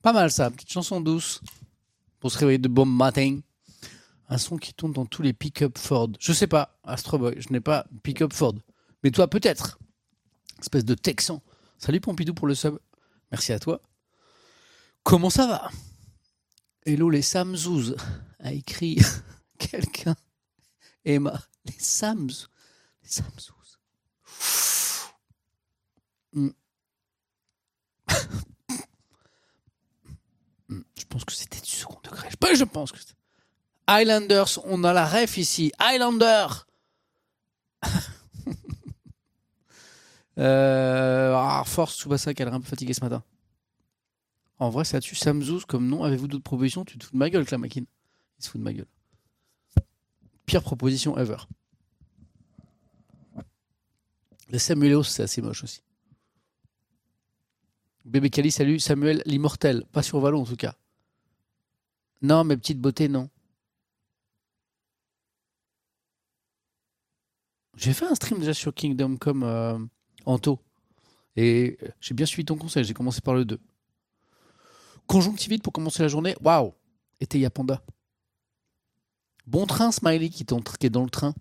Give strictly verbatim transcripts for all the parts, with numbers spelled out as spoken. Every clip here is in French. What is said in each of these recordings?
Pas mal ça, petite chanson douce pour se réveiller de bon matin. Un son qui tourne dans tous les pick-up Ford. Je sais pas, Astro Boy, je n'ai pas pick-up Ford. Mais toi, peut-être. Espèce de Texan. Salut Pompidou pour le sub. Merci à toi. Comment ça va? Hello les Samzouz, a écrit quelqu'un. Emma, les Samz. Les Samzouz. Mm. mm. Je pense que c'était du second degré. Je, je pense que c'était... Highlanders, on a la ref ici. Highlander. euh, ah, force Tsubasa qui a l'air un peu fatigué ce matin. En vrai, ça tue Samzouz comme nom. Avez-vous d'autres propositions? Tu te fous de ma gueule, Clamakin. Il se fout de ma gueule. Pire proposition ever. Les Samuelos, c'est assez moche aussi. Bébé Kali, salut. Samuel l'immortel. Pas sur Valo en tout cas. Non, mes petites beautés, non. J'ai fait un stream déjà sur Kingdom Come euh, Anto. Et j'ai bien suivi ton conseil. J'ai commencé par le deux. Conjonctivite pour commencer la journée. Waouh. Été Yapanda. Bon train, Smiley, qui est, en, qui est dans le train.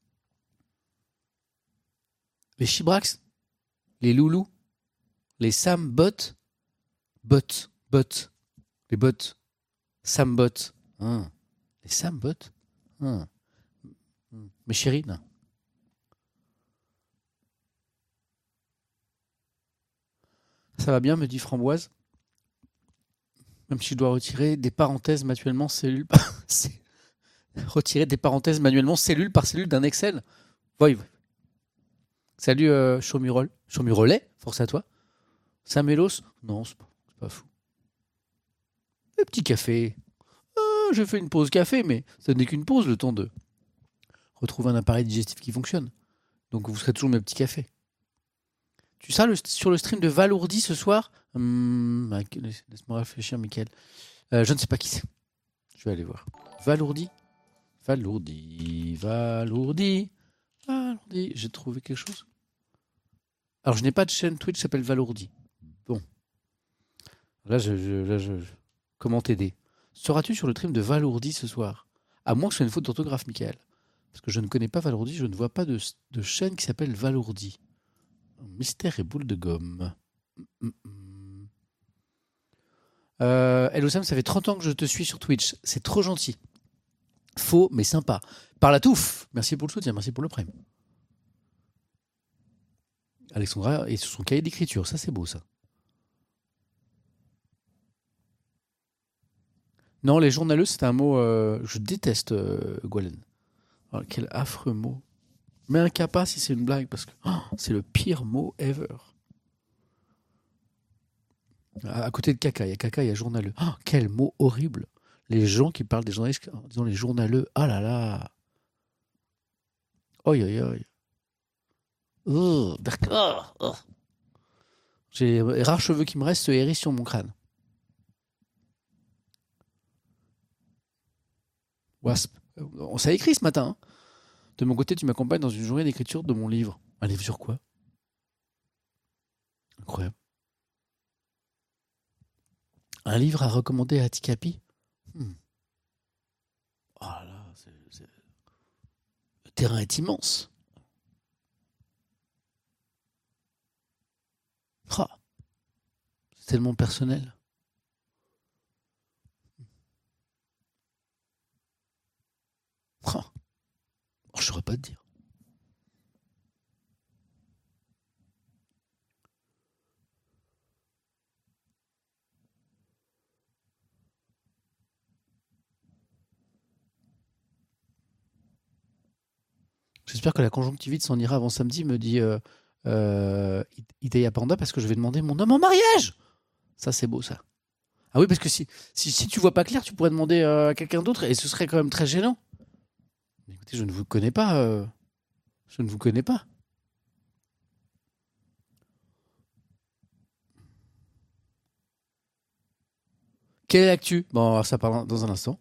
Les Chibrax. Les Loulous. Les Sam Bot. Bot. Bot. Les bots. Sam Bot. Hein. Les Sam Bot. Hein. Mes chéris, non. Ça va bien, me dit Framboise. Même si je dois retirer des parenthèses manuellement cellule par retirer des parenthèses manuellement cellule par cellule d'un Excel. Oui. Salut euh, Chaumurol. Chaumurolet, force à toi. Samélos. Non, c'est pas, c'est pas fou. Le petit café. Ah, j'ai fait une pause café, mais ce n'est qu'une pause, le temps de retrouver un appareil digestif qui fonctionne. Donc vous serez toujours mes petits cafés. Tu seras le, sur le stream de Valourdi ce soir? hum, Laisse-moi réfléchir, Mickaël. Euh, je ne sais pas qui c'est. Je vais aller voir. Valourdi. Valourdi. Valourdi. Valourdi. J'ai trouvé quelque chose. Alors, je n'ai pas de chaîne Twitch qui s'appelle Valourdi. Bon. Là, je, je, là je, je... comment t'aider? Seras-tu sur le stream de Valourdi ce soir? À moins que ce soit une faute d'orthographe, Mickaël. Parce que je ne connais pas Valourdi, je ne vois pas de, de chaîne qui s'appelle Valourdi. Mystère et boule de gomme. Euh, Hello Sam, ça fait trente ans que je te suis sur Twitch. C'est trop gentil. Faux, mais sympa. Par la touffe. Merci pour le soutien, merci pour le prime. Alexandra est sur son cahier d'écriture. Ça, c'est beau, ça. Non, les journaleux, c'est un mot... Euh, je déteste, euh, Gwalen. Oh, quel affreux mot. Mais un capa si c'est une blague, parce que oh, c'est le pire mot ever. À côté de caca, il y a caca, il y a journaleux. Oh, quel mot horrible. Les gens qui parlent des journalistes en disant les journaleux. Ah là là. Oi, oi, oi. Oh, d'accord. Oh. J'ai les rares cheveux qui me restent se hérissent sur mon crâne. Wasp. On s'est écrit ce matin. Hein. De mon côté, tu m'accompagnes dans une journée d'écriture de mon livre. Un livre sur quoi? Incroyable. Un livre à recommander à Tikapi? hmm. Oh là, c'est, c'est... Le terrain est immense. Oh, c'est tellement personnel. Oh, je ne saurais pas te dire. J'espère que la conjonctivite s'en ira avant samedi, me dit euh, euh, Ideya Panda, parce que je vais demander mon homme en mariage. Ça, c'est beau, ça. Ah oui, parce que si, si, si tu vois pas clair, tu pourrais demander euh, à quelqu'un d'autre, et ce serait quand même très gênant. Mais écoutez, je ne vous connais pas. Euh, je ne vous connais pas. Quelle est l'actu? Bon, ça parle dans un instant.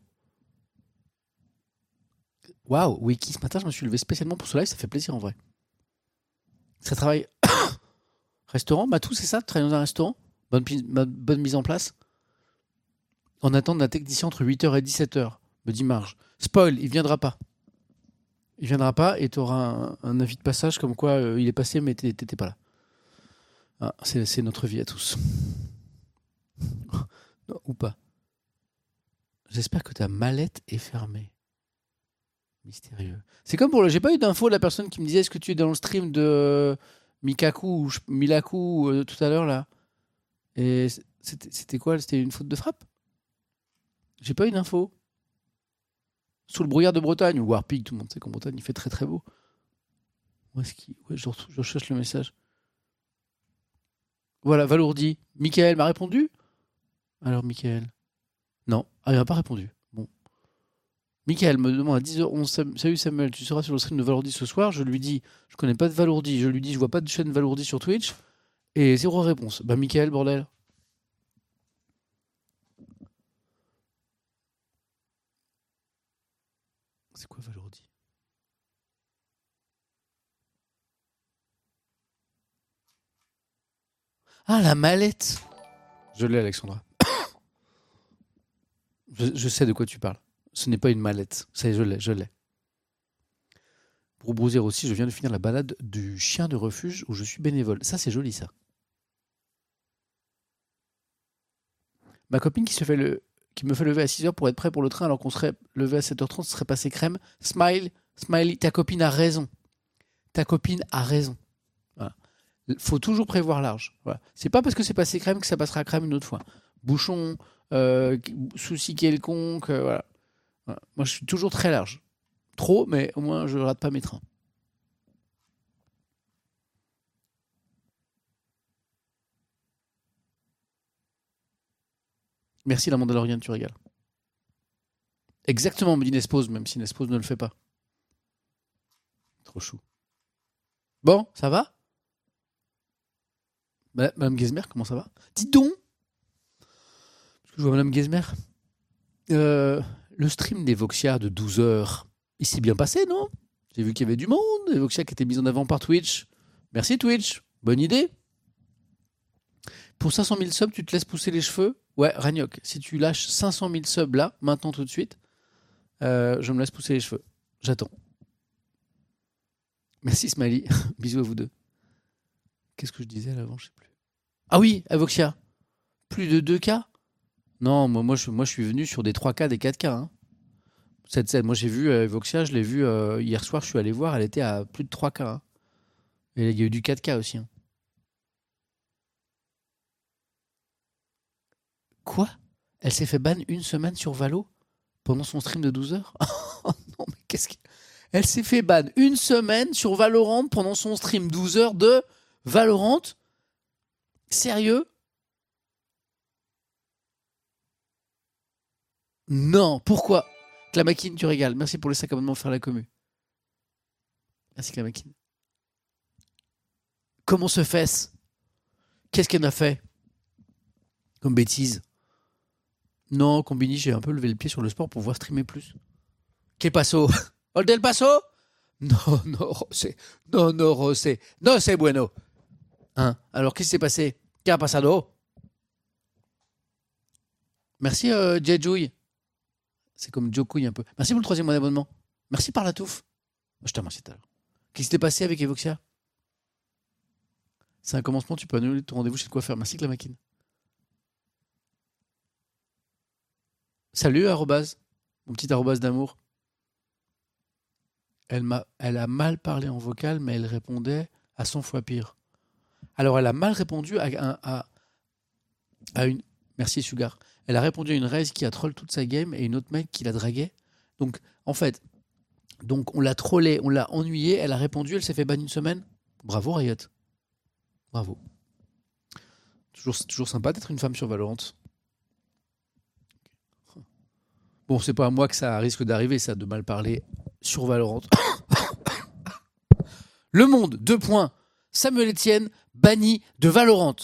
Waouh, Wiki, ce matin, je me suis levé spécialement pour ce live, ça fait plaisir en vrai. Ça travaille. Restaurant, Matou, c'est ça? Travailler dans un restaurant? Bonne, bonne mise en place? En attente d'un technicien entre huit heures et dix-sept heures, me dit Marge. Spoil, il viendra pas. Il viendra pas et tu auras un, un avis de passage comme quoi euh, il est passé mais t'é- t'étais pas là. Ah, c'est, c'est notre vie à tous. Non, ou pas. J'espère que ta mallette est fermée. Mystérieux. C'est comme pour le... J'ai pas eu d'infos de la personne qui me disait est-ce que tu es dans le stream de Mikaku ou je- Milaku euh, tout à l'heure là. Et c'était, c'était quoi? C'était une faute de frappe? J'ai pas eu d'infos. Sous le brouillard de Bretagne ou Warpig, tout le monde sait qu'en Bretagne il fait très très beau. Où est-ce qu'il... Ouais, je, retrouve- je cherche le message. Voilà, Valourdi. Michael m'a répondu? Alors Michael. Non, ah, il m'a pas répondu. Bon. Michael me demande à dix heures onze, Sam- salut Samuel, tu seras sur le stream de Valourdi ce soir? Je lui dis, je connais pas de Valourdi. Je lui dis, je vois pas de chaîne Valourdi sur Twitch. Et zéro réponse. Bah Michael, bordel. C'est quoi Valourdi? Ah, la mallette. Je l'ai, Alexandra. Je, je sais de quoi tu parles. Ce n'est pas une mallette. Ça y est, je l'ai, je l'ai. Pour Brousière aussi, je viens de finir la balade du chien de refuge où je suis bénévole. Ça, c'est joli, ça. Ma copine qui, se fait le... qui me fait lever à six heures pour être prêt pour le train alors qu'on serait levé à sept heures trente, ce serait passé crème. Smile, smiley, ta copine a raison. Ta copine a raison. Voilà. Faut toujours prévoir large. Voilà. C'est pas parce que c'est passé crème que ça passera crème une autre fois. Bouchon, euh, souci quelconque, euh, voilà. Voilà. Moi, je suis toujours très large. Trop, mais au moins, je rate pas mes trains. Merci la Mandalorienne, tu régales. Exactement, me dit Nespose, même si Nespose ne le fait pas. Trop chou. Bon, ça va? Bah, Madame Gesmer, comment ça va? Dis donc! Parce que je vois Madame Gesmer. Euh, le stream des Voxia de douze heures, il s'est bien passé, non? J'ai vu qu'il y avait du monde, des Voxia qui étaient mis en avant par Twitch. Merci Twitch, bonne idée. Pour cinq cent mille subs, tu te laisses pousser les cheveux? Ouais, Ragnoc, si tu lâches cinq cent mille subs là, maintenant tout de suite, euh, je me laisse pousser les cheveux. J'attends. Merci Smiley. Bisous à vous deux. Qu'est-ce que je disais là avant? Je sais plus. Ah oui, Avoxia. Plus de deux K? Non, moi, moi, je, moi je suis venu sur des trois K, des quatre K. Hein. Cette scène, moi j'ai vu euh, Avoxia, je l'ai vu euh, hier soir, je suis allé voir, elle était à plus de trois K. Hein. Et il y a eu du quatre K aussi. Hein. Quoi? Elle s'est fait ban une semaine sur Valo pendant son stream de douze heures? Oh non, mais qu'est-ce que... Elle s'est fait ban une semaine sur Valorant pendant son stream douze heures de Valorant? Sérieux? Non, pourquoi? Clamakine, tu régales. Merci pour les cinq abonnements faire la commu. Merci Clamakine. Comment se fait-ce? Qu'est-ce qu'elle a fait? Comme bêtise. Non, Combini, j'ai un peu levé le pied sur le sport pour pouvoir streamer plus. Que paso? Hold el paso? Non, non, Rosé. Non, non, Rosé. Non, c'est bueno. Hein? Alors, qu'est-ce qui s'est passé? Qu'est-ce qui a pasado? Merci, euh, Jejouy. C'est comme Jokouille un peu. Merci pour le troisième mois d'abonnement. Merci par la touffe. Je te remercie tout à l'heure. Qu'est-ce qui s'est passé avec Evoxia? C'est un commencement, tu peux annuler ton rendez-vous chez le coiffeur. Merci, Clamakine. Salut, arrobase. Mon petit arrobase d'amour. Elle, m'a, elle a mal parlé en vocal, mais elle répondait à cent fois pire. Alors, elle a mal répondu à, à, à, à une... Merci, Sugar. Elle a répondu à une raise qui a troll toute sa game et une autre mec qui la draguait. Donc, en fait, donc on l'a trollée, on l'a ennuyée, elle a répondu, elle s'est fait ban une semaine. Bravo, Riot. Bravo. Toujours, toujours sympa d'être une femme sur Valorant. Bon, c'est pas à moi que ça risque d'arriver, ça, de mal parler sur Valorant. Le Monde, deux points. Samuel Etienne, banni de Valorant.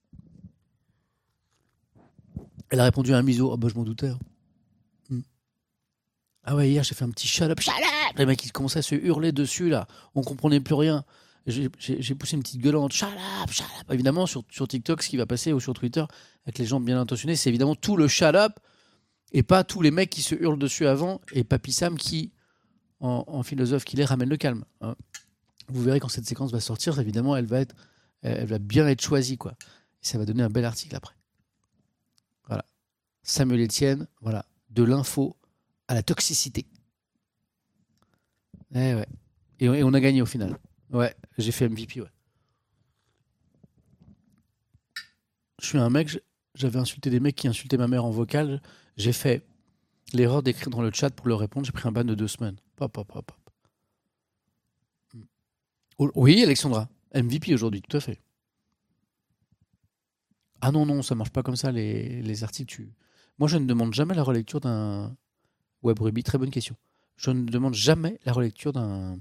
Elle a répondu à un miso. Ah bah je m'en doutais. Hein. Hmm. Ah ouais, hier j'ai fait un petit shut up, shut up. Les mecs ils commençaient à se hurler dessus là. On comprenait plus rien. J'ai, j'ai, j'ai poussé une petite gueulante. Shut up, shut up. Évidemment sur, sur TikTok, ce qui va passer ou sur Twitter avec les gens bien intentionnés, c'est évidemment tout le shut up Et pas tous les mecs qui se hurlent dessus avant et Papy Sam qui, en, en philosophe qu'il est, ramène le calme. Hein. Vous verrez quand cette séquence va sortir, évidemment, elle va, être, elle va bien être choisie, quoi. Et ça va donner un bel article après. Voilà. Samuel Etienne, voilà. De l'info à la toxicité. Eh ouais. Et, et on a gagné au final. Ouais, j'ai fait M V P, ouais. Je suis un mec, j'avais insulté des mecs qui insultaient ma mère en vocal. J'ai fait l'erreur d'écrire dans le chat pour leur répondre. J'ai pris un ban de deux semaines. Pop, pop, pop, pop. Oh, oui, Alexandra. M V P aujourd'hui, tout à fait. Ah non, non, ça marche pas comme ça, les, les articles. Tu... Moi, je ne demande jamais la relecture d'un... Web Ruby, très bonne question. Je ne demande jamais la relecture d'un...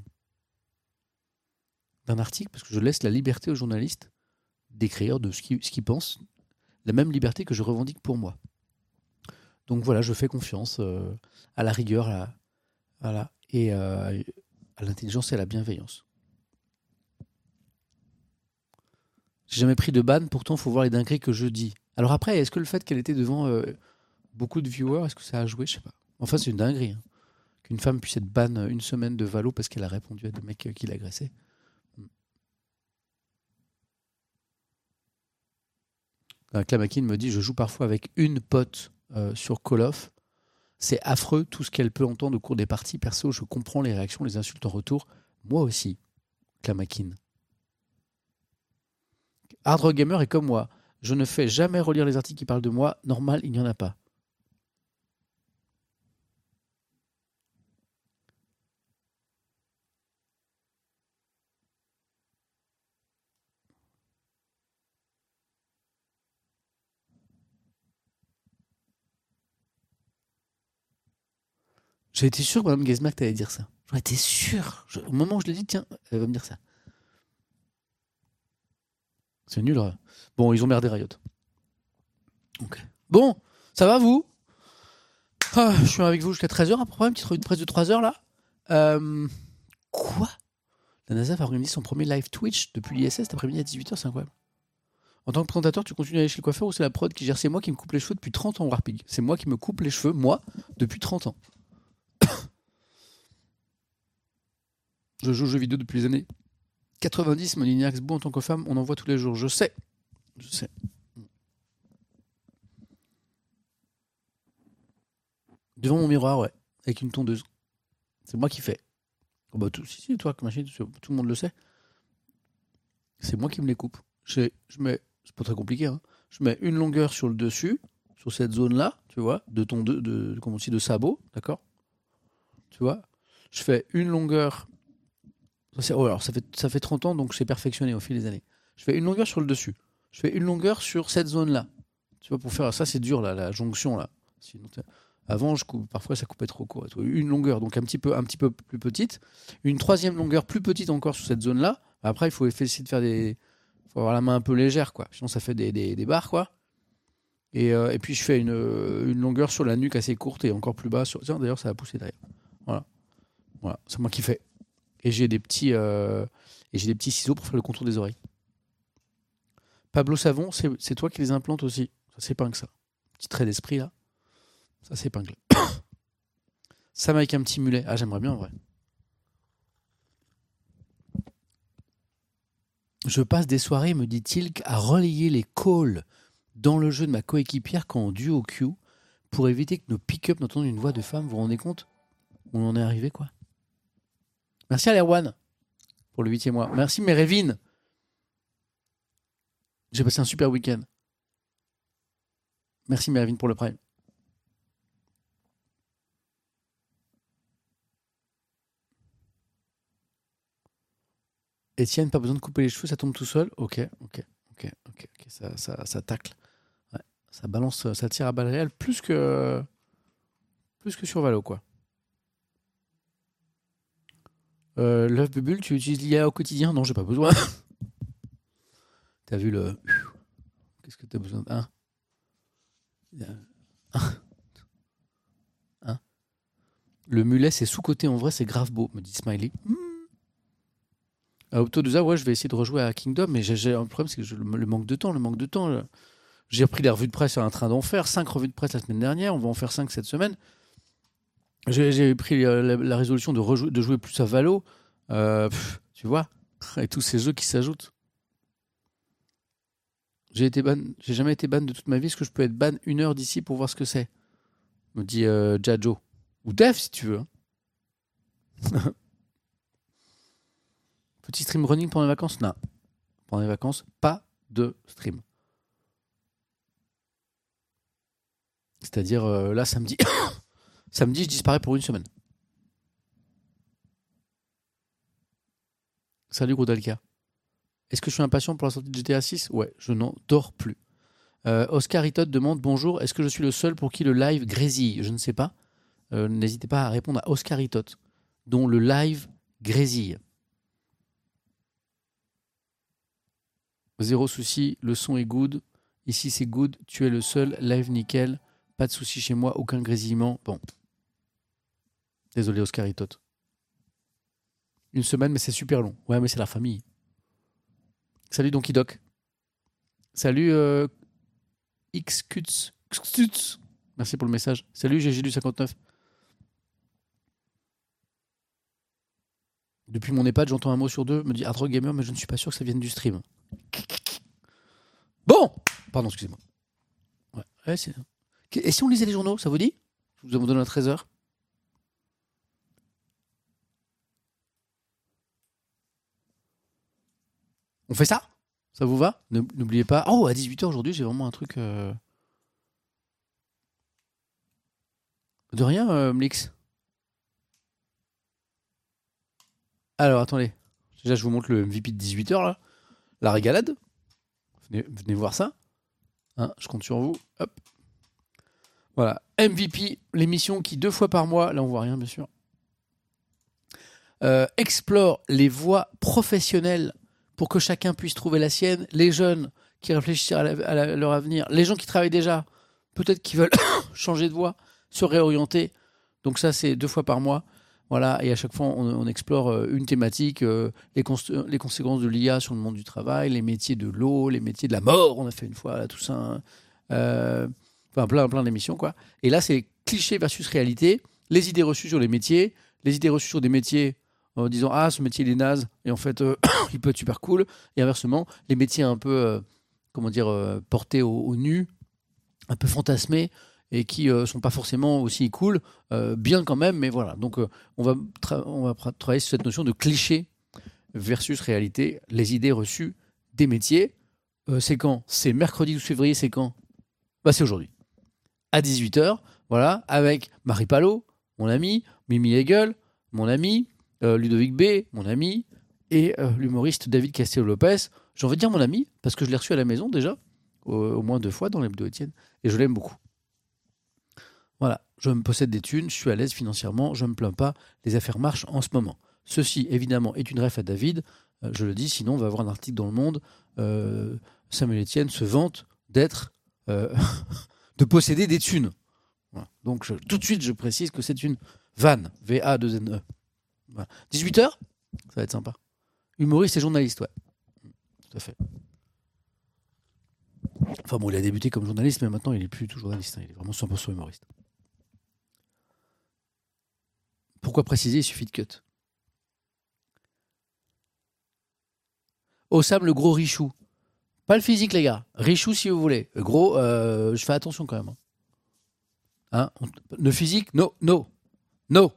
d'un article parce que je laisse la liberté aux journalistes d'écrire de ce qu'ils, ce qu'ils pensent, la même liberté que je revendique pour moi. Donc voilà, je fais confiance euh, à la rigueur à, voilà, et euh, à l'intelligence et à la bienveillance. J'ai jamais pris de ban, pourtant il faut voir les dingueries que je dis. Alors après, est-ce que le fait qu'elle était devant euh, beaucoup de viewers, est-ce que ça a joué? Je sais pas. Enfin, c'est une dinguerie. Hein. Qu'une femme puisse être ban une semaine de Valo parce qu'elle a répondu à des mecs qui l'agressaient. Clamakin me dit, je joue parfois avec une pote euh, sur Call of. C'est affreux tout ce qu'elle peut entendre au cours des parties. Perso, je comprends les réactions, les insultes en retour. Moi aussi, Clamakin. Hard Rock Gamer est comme moi. Je ne fais jamais relire les articles qui parlent de moi. Normal, il n'y en a pas. J'ai été sûr, Mme Gazma, que tu allais dire ça. J'en étais sûr. Je, au moment où je l'ai dit, tiens, elle va me dire ça. C'est nul. Hein. Bon, ils ont merdé Riot. Ok. Bon, ça va, vous? Ah, je suis avec vous jusqu'à treize heures, à peu près, une petite revue de presse de trois heures, là. Euh, quoi? La NASA va organiser son premier live Twitch depuis l'I S S cet après-midi à dix-huit heures, c'est incroyable. En tant que présentateur, tu continues à aller chez le coiffeur ou c'est la prod qui gère? C'est moi qui me coupe les cheveux depuis trente ans, Warpig. C'est moi qui me coupe les cheveux, moi, depuis trente ans. Je joue aux jeux vidéo depuis les années quatre-vingt-dix, mon Ignax Beau en tant que femme, on en voit tous les jours. Je sais. Je sais. Devant mon miroir, ouais. Avec une tondeuse. C'est moi qui fais. Oh bah, tout, si, si, toi, machine, tout le monde le sait. C'est moi qui me les coupe. Je, je mets, c'est pas très compliqué, hein. Je mets une longueur sur le dessus, sur cette zone-là, tu vois, de ton de, de, comment on dit, de sabot, d'accord? Tu vois? Je fais une longueur. Ça, oh, alors ça fait, ça fait trente ans, donc j'ai perfectionné au fil des années. Je fais une longueur sur le dessus. Je fais une longueur sur cette zone-là. Tu vois, pour faire ça, c'est dur, là, la jonction, là. Sinon, avant, je coupe, parfois, ça coupait trop court. Une longueur, donc un petit peu, un petit peu plus petite. Une troisième longueur plus petite encore sur cette zone-là. Après, il faut essayer de faire des... Il faut avoir la main un peu légère, quoi. Sinon, ça fait des, des, des barres, quoi. Et, euh, et puis, je fais une, une longueur sur la nuque assez courte et encore plus bas. Sur... Tiens, d'ailleurs, ça va pousser derrière. Voilà. Voilà, c'est moi qui fais. Et j'ai des petits, euh, et j'ai des petits ciseaux pour faire le contour des oreilles. Pablo Savon, c'est, c'est toi qui les implantes aussi. Ça s'épingle, ça. Petit trait d'esprit, là. Ça s'épingle. Sam avec un petit mulet. Ah, j'aimerais bien, en vrai. Je passe des soirées, me dit-il, à relayer les calls dans le jeu de ma coéquipière quand on duo queue pour éviter que nos pick-up n'entendent une voix de femme. Vous vous rendez compte? On en est arrivé, quoi. Merci à l'Erwan pour le huitième mois. Merci Mérévine. J'ai passé un super week-end. Merci Mérévine pour le prime. Étienne, pas besoin de couper les cheveux, ça tombe tout seul. Ok, ok, ok, ok, ok. Ça, ça, ça tacle. Ouais. Ça balance, ça tire à balles réelles plus que plus que sur Valo, quoi. Euh, L'œuf bubule, tu utilises l'I A au quotidien? Non, j'ai pas besoin. T'as vu le... Qu'est-ce que t'as besoin d'un... Hein hein Le mulet, c'est sous-côté. En vrai, c'est grave beau, me dit Smiley. Mmh. À Opto deux A, ouais, je vais essayer de rejouer à Kingdom, mais j'ai, j'ai un problème, c'est que je, le manque de temps, le manque de temps. J'ai repris les revues de presse à un train d'enfer. Cinq revues de presse la semaine dernière. On va en faire cinq cette semaine. J'ai, j'ai pris euh, la, la résolution de, rejou- de jouer plus à Valo. Euh, pff, tu vois, et tous ces jeux qui s'ajoutent. J'ai été ban, j'ai jamais été ban de toute ma vie. Est-ce que je peux être ban une heure d'ici pour voir ce que c'est? Me dit euh, Jajo. Ou Def si tu veux. hein. Petit stream running pendant les vacances? Non. Pendant les vacances, pas de stream. C'est-à-dire, euh, là, samedi, samedi, je disparais pour une semaine. Salut Groudalka. Est-ce que je suis impatient pour la sortie de G T A six? Ouais, je n'en dors plus. Euh, Oscar Itot demande bonjour, est-ce que je suis le seul pour qui le live grésille? Je ne sais pas. Euh, n'hésitez pas à répondre à Oscar Itot, dont le live grésille. Zéro souci, le son est good. Ici c'est good, tu es le seul, live nickel. Pas de souci chez moi, aucun grésillement. Bon. Désolé Oscar Itot. Une semaine, mais c'est super long. Ouais, mais c'est la famille. Salut Donkey Doc. Salut euh, Xcuts. Xcuts. Merci pour le message. Salut G G du cinquante-neuf. Depuis mon EHPAD, j'entends un mot sur deux. Me dit Hard Rock Gamer, mais je ne suis pas sûr que ça vienne du stream. Bon. Pardon, excusez-moi. Ouais. Ouais, c'est... Et si on lisait les journaux, ça vous dit? Je vous abandonne à treize heures. On fait ça? Ça vous va? N'oubliez pas. Oh, à dix-huit heures aujourd'hui, j'ai vraiment un truc. Euh... De rien, euh, Mlix. Alors, attendez. Déjà, je vous montre le M V P de dix-huit heures, là. La régalade. Venez, venez voir ça. Hein, je compte sur vous. Hop. Voilà. M V P, l'émission qui, deux fois par mois, là, on voit rien, bien sûr, euh, explore les voies professionnelles pour que chacun puisse trouver la sienne. Les jeunes qui réfléchissent à, la, à la, leur avenir. Les gens qui travaillent déjà, peut-être qui veulent changer de voie, se réorienter. Donc ça, c'est deux fois par mois. Voilà, et à chaque fois, on, on explore euh, une thématique, euh, les, cons- les conséquences de l'I A sur le monde du travail, les métiers de l'eau, les métiers de la mort, on a fait une fois, là, tout ça. Hein. Euh, enfin, plein, plein d'émissions, quoi. Et là, c'est cliché versus réalité, les idées reçues sur les métiers, les idées reçues sur des métiers en disant « Ah, ce métier, il est naze, et en fait, euh, il peut être super cool. » Et inversement, les métiers un peu, euh, comment dire, euh, portés au, au nu, un peu fantasmés, et qui euh, sont pas forcément aussi cool, euh, bien quand même, mais voilà. Donc euh, on va, tra- on va pra- travailler sur cette notion de cliché versus réalité, les idées reçues des métiers. Euh, c'est quand? C'est mercredi douze février, c'est quand? Bah c'est aujourd'hui. À dix-huit heures, voilà, avec Marie Palot, mon ami, Mimi Hegel, mon ami, euh, Ludovic B, mon ami, et euh, l'humoriste David Castillo-Lopez. J'ai envie de dire mon ami, parce que je l'ai reçu à la maison déjà, au, au moins deux fois dans l'hebdo Étienne, et je l'aime beaucoup. Voilà, je me possède des thunes, je suis à l'aise financièrement, je ne me plains pas, les affaires marchent en ce moment. Ceci, évidemment, est une ref à David, euh, je le dis, sinon on va avoir un article dans Le Monde. Euh, Samuel Etienne se vante d'être, euh, de posséder des thunes. Voilà. Donc je, tout de suite, je précise que c'est une vanne, V A deux N E. Voilà. dix-huit heures, ça va être sympa. Humoriste et journaliste, ouais. Tout à fait. Enfin bon, il a débuté comme journaliste, mais maintenant il n'est plus tout journaliste, hein, il est vraiment cent pour cent humoriste. Pourquoi préciser? Il suffit de cut. Oh Sam, le gros Richou. Pas le physique, les gars. Richou, si vous voulez. Le gros, euh, je fais attention quand même. Hein, on... Le physique, no, no, no.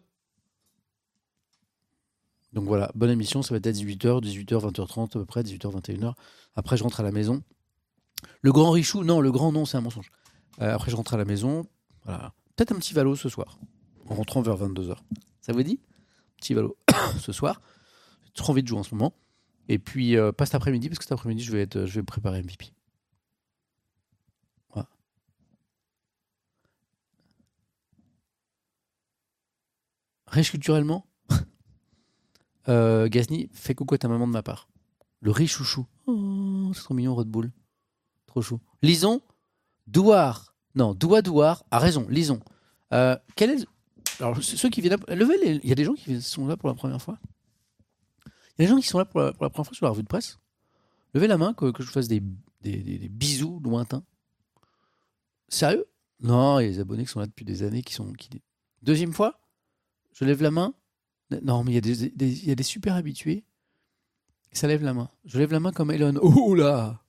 Donc voilà, bonne émission. Ça va être à dix-huit heures, dix-huit heures, vingt heures trente à peu près, dix-huit heures, vingt et une heures. Après, je rentre à la maison. Le grand Richou, non, le grand non, c'est un mensonge. Euh, après, je rentre à la maison. Voilà. Peut-être un petit valo ce soir, en rentrant vers vingt-deux heures. Ça vous dit? Petit valo ce soir. J'ai trop envie de jouer en ce moment. Et puis, euh, pas cet après-midi, parce que cet après-midi, je vais, être, je vais me préparer M V P. Voilà. Riche culturellement, euh, Gazni, fais coucou à ta maman de ma part. Le riche chouchou. Oh, c'est trop mignon, Red Bull. Trop chou. Lison, Douard. Non, Doua Douard a raison, Lison. Euh, quel est... Alors, ceux qui viennent... Levez les... Il y a des gens qui sont là pour la première fois. Il y a des gens qui sont là pour la, pour la première fois sur la revue de presse. Levez la main, que, que je vous fasse des, des, des, des bisous lointains. Sérieux? Non, il y a des abonnés qui sont là depuis des années qui sont. Qui... Deuxième fois? Je lève la main? Non, mais il y a des, des- il y a des super habitués. Et ça lève la main. Je lève la main comme Elon. Oh là!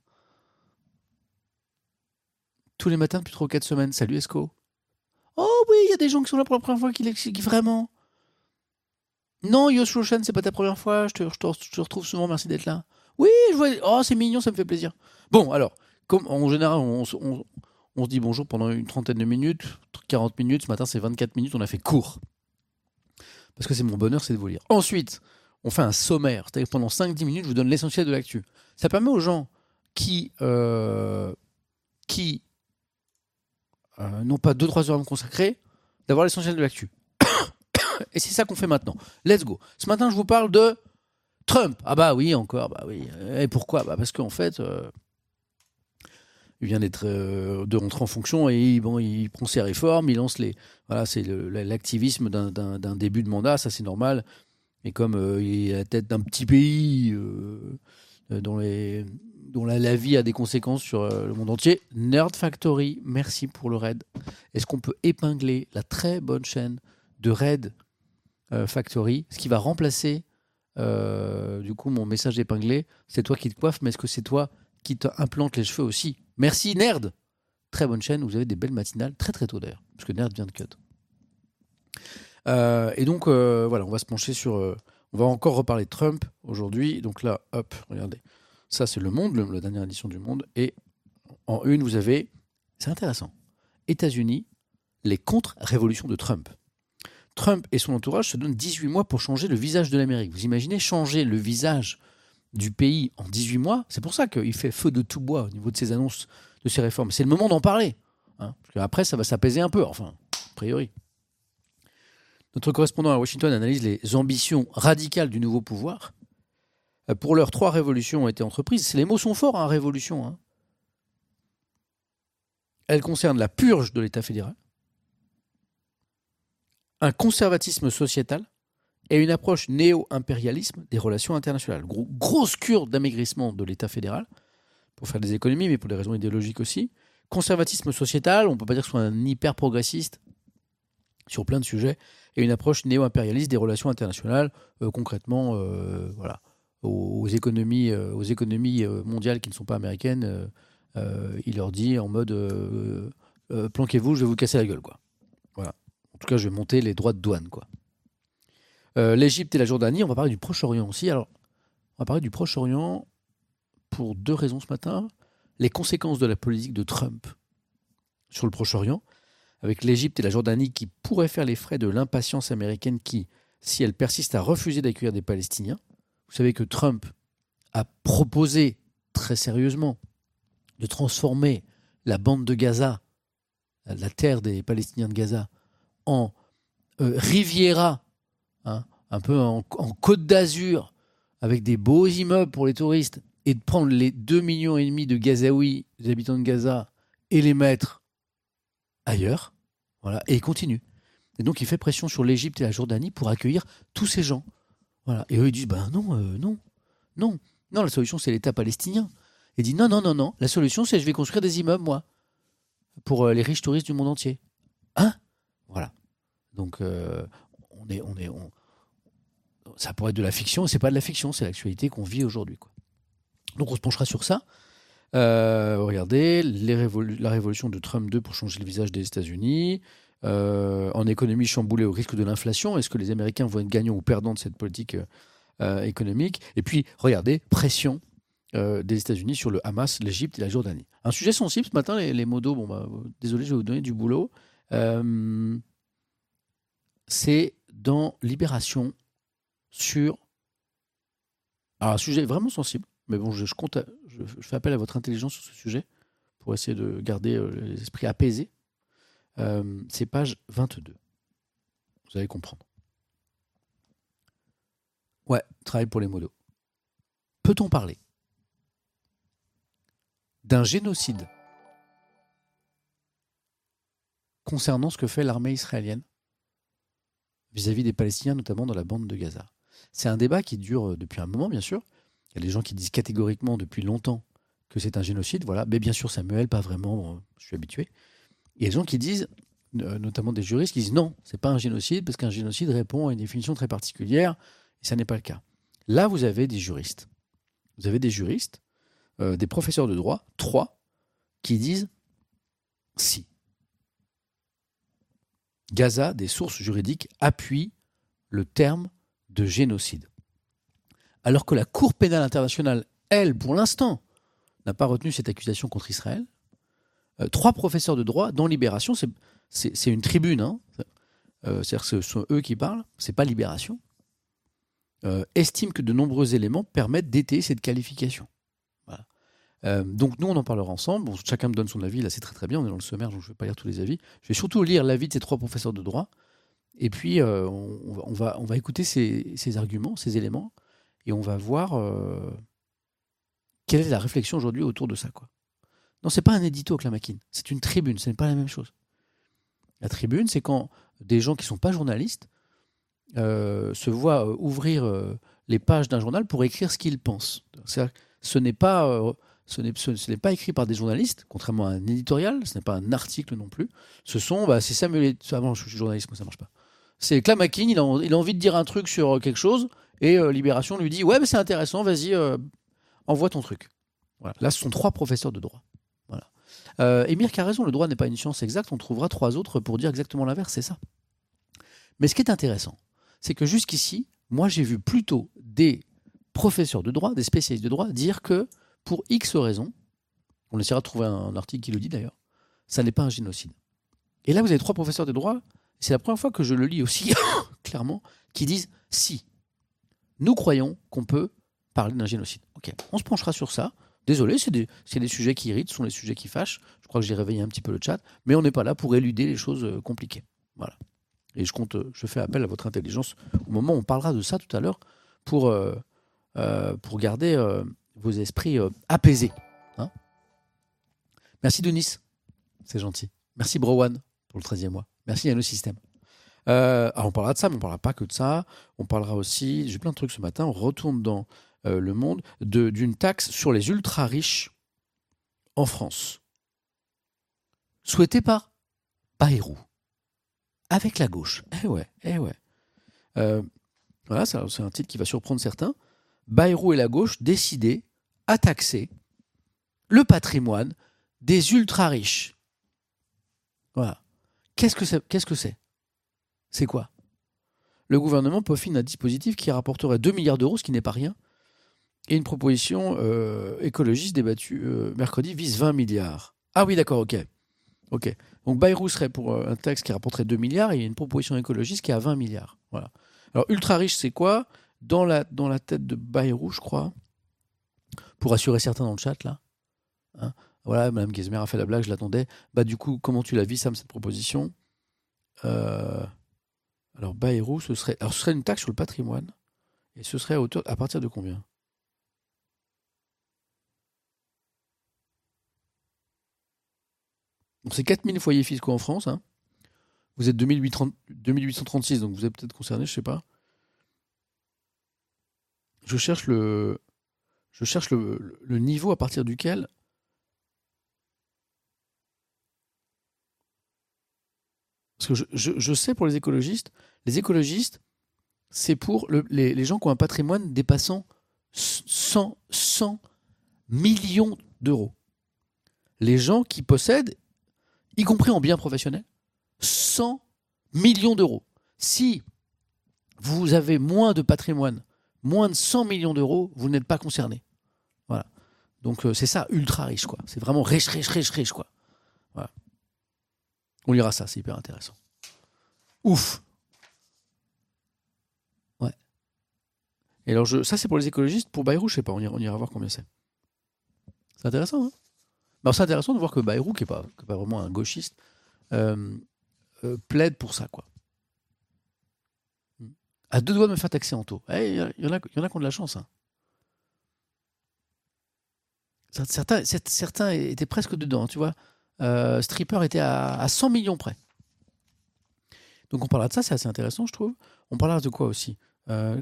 Tous les matins depuis trois ou quatre semaines. Salut Esco. Oh oui, il y a des gens qui sont là pour la première fois qui l'expliquent vraiment. Non, Yoshoshan, c'est pas ta première fois. Je te, je te- je te retrouve souvent. Merci d'être là. Oui, je vois. Oh, c'est mignon, ça me fait plaisir. Bon, alors, comme en général, on, se- on- on se dit bonjour pendant une trentaine de minutes, quarante minutes. Ce matin, c'est vingt-quatre minutes. On a fait court. Parce que c'est mon bonheur, c'est de vous lire. Ensuite, on fait un sommaire. C'est-à-dire que pendant cinq dix minutes, je vous donne l'essentiel de l'actu. Ça permet aux gens qui, euh, qui euh, n'ont pas deux trois heures à me consacrer d'avoir l'essentiel de l'actu. Et c'est ça qu'on fait maintenant. Let's go. Ce matin, je vous parle de Trump. Ah bah oui, encore. Bah oui. Et pourquoi? Bah parce qu'en fait, euh, il vient d'être euh, de rentrer en fonction et bon, il prend ses réformes, il lance les. Voilà, c'est le- l'activisme d'un- d'un d'un début de mandat, ça c'est normal. Et comme euh, il est à la tête d'un petit pays euh, euh, dont, les, dont la, la vie a des conséquences sur euh, le monde entier, Nerd Factory, merci pour le raid. Est-ce qu'on peut épingler la très bonne chaîne de Raid euh, Factory, ce qui va remplacer euh, du coup mon message épinglé? C'est toi qui te coiffe, mais est-ce que c'est toi qui t'implante les cheveux aussi? Merci Nerd. Très bonne chaîne, vous avez des belles matinales, très très tôt d'ailleurs, parce que Nerd vient de cut. Euh, et donc, euh, voilà, on va se pencher sur. Euh, on va encore reparler de Trump aujourd'hui. Donc là, hop, regardez. Ça, c'est Le Monde, le- la dernière édition du Monde. Et en une, vous avez. C'est intéressant. États-Unis, les contre-révolutions de Trump. Trump et son entourage se donnent dix-huit mois pour changer le visage de l'Amérique. Vous imaginez changer le visage du pays en dix-huit mois? C'est pour ça qu'il fait feu de tout bois au niveau de ses annonces, de ses réformes. C'est le moment d'en parler. Hein, parce qu'après, ça va s'apaiser un peu. Enfin, a priori. Notre correspondant à Washington analyse les ambitions radicales du nouveau pouvoir. Euh, Pour l'heure, trois révolutions ont été entreprises. Les mots sont forts, hein, révolution. Hein. Elles concernent la purge de l'État fédéral, un conservatisme sociétal et une approche néo-impérialisme des relations internationales. Gros, grosse cure d'amaigrissement de l'État fédéral, pour faire des économies, mais pour des raisons idéologiques aussi. Conservatisme sociétal, on ne peut pas dire que ce soit un hyper progressiste sur plein de sujets, et une approche néo-impérialiste des relations internationales, euh, concrètement, euh, voilà, aux, aux économies, euh, aux économies euh, mondiales qui ne sont pas américaines, euh, euh, il leur dit en mode euh, euh, planquez-vous, je vais vous casser la gueule, quoi. Voilà. En tout cas, je vais monter les droits de douane, quoi. Euh, L'Égypte et la Jordanie, on va parler du Proche-Orient aussi. Alors, on va parler du Proche-Orient pour deux raisons ce matin. Les conséquences de la politique de Trump sur le Proche-Orient, avec l'Égypte et la Jordanie qui pourraient faire les frais de l'impatience américaine qui, si elle persiste à refuser d'accueillir des Palestiniens. Vous savez que Trump a proposé très sérieusement de transformer la bande de Gaza, la terre des Palestiniens de Gaza, en euh, Riviera, hein, un peu en, en Côte d'Azur, avec des beaux immeubles pour les touristes, et de prendre les deux millions et demi de Gazaouis, des habitants de Gaza, et les mettre ailleurs. Voilà, et il continue. Et donc il fait pression sur l'Égypte et la Jordanie pour accueillir tous ces gens. Voilà. Et eux ils disent ben non, euh, non, non, non, la solution c'est l'État palestinien. Il dit non, non, non, non, la solution c'est je vais construire des immeubles moi pour euh, les riches touristes du monde entier. Hein? Voilà. Donc euh, on est, on est, on... ça pourrait être de la fiction, c'est pas de la fiction, c'est l'actualité qu'on vit aujourd'hui, quoi. Donc on se penchera sur ça. Euh, regardez, les révolu- la révolution de Trump deux pour changer le visage des États-Unis. Euh, en économie chamboulée au risque de l'inflation, est-ce que les Américains vont être gagnants ou perdants de cette politique euh, économique? Et puis, regardez, pression euh, des États-Unis sur le Hamas, l'Égypte et la Jordanie. Un sujet sensible ce matin, les, les modos. Bon, bah, désolé, je vais vous donner du boulot. Euh, c'est dans Libération sur. Alors, un sujet vraiment sensible. Mais bon, je, je compte, à- je, je fais appel à votre intelligence sur ce sujet pour essayer de garder euh, les esprits apaisés. Euh, c'est page vingt-deux. Vous allez comprendre. Ouais, travail pour les modos. Peut-on parler d'un génocide concernant ce que fait l'armée israélienne vis-à-vis des Palestiniens, notamment dans la bande de Gaza? C'est un débat qui dure depuis un moment, bien sûr. Il y a des gens qui disent catégoriquement depuis longtemps que c'est un génocide, voilà. Mais bien sûr, Samuel, pas vraiment, bon, je suis habitué. il y a des gens qui disent, euh, notamment des juristes, qui disent non, c'est pas un génocide, parce qu'un génocide répond à une définition très particulière, et ça n'est pas le cas. Là, vous avez des juristes. Vous avez des juristes, euh, des professeurs de droit, trois, qui disent si. Gaza, des sources juridiques, appuient le terme de génocide. Alors que la Cour pénale internationale, elle, pour l'instant, n'a pas retenu cette accusation contre Israël. Euh, trois professeurs de droit, dans Libération, c'est, c'est, c'est une tribune, hein, euh, c'est-à-dire que ce sont eux qui parlent, c'est pas Libération, euh, estiment que de nombreux éléments permettent d'étayer cette qualification. Voilà. Euh, donc nous, on en parlera ensemble. Bon, chacun me donne son avis, là c'est très très bien, on est dans le sommaire, donc je ne vais pas lire tous les avis. Je vais surtout lire l'avis de ces trois professeurs de droit, et puis euh, on, on, va, on va écouter ces, ces arguments, ces éléments, et on va voir euh, quelle est la réflexion aujourd'hui autour de ça, quoi. Non, c'est pas un édito, Clamakin, c'est une tribune, ce n'est pas la même chose. La tribune, c'est quand des gens qui ne sont pas journalistes euh, se voient euh, ouvrir euh, les pages d'un journal pour écrire ce qu'ils pensent. C'est-à-dire, ce n'est pas, euh, ce n'est, ce, ce n'est pas écrit par des journalistes, contrairement à un éditorial, ce n'est pas un article non plus. Ce sont, bah, c'est Samuel... Ah non, je suis journaliste, moi ça marche pas. C'est Clamakin, il a, il a envie de dire un truc sur quelque chose, et euh, Libération lui dit « Ouais, mais c'est intéressant, vas-y, euh, envoie ton truc. » Voilà. Là, ce sont trois professeurs de droit. Voilà. Euh, Émir qui a raison, le droit n'est pas une science exacte, on trouvera trois autres pour dire exactement l'inverse, c'est ça. Mais ce qui est intéressant, c'est que jusqu'ici, moi j'ai vu plutôt des professeurs de droit, des spécialistes de droit, dire que pour X raisons, on essaiera de trouver un article qui le dit d'ailleurs, ça n'est pas un génocide. Et là, vous avez trois professeurs de droit, c'est la première fois que je le lis aussi clairement, qui disent si, nous croyons qu'on peut parler d'un génocide. Ok, on se penchera sur ça. Désolé, c'est des, c'est des sujets qui irritent, ce sont les sujets qui fâchent. Je crois que j'ai réveillé un petit peu le chat, mais on n'est pas là pour éluder les choses euh, compliquées. Voilà. Et je compte, je fais appel à votre intelligence au moment où on parlera de ça tout à l'heure pour, euh, euh, pour garder euh, vos esprits euh, apaisés. Hein. Merci Denis, c'est gentil. Merci Browan pour le treizième mois. Merci Yann le système. Euh, alors on parlera de ça, mais on ne parlera pas que de ça. On parlera aussi, j'ai plein de trucs ce matin, on retourne dans euh, le monde, de, d'une taxe sur les ultra-riches en France. Souhaitée par Bayrou. Avec la gauche. Eh ouais, eh ouais. Euh, voilà, c'est un titre qui va surprendre certains. Bayrou et la gauche décidaient à taxer le patrimoine des ultra-riches. Voilà. Qu'est-ce que c'est, qu'est-ce que c'est ? C'est quoi ? Le gouvernement peaufine un dispositif qui rapporterait deux milliards d'euros, ce qui n'est pas rien, et une proposition euh, écologiste débattue euh, mercredi vise vingt milliards. Ah oui, d'accord, ok. Ok. Donc Bayrou serait pour un texte qui rapporterait deux milliards et il y a une proposition écologiste qui a vingt milliards. Voilà. Alors ultra riche, c'est quoi ? Dans la, dans la tête de Bayrou, je crois, pour assurer certains dans le chat, là. Hein, voilà, Mme Guesmer a fait la blague, je l'attendais. Bah du coup, comment tu la vis, Sam, cette proposition ? euh, Alors Bayrou, ce serait, alors, ce serait une taxe sur le patrimoine. Et ce serait à, hauteur, à partir de combien ? Donc c'est quatre mille foyers fiscaux en France. Hein. Vous êtes deux mille huit cent trente-six, donc vous êtes peut-être concerné, je ne sais pas. Je cherche le, je cherche le, le niveau à partir duquel... Parce que je, je, je sais pour les écologistes, les écologistes, c'est pour le, les, les gens qui ont un patrimoine dépassant cent, cent millions d'euros. Les gens qui possèdent, y compris en biens professionnels, cent millions d'euros. Si vous avez moins de patrimoine, moins de cent millions d'euros, vous n'êtes pas concerné. Voilà. Donc euh, c'est ça, ultra riche, quoi. C'est vraiment riche, riche, riche, riche, quoi. Voilà. On lira ça, c'est hyper intéressant. Ouf. Ouais. Et alors, je, ça, c'est pour les écologistes. Pour Bayrou, je sais pas, on ira, on ira voir combien c'est. C'est intéressant, hein. Alors, c'est intéressant de voir que Bayrou, qui n'est pas, qui est pas vraiment un gauchiste, euh, euh, plaide pour ça, quoi. À deux doigts de me faire taxer en taux. Il hey, y, y, y en a qui ont de la chance. Hein. Certains, certains étaient presque dedans, tu vois. Euh, Stripper était à, à cent millions près. Donc on parlera de ça, c'est assez intéressant, je trouve. On parlera de quoi aussi euh,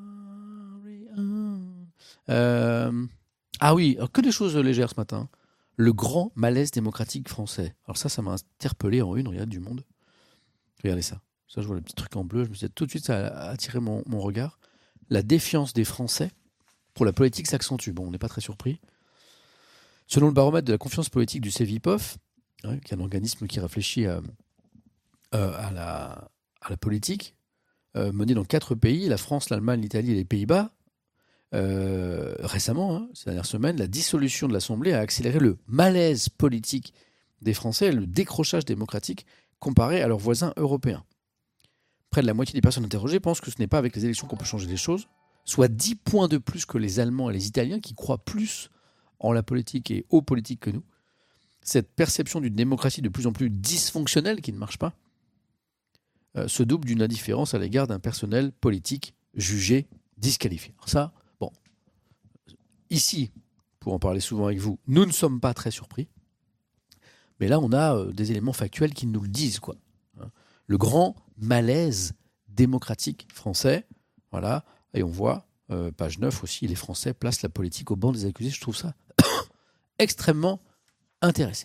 euh, Ah oui, alors que des choses légères ce matin. Le grand malaise démocratique français. Alors ça, ça m'a interpellé en une, regarde, du Monde. Regardez ça. Ça, je vois le petit truc en bleu. Je me suis dit, tout de suite, ça a attiré mon, mon regard. La défiance des Français pour la politique s'accentue. Bon, on n'est pas très surpris. Selon le baromètre de la confiance politique du Cevipof, hein, qui est un organisme qui réfléchit à, euh, à, la, à la politique, euh, menée dans quatre pays, la France, l'Allemagne, l'Italie et les Pays-Bas, euh, récemment, hein, ces dernières semaines, la dissolution de l'Assemblée a accéléré le malaise politique des Français et le décrochage démocratique comparé à leurs voisins européens. Près de la moitié des personnes interrogées pensent que ce n'est pas avec les élections qu'on peut changer les choses, soit dix points de plus que les Allemands et les Italiens qui croient plus en la politique et aux politiques que nous. Cette perception d'une démocratie de plus en plus dysfonctionnelle, qui ne marche pas, euh, se double d'une indifférence à l'égard d'un personnel politique jugé disqualifié. Alors ça, bon, ici, pour en parler souvent avec vous, nous ne sommes pas très surpris, mais là, on a euh, des éléments factuels qui nous le disent, quoi. Hein. Le grand malaise démocratique français, voilà, et on voit, euh, page neuf aussi, les Français placent la politique au banc des accusés. Je trouve ça extrêmement intéressant.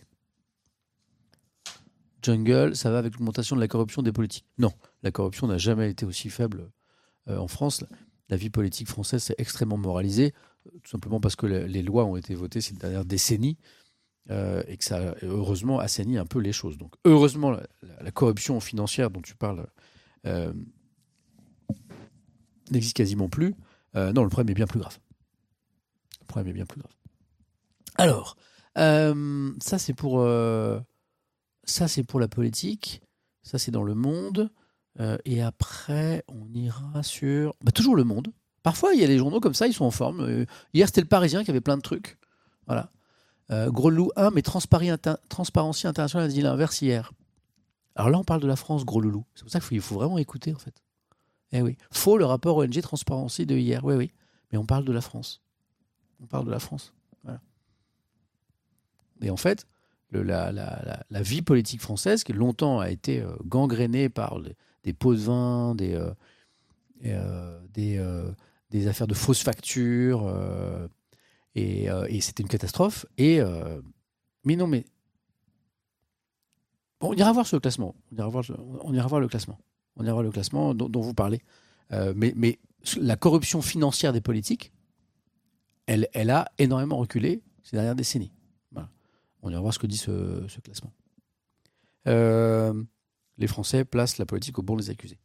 Jungle, ça va avec l'augmentation de la corruption des politiques. Non, la corruption n'a jamais été aussi faible euh, en France. La vie politique française s'est extrêmement moralisée, tout simplement parce que les lois ont été votées ces dernières décennies euh, et que ça a heureusement assaini un peu les choses. Donc heureusement, la, la, la corruption financière dont tu parles euh, n'existe quasiment plus. Euh, non, le problème est bien plus grave. Le problème est bien plus grave. Alors, euh, ça c'est pour euh, ça c'est pour la politique. Ça c'est dans Le Monde. Euh, et après, on ira sur bah, toujours Le Monde. Parfois, il y a des journaux comme ça, ils sont en forme. Euh, hier, c'était Le Parisien qui avait plein de trucs. Voilà. Euh, Gros Loulou un, mais Transparency International a dit l'inverse hier. Alors là, on parle de la France, Gros Loulou. C'est pour ça qu'il faut, faut vraiment écouter, en fait. Eh oui. Faux, le rapport O N G Transparency de hier. Oui, oui. Mais on parle de la France. On parle de la France. Voilà. Et en fait, le, la, la, la, la vie politique française, qui longtemps a été euh, gangrénée par les, des pots de vin, des, euh, et, euh, des, euh, des affaires de fausses factures, euh, et, euh, et c'était une catastrophe. Et, euh, mais non, mais... Bon, on ira voir ce classement. On ira voir, on ira voir le classement. On ira voir le classement dont, dont vous parlez. Euh, mais, mais la corruption financière des politiques, elle, elle a énormément reculé ces dernières décennies. Voilà. On ira voir ce que dit ce, ce classement. Euh, les Français placent la politique au banc des accusés.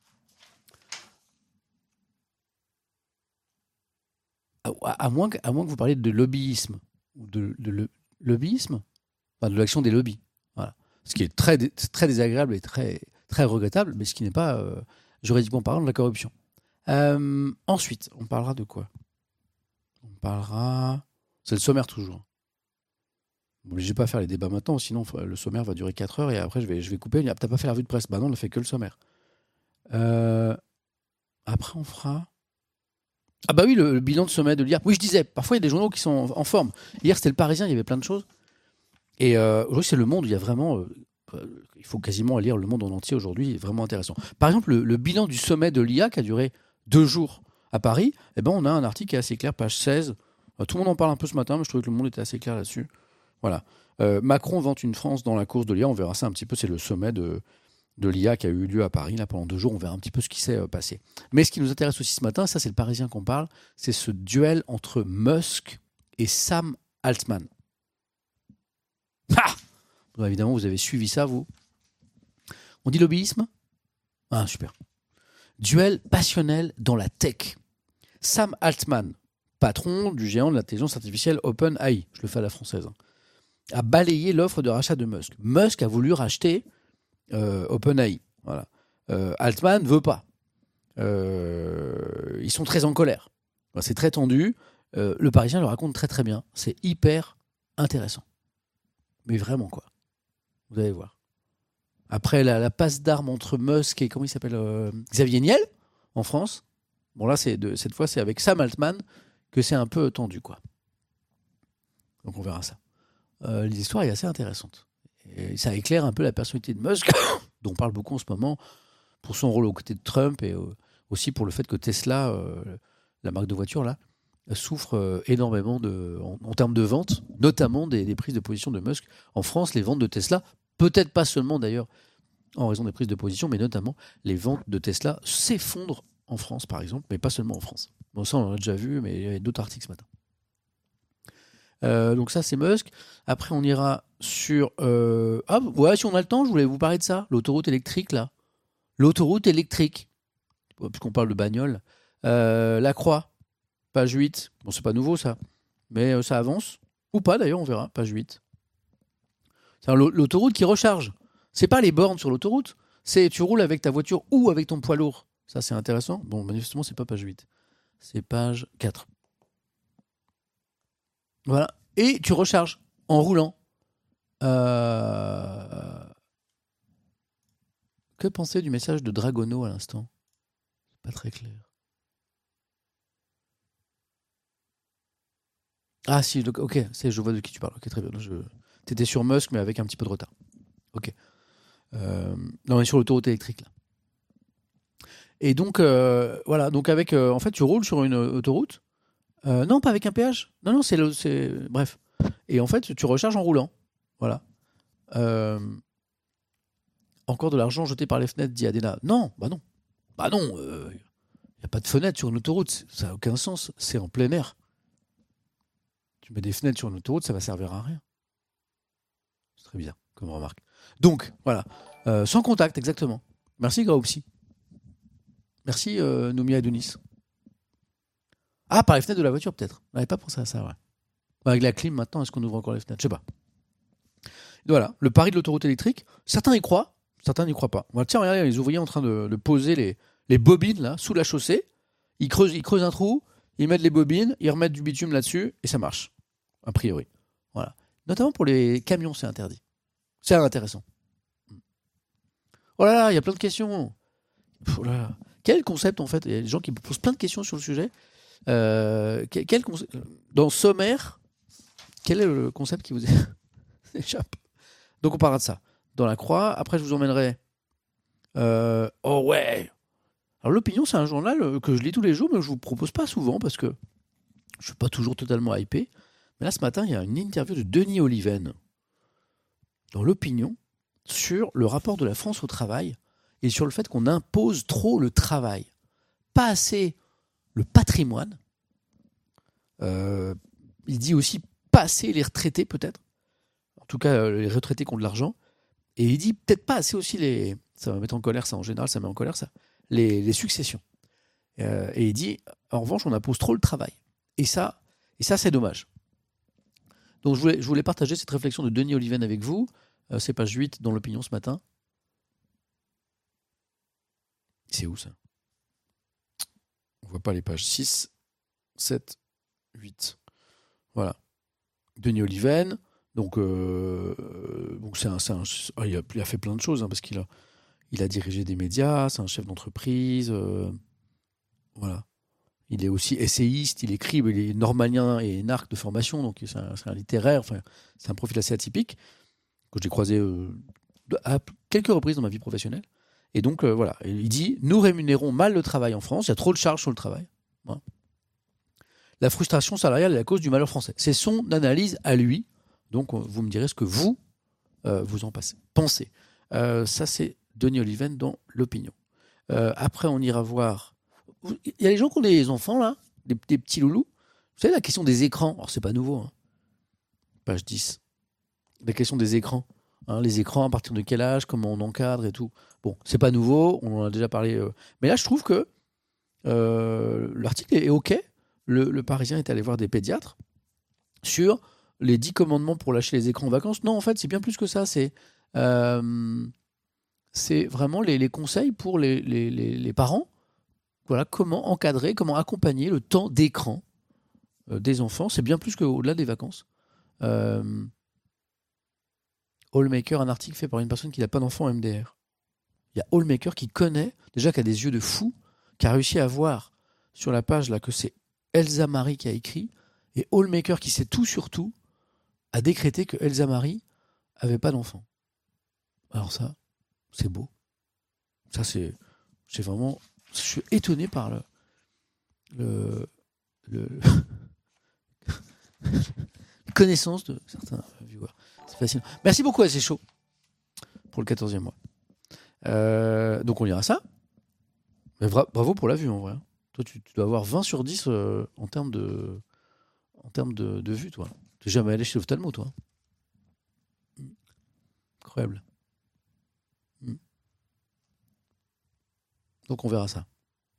À, à, moins que, à moins que vous parliez de lobbyisme, ou de, de, de lobbyisme, enfin de l'action des lobbies. Voilà. Ce qui est très, très désagréable et très, très regrettable, mais ce qui n'est pas, euh, juridiquement parlant, de la corruption. Euh, ensuite, on parlera de quoi ? On parlera... C'est le sommaire toujours. Bon, je ne vais pas faire les débats maintenant, sinon le sommaire va durer quatre heures et après je vais, je vais couper. Tu n'as pas fait la revue de presse. Bah non, on ne fait que le sommaire. Euh, après, on fera... Ah bah oui, le, le bilan de sommet de l'I A. Oui, je disais, parfois il y a des journaux qui sont en, en forme. Hier, c'était Le Parisien, il y avait plein de choses. Et euh, aujourd'hui, c'est Le Monde, il y a vraiment... Euh, il faut quasiment lire Le Monde en entier aujourd'hui, c'est vraiment intéressant. Par exemple, le, le bilan du sommet de l'I A qui a duré deux jours à Paris, eh ben, on a un article qui est assez clair, page seize. Tout le monde en parle un peu ce matin, mais je trouvais que Le Monde était assez clair là-dessus. Voilà. Euh, Macron vante une France dans la course de l'I A, on verra ça un petit peu, c'est le sommet de, de l'I A qui a eu lieu à Paris là, pendant deux jours, on verra un petit peu ce qui s'est euh, passé. Mais ce qui nous intéresse aussi ce matin, ça c'est Le Parisien qu'on parle, c'est ce duel entre Musk et Sam Altman. Ah bon, évidemment, vous avez suivi ça, vous. On dit lobbyisme ? Ah, super. Duel passionnel dans la tech. Sam Altman, patron du géant de l'intelligence artificielle OpenAI, je le fais à la française, hein, a balayé l'offre de rachat de Musk. Musk a voulu racheter euh, OpenAI. Voilà. Euh, Altman ne veut pas. Euh, ils sont très en colère. C'est très tendu. Euh, le Parisien le raconte très très bien. C'est hyper intéressant. Mais vraiment, quoi. Vous allez voir. Après la, la passe d'armes entre Musk et, comment il s'appelle, euh, Xavier Niel, en France. Bon, là, c'est de, cette fois, c'est avec Sam Altman que c'est un peu tendu, quoi. Donc, on verra ça. Euh, l'histoire est assez intéressante. Et ça éclaire un peu la personnalité de Musk, dont on parle beaucoup en ce moment, pour son rôle aux côtés de Trump et euh, aussi pour le fait que Tesla, euh, la marque de voiture, là, souffre euh, énormément de, en, en termes de vente, notamment des, des prises de position de Musk. En France, les ventes de Tesla, peut-être pas seulement d'ailleurs en raison des prises de position, mais notamment les ventes de Tesla s'effondrent en France, par exemple, mais pas seulement en France. Bon, ça, on l'a déjà vu, mais il y avait d'autres articles ce matin. Euh, donc ça, c'est Musk. Après, on ira sur... Euh... Ah, ouais, si on a le temps, je voulais vous parler de ça. L'autoroute électrique, là. L'autoroute électrique. Puisqu'on parle de bagnole. Euh, la Croix, page huit. Bon, c'est pas nouveau, ça. Mais euh, ça avance. Ou pas, d'ailleurs, on verra. Page huit. C'est l'autoroute qui recharge. C'est pas les bornes sur l'autoroute. C'est tu roules avec ta voiture ou avec ton poids lourd. Ça, c'est intéressant. Bon, manifestement, c'est pas page huit. C'est page quatre. Voilà. Et tu recharges en roulant. Euh... Que penser du message de Dragono à l'instant? Pas très clair. Ah si, ok, c'est, je vois de qui tu parles. Ok, très bien. Je... T'étais sur Musk, mais avec un petit peu de retard. Ok. Euh... Non, on est sur l'autoroute électrique là. Et donc, euh, voilà. Donc avec, euh, en fait, tu roules sur une autoroute. Euh, non, pas avec un péage. Non, non, c'est le, c'est bref. Et en fait, tu recharges en roulant. Voilà. Euh... Encore de l'argent jeté par les fenêtres, dit Adena. Non, bah non. Bah non, il euh, n'y a pas de fenêtre sur une autoroute. Ça n'a aucun sens. C'est en plein air. Tu mets des fenêtres sur une autoroute, ça va servir à rien. C'est très bien, comme remarque. Donc, voilà. Euh, sans contact, exactement. Merci, Graopsy. Merci, euh, Noumia Adonis. Ah, par les fenêtres de la voiture, peut-être. On n'avait pas pensé à ça, ouais. Avec la clim, maintenant, est-ce qu'on ouvre encore les fenêtres? Je sais pas. Voilà, le pari de l'autoroute électrique. Certains y croient, certains n'y croient pas. Voilà, tiens, regardez, les ouvriers en train de, de poser les, les bobines, là, sous la chaussée. Ils creusent, ils creusent un trou, ils mettent les bobines, ils remettent du bitume là-dessus, et ça marche. A priori. Voilà. Notamment pour les camions, c'est interdit. C'est intéressant. Oh là là, il y a plein de questions. Oh là là. Quel concept, en fait? Il y a des gens qui me posent plein de questions sur le sujet. Euh, quel, quel concept... Dans Sommaire, quel est le concept qui vous échappe? Donc on parlera de ça. Dans la Croix, après je vous emmènerai... Euh... Oh ouais. Alors l'Opinion, c'est un journal que je lis tous les jours, mais je vous propose pas souvent, parce que je suis pas toujours totalement hypé. Mais là, ce matin, il y a une interview de Denis Oliven dans l'Opinion sur le rapport de la France au travail et sur le fait qu'on impose trop le travail. Pas assez le patrimoine. Euh, il dit aussi pas assez les retraités, peut-être. En tout cas, les retraités qui ont de l'argent. Et il dit peut-être pas assez aussi les... Ça va mettre en colère, ça, en général, ça met en colère, ça. Les, les successions. Euh, et il dit, en revanche, on impose trop le travail. Et ça, et ça c'est dommage. Donc je voulais, je voulais partager cette réflexion de Denis Oliven avec vous. Euh, c'est page huit dans l'Opinion ce matin. C'est où ça? On voit pas les pages six, sept, huit. Voilà. Denis Oliven. Donc, euh, donc c'est un, c'est un, il, a, il a fait plein de choses hein, parce qu'il a, il a dirigé des médias, c'est un chef d'entreprise. Euh, voilà. Il est aussi essayiste, il écrit, il est normalien et énarque de formation, donc c'est un, c'est un littéraire, enfin, c'est un profil assez atypique, que j'ai croisé euh, à quelques reprises dans ma vie professionnelle. Et donc, euh, voilà, il dit « Nous rémunérons mal le travail en France, il y a trop de charges sur le travail. Voilà. La frustration salariale est la cause du malheur français. » C'est son analyse à lui, donc vous me direz ce que vous, euh, vous en passez, pensez. Euh, ça, c'est Denis Oliven dans l'Opinion. Euh, après, on ira voir... Il y a les gens qui ont des enfants, là, des, des petits loulous. Vous savez, la question des écrans. Alors, c'est pas nouveau. Hein. Page dix. La question des écrans. Hein, les écrans, à partir de quel âge, comment on encadre et tout. Bon, c'est pas nouveau, on en a déjà parlé. Euh... Mais là, je trouve que euh, l'article est OK. Le, le Parisien est allé voir des pédiatres sur les dix commandements pour lâcher les écrans en vacances. Non, en fait, c'est bien plus que ça. C'est, euh, c'est vraiment les, les conseils pour les, les, les, les parents. Voilà, comment encadrer, comment accompagner le temps d'écran euh, des enfants. C'est bien plus qu'au-delà des vacances. Euh, Allmaker, un article fait par une personne qui n'a pas d'enfant en M D R. Il y a Allmaker qui connaît, déjà qui a des yeux de fou, qui a réussi à voir sur la page là que c'est Elsa Marie qui a écrit, et Allmaker qui sait tout sur tout, a décrété que Elsa Marie avait pas d'enfant. Alors ça, c'est beau. Ça, c'est, c'est vraiment... Je suis étonné par le, le, le connaissance de certains viewers. C'est fascinant. Merci beaucoup à C'est chaud pour le quatorzième mois. Euh, donc on lira ça. Mais bra- bravo pour la vue en vrai. Toi, tu, tu dois avoir vingt sur dix euh, en termes de, en termes de, de vue, toi. Tu n'es jamais allé chez l'ophtalmo, toi. Mm. Incroyable. Mm. Donc on verra ça.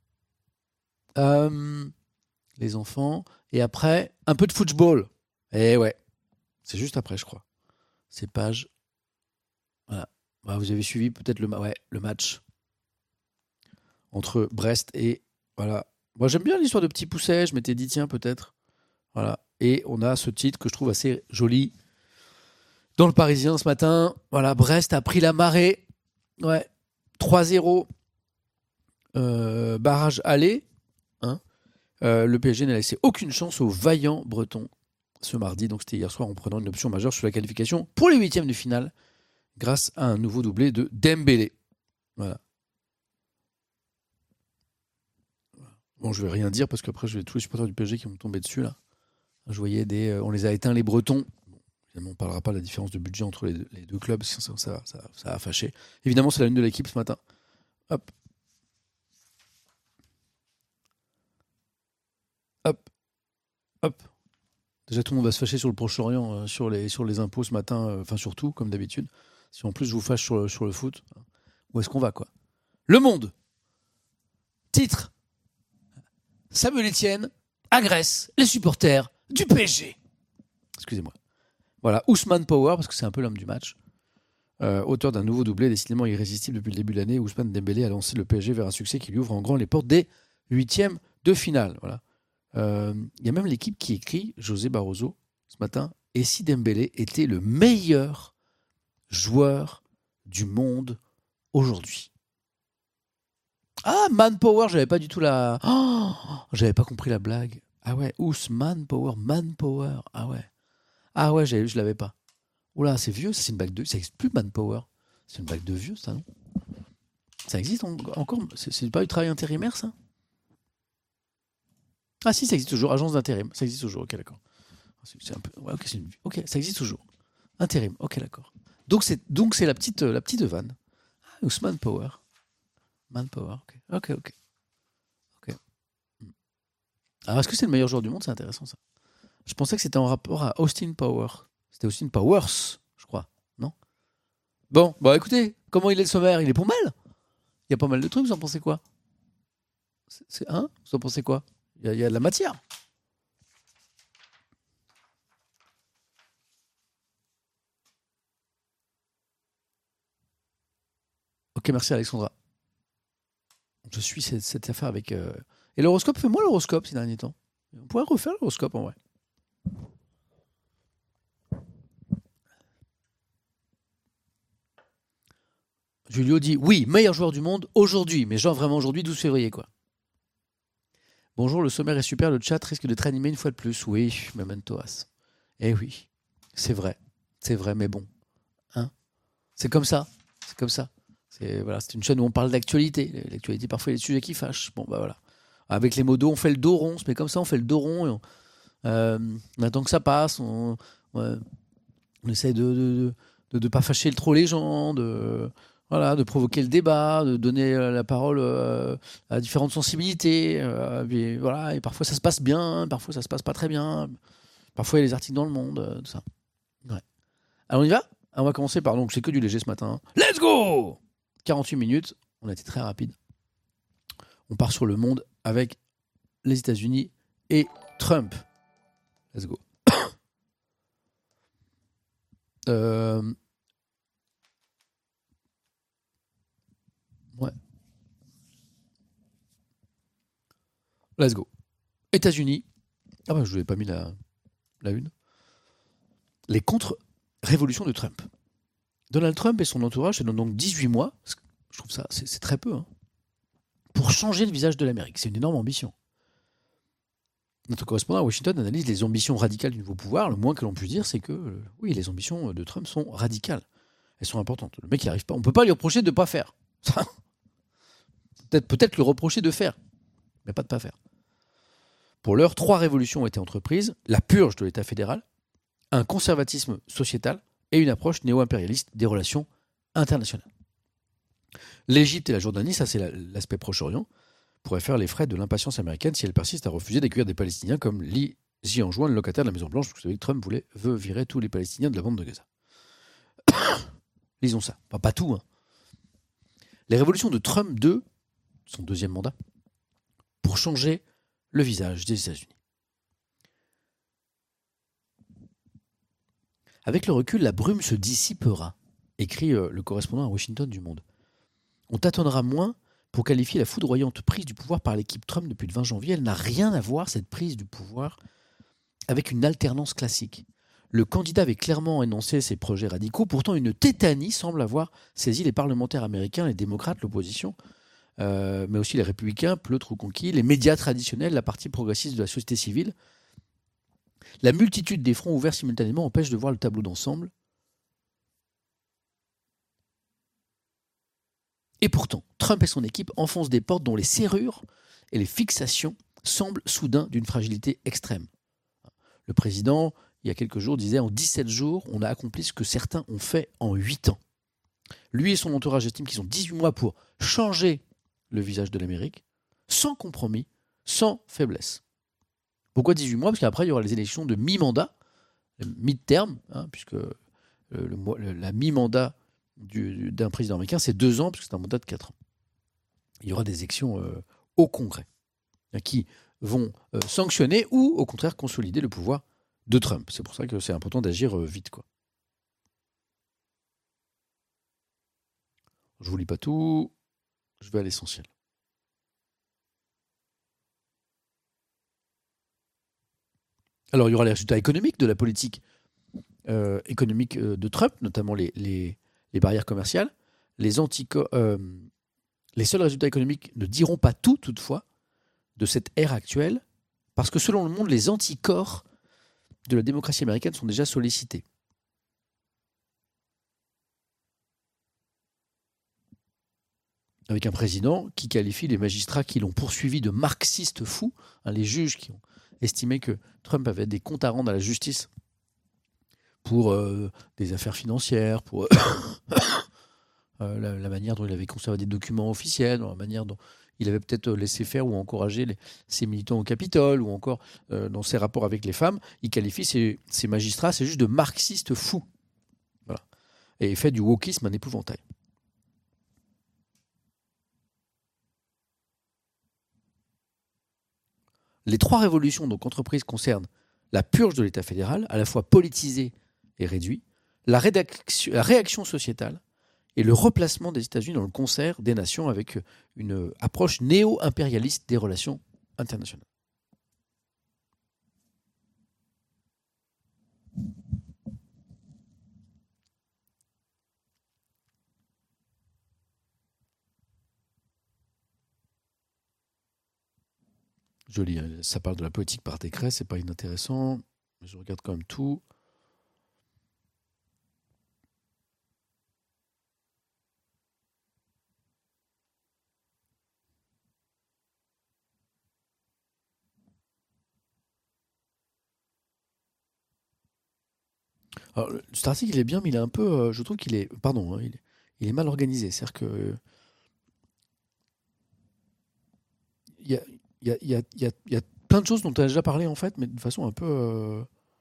Euh, les enfants. Et après, un peu de football. Eh ouais. C'est juste après, je crois. Ces pages. Voilà. Bah, vous avez suivi peut-être le, ma- ouais, le match entre Brest et. Voilà. Moi, j'aime bien l'histoire de Petit Pousset. Je m'étais dit, tiens, peut-être. Voilà. Et on a ce titre que je trouve assez joli dans le Parisien ce matin. Voilà. Brest a pris la marée. Ouais. trois zéro. Euh, barrage aller. Hein. Euh, le P S G n'a laissé aucune chance aux vaillants Bretons ce mardi. Donc, c'était hier soir en prenant une option majeure sur la qualification pour les huitièmes de finale grâce à un nouveau doublé de Dembélé. Voilà. Bon, je vais rien dire parce qu'après, je vais tous les supporters du P S G qui vont me tomber dessus là. Je voyais des, euh, on les a éteints les Bretons. Bon, évidemment, on ne parlera pas de la différence de budget entre les deux, les deux clubs, sinon ça, ça, ça, ça a fâché. Évidemment, c'est la une de l'équipe ce matin. Hop, hop, hop. Déjà, tout le monde va se fâcher sur le Proche-Orient, euh, sur les, sur les impôts ce matin, euh, enfin surtout, comme d'habitude. Si en plus je vous fâche sur le, sur le foot, hein. Où est-ce qu'on va, quoi? Le Monde. Titre. Samuel Etienne agresse les supporters du P S G. Excusez-moi. Voilà, Ousmane Power, parce que c'est un peu l'homme du match. Euh, auteur d'un nouveau doublé décidément irrésistible depuis le début de l'année, Ousmane Dembélé a lancé le P S G vers un succès qui lui ouvre en grand les portes des huitièmes de finale. Voilà. Euh, y a même l'équipe qui écrit, José Barroso, ce matin, et si Dembélé était le meilleur joueur du monde aujourd'hui? Ah, Manpower, j'avais pas du tout la... Oh, j'avais pas compris la blague. Ah ouais, Ousmane Power, Manpower. Ah ouais. Ah ouais, j'avais- je l'avais pas. Oula, c'est vieux, ça, c'est une blague de... Ça existe plus, Manpower. C'est une blague de vieux, ça, non? Ça existe en- encore? C'est c'est pas du travail intérimaire, ça? Ah si, ça existe toujours. Agence d'intérim. Ça existe toujours. Ok, d'accord. C'est c'est un peu... ouais, ok, c'est une... ok, ça existe toujours. Intérim. Ok, d'accord. Donc c'est donc c'est la petite euh, la petite vanne. Ah, Ousmane Power. Manpower. Ok. Ok, ok. Ok. Hmm. Alors est-ce que c'est le meilleur joueur du monde? C'est intéressant ça. Je pensais que c'était en rapport à Austin Power. C'était Austin Powers, je crois. Non? Bon, bah écoutez, comment il est le sommaire? Il est pour mal. Il y a pas mal de trucs. Vous en pensez quoi? C'est, c'est- hein? Vous en pensez quoi? Il y, a- il y a de la matière. Ok, merci Alexandra. Je suis cette, cette affaire avec. euh, Et l'horoscope, fais-moi l'horoscope ces derniers temps. On pourrait refaire l'horoscope en vrai. Julio dit oui, meilleur joueur du monde aujourd'hui, mais genre vraiment aujourd'hui, douze février quoi. Bonjour, le sommaire est super, le chat risque d'être animé une fois de plus. Oui, mementoas. Eh oui, c'est vrai, c'est vrai, mais bon, hein, c'est comme ça, c'est comme ça. C'est voilà, c'est une chaîne où on parle d'actualité. L'actualité, parfois, il y a des sujets qui fâchent. Bon bah voilà. Avec les modos, on fait le dos rond, on se met comme ça, on fait le dos rond et on, euh, on attend que ça passe. On, ouais, on essaie de de, de, de pas fâcher trop les gens, de voilà, de provoquer le débat, de donner euh, la parole euh, à différentes sensibilités. Euh, et voilà, et parfois ça se passe bien, parfois ça se passe pas très bien. Parfois il y a des articles dans le monde, euh, tout ça. Ouais. Alors on y va. On va commencer par donc c'est que du léger ce matin. Let's go. quarante-huit minutes. On a été très rapide. On part sur le monde avec les États-Unis et Trump. Let's go. Euh, ouais. Let's go. États-Unis. Ah bah je vous ai pas mis la, la une. Les contre-révolutions de Trump. Donald Trump et son entourage, ça donne donc dix-huit mois. Je trouve ça, c'est, c'est très peu, hein, pour changer le visage de l'Amérique. C'est une énorme ambition. Notre correspondant à Washington analyse les ambitions radicales du nouveau pouvoir. Le moins que l'on puisse dire, c'est que euh, oui, les ambitions de Trump sont radicales. Elles sont importantes. Le mec, il arrive pas. On peut pas lui reprocher de ne pas faire. peut-être, peut-être lui reprocher de faire, mais pas de pas faire. Pour l'heure, trois révolutions ont été entreprises, la purge de l'État fédéral, un conservatisme sociétal et une approche néo-impérialiste des relations internationales. L'Égypte et la Jordanie, ça c'est l'aspect Proche-Orient, pourraient faire les frais de l'impatience américaine si elle persiste à refuser d'accueillir des Palestiniens comme Lee Jianjuan, le locataire de la Maison-Blanche, parce que vous savez que Trump voulait, veut virer tous les Palestiniens de la bande de Gaza. Lisons ça. Enfin, pas tout. Hein. Les révolutions de Trump deux, son deuxième mandat, pour changer le visage des États-Unis. Avec le recul, la brume se dissipera, écrit euh, le correspondant à Washington du Monde. On tâtonnera moins pour qualifier la foudroyante prise du pouvoir par l'équipe Trump depuis le vingt janvier. Elle n'a rien à voir, cette prise du pouvoir, avec une alternance classique. Le candidat avait clairement énoncé ses projets radicaux, pourtant une tétanie semble avoir saisi les parlementaires américains, les démocrates, l'opposition, euh, mais aussi les républicains, pleutres ou conquis, les médias traditionnels, la partie progressiste de la société civile. La multitude des fronts ouverts simultanément empêche de voir le tableau d'ensemble. Et pourtant, Trump et son équipe enfoncent des portes dont les serrures et les fixations semblent soudain d'une fragilité extrême. Le président, il y a quelques jours, disait « En dix-sept jours, on a accompli ce que certains ont fait en huit ans. » Lui et son entourage estiment qu'ils ont dix-huit mois pour changer le visage de l'Amérique, sans compromis, sans faiblesse. Pourquoi dix-huit mois ? Parce qu'après, il y aura les élections de mi-mandat, mid-term, hein, puisque le, le, la mi-mandat du, d'un président américain, c'est deux ans, puisque c'est un mandat de quatre ans. Il y aura des élections euh, au Congrès, hein, qui vont euh, sanctionner ou, au contraire, consolider le pouvoir de Trump. C'est pour ça que c'est important d'agir euh, vite, quoi. Je ne vous lis pas tout, je vais à l'essentiel. Alors, il y aura les résultats économiques de la politique euh, économique euh, de Trump, notamment les, les, les barrières commerciales. Les, antico- euh, les seuls résultats économiques ne diront pas tout, toutefois, de cette ère actuelle, parce que selon Le Monde, les anticorps de la démocratie américaine sont déjà sollicités. Avec un président qui qualifie les magistrats qui l'ont poursuivi de marxistes fous, hein, les juges qui ont estimé que Trump avait des comptes à rendre à la justice pour euh, des affaires financières, pour euh, la, la manière dont il avait conservé des documents officiels, la manière dont il avait peut-être laissé faire ou encouragé les, ses militants au Capitole, ou encore euh, dans ses rapports avec les femmes. Il qualifie ces, ces magistrats, c'est juste de marxistes fous. Voilà. Et il fait du wokisme un épouvantail. Les trois révolutions donc entreprises concernent la purge de l'État fédéral, à la fois politisé et réduit, la, rédaction, la réaction sociétale et le replacement des États-Unis dans le concert des nations avec une approche néo-impérialiste des relations internationales. Joli, ça parle de la politique par décret, c'est pas inintéressant, mais je regarde quand même tout. Alors, cet article, il est bien, mais il est un peu, euh, je trouve qu'il est, pardon, hein, il, est, il est mal organisé. C'est-à-dire que il y a, il y a, il y a, il y a, il y a plein de choses dont tu as déjà parlé en fait, mais de façon un peu. Euh...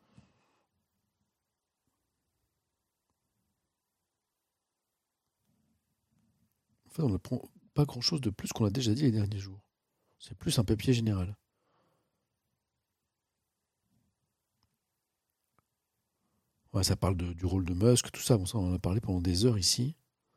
En fait, on ne prend pas grand-chose de plus qu'on a déjà dit les derniers jours. C'est plus un papier général. Ouais, ça parle de, du rôle de Musk, tout ça. Bon, ça, on en a parlé pendant des heures ici.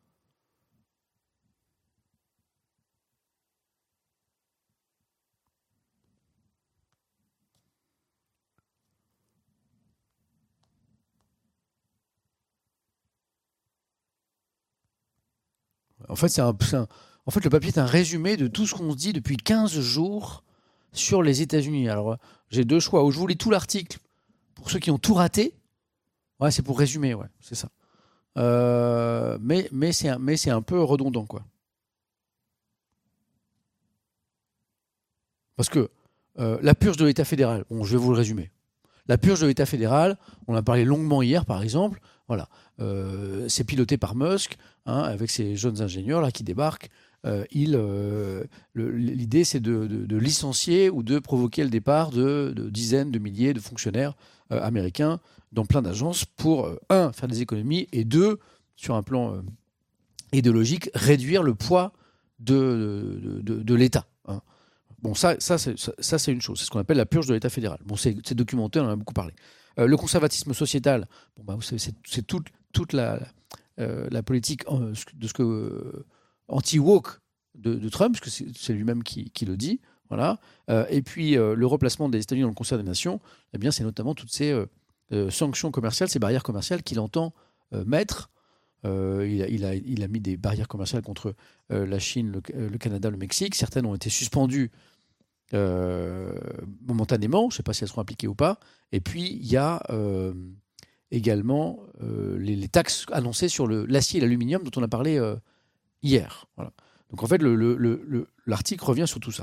En fait, c'est un, c'est un- en fait, le papier est un résumé de tout ce qu'on se dit depuis quinze jours sur les États-Unis. Alors, j'ai deux choix. Ou je vous lis tout l'article pour ceux qui ont tout raté. Ouais, c'est pour résumer, ouais, c'est ça. Euh, mais mais c'est un, mais c'est un peu redondant, quoi. Parce que Euh, la purge de l'État fédéral, bon, je vais vous le résumer. La purge de l'État fédéral, on en a parlé longuement hier, par exemple. Voilà, euh, c'est piloté par Musk, hein, avec ses jeunes ingénieurs là qui débarquent. Euh, il, euh, le, l'idée, c'est de, de, de licencier ou de provoquer le départ de, de dizaines de milliers de fonctionnaires euh, américains dans plein d'agences pour, euh, un, faire des économies, et deux, sur un plan euh, idéologique, réduire le poids de, de, de, de l'État. Hein. Bon, ça, ça, c'est, ça, ça, c'est une chose. C'est ce qu'on appelle la purge de l'État fédéral. Bon, c'est, c'est documenté, on en a beaucoup parlé. Euh, le conservatisme sociétal, bon, bah, c'est, c'est, c'est toute, toute la, euh, la politique euh, de ce que euh, anti-woke de, de Trump, parce que c'est, c'est lui-même qui, qui le dit. Voilà. Euh, et puis, euh, le replacement des États-Unis dans le concert des nations, eh bien, c'est notamment toutes ces euh, euh, sanctions commerciales, ces barrières commerciales qu'il entend euh, mettre. Euh, il, a, il, a, il a mis des barrières commerciales contre euh, la Chine, le, le Canada, le Mexique. Certaines ont été suspendues euh, momentanément. Je ne sais pas si elles seront appliquées ou pas. Et puis, il y a euh, également euh, les, les taxes annoncées sur le, l'acier et l'aluminium dont on a parlé euh, hier. Voilà. Donc, en fait, le, le, le, l'article revient sur tout ça.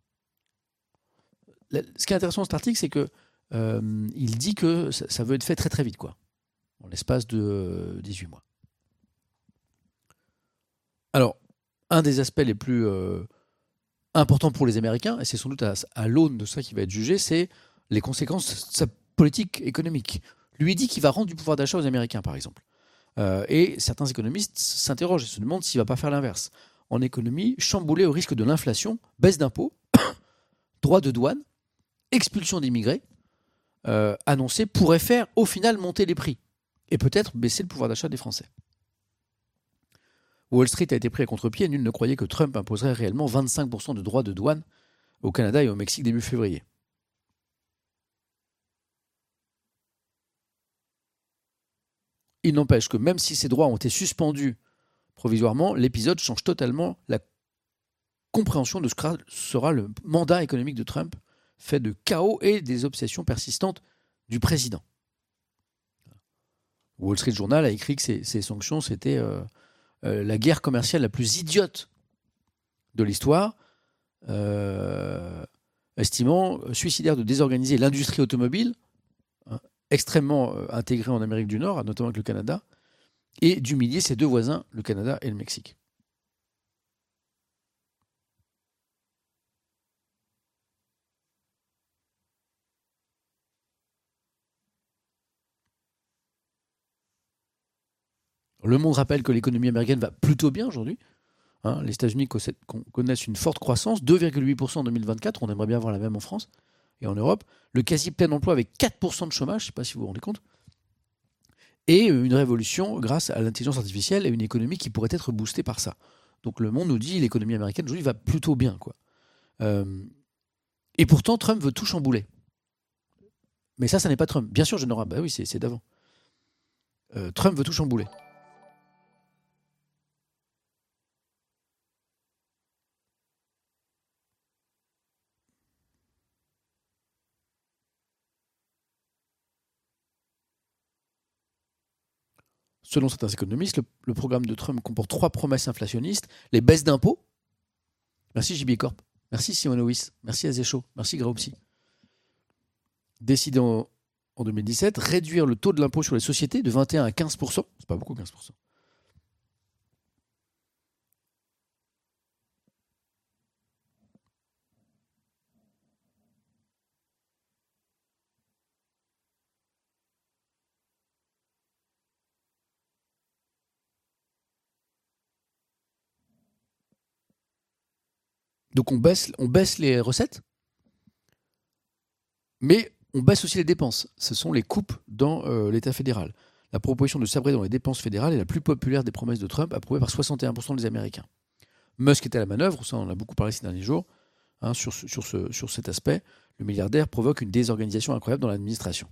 Ce qui est intéressant dans cet article, c'est que euh, il dit que ça, ça veut être fait très très vite, quoi, en l'espace de euh, dix-huit mois. Alors, un des aspects les plus euh, importants pour les Américains, et c'est sans doute à, à l'aune de ça qui va être jugé, c'est les conséquences de sa politique économique. Lui dit qu'il va rendre du pouvoir d'achat aux Américains, par exemple. Euh, et certains économistes s'interrogent et se demandent s'il ne va pas faire l'inverse. En économie, chambouler au risque de l'inflation, baisse d'impôts, droits de douane, expulsion d'immigrés, euh, annoncés, pourrait faire au final monter les prix et peut-être baisser le pouvoir d'achat des Français. Wall Street a été pris à contre-pied et nul ne croyait que Trump imposerait réellement vingt-cinq pour cent de droits de douane au Canada et au Mexique début février. Il n'empêche que même si ces droits ont été suspendus provisoirement, l'épisode change totalement la compréhension de ce que sera le mandat économique de Trump, fait de chaos et des obsessions persistantes du président. Wall Street Journal a écrit que ces, ces sanctions, c'était euh, euh, la guerre commerciale la plus idiote de l'histoire, euh, estimant suicidaire de désorganiser l'industrie automobile, hein, extrêmement euh, intégrée en Amérique du Nord, notamment avec le Canada, et d'humilier ses deux voisins, le Canada et le Mexique. Le Monde rappelle que l'économie américaine va plutôt bien aujourd'hui. Hein, les États-Unis connaissent une forte croissance, deux virgule huit pour cent en deux mille vingt-quatre, on aimerait bien avoir la même en France et en Europe. Le quasi-plein emploi avec quatre pour cent de chômage, je ne sais pas si vous vous rendez compte. Et une révolution grâce à l'intelligence artificielle et une économie qui pourrait être boostée par ça. Donc le Monde nous dit que l'économie américaine aujourd'hui va plutôt bien, quoi. Euh, et pourtant, Trump veut tout chambouler. Mais ça, ça n'est pas Trump. Bien sûr, je n'aurai. Bah oui, c'est, c'est d'avant. Euh, Trump veut tout chambouler. Selon certains économistes, le, le programme de Trump comporte trois promesses inflationnistes. Les baisses d'impôts. Merci J B Corp. Merci Simonowis. Merci Azécho. Merci Graupsi. Décidé en, en deux mille dix-sept, réduire le taux de l'impôt sur les sociétés de vingt et un à quinze pour cent. C'est pas beaucoup, quinze pour cent. Donc on baisse, on baisse les recettes, mais on baisse aussi les dépenses. Ce sont les coupes dans euh, l'État fédéral. La proposition de sabrer dans les dépenses fédérales est la plus populaire des promesses de Trump, approuvée par soixante et un pour cent des Américains. Musk était à la manœuvre, ça on en a beaucoup parlé ces derniers jours, hein, sur, ce, sur, ce, sur cet aspect. Le milliardaire provoque une désorganisation incroyable dans l'administration.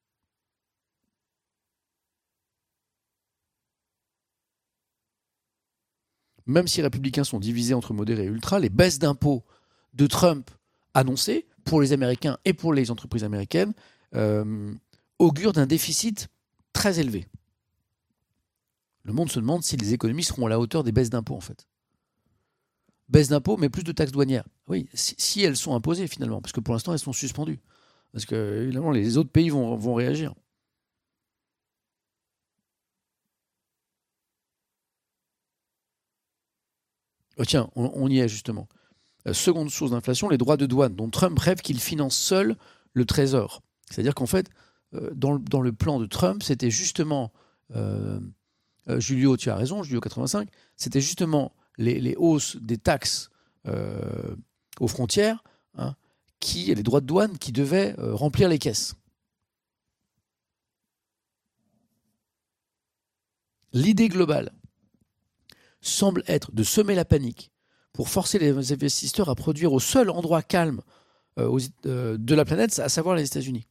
Même si les républicains sont divisés entre modérés et ultra, les baisses d'impôts de Trump annoncées pour les Américains et pour les entreprises américaines euh, augurent d'un déficit très élevé. Le monde se demande si les économies seront à la hauteur des baisses d'impôts, en fait. baisse d'impôts, mais plus de taxes douanières. Oui, si, si elles sont imposées finalement, parce que pour l'instant, elles sont suspendues. Parce que, évidemment, les autres pays vont, vont réagir. Oh, tiens, on, on y est justement. Euh, seconde source d'inflation, les droits de douane, dont Trump rêve qu'il finance seul le Trésor. C'est-à-dire qu'en fait, euh, dans, le, dans le plan de Trump, c'était justement, euh, euh, Julio, tu as raison, Julio quatre-vingt-cinq, c'était justement les, les hausses des taxes euh, aux frontières, hein, qui, les droits de douane qui devaient euh, remplir les caisses. L'idée globale semble être de semer la panique pour forcer les investisseurs à produire au seul endroit calme euh, aux, euh, de la planète, à savoir les États-Unis.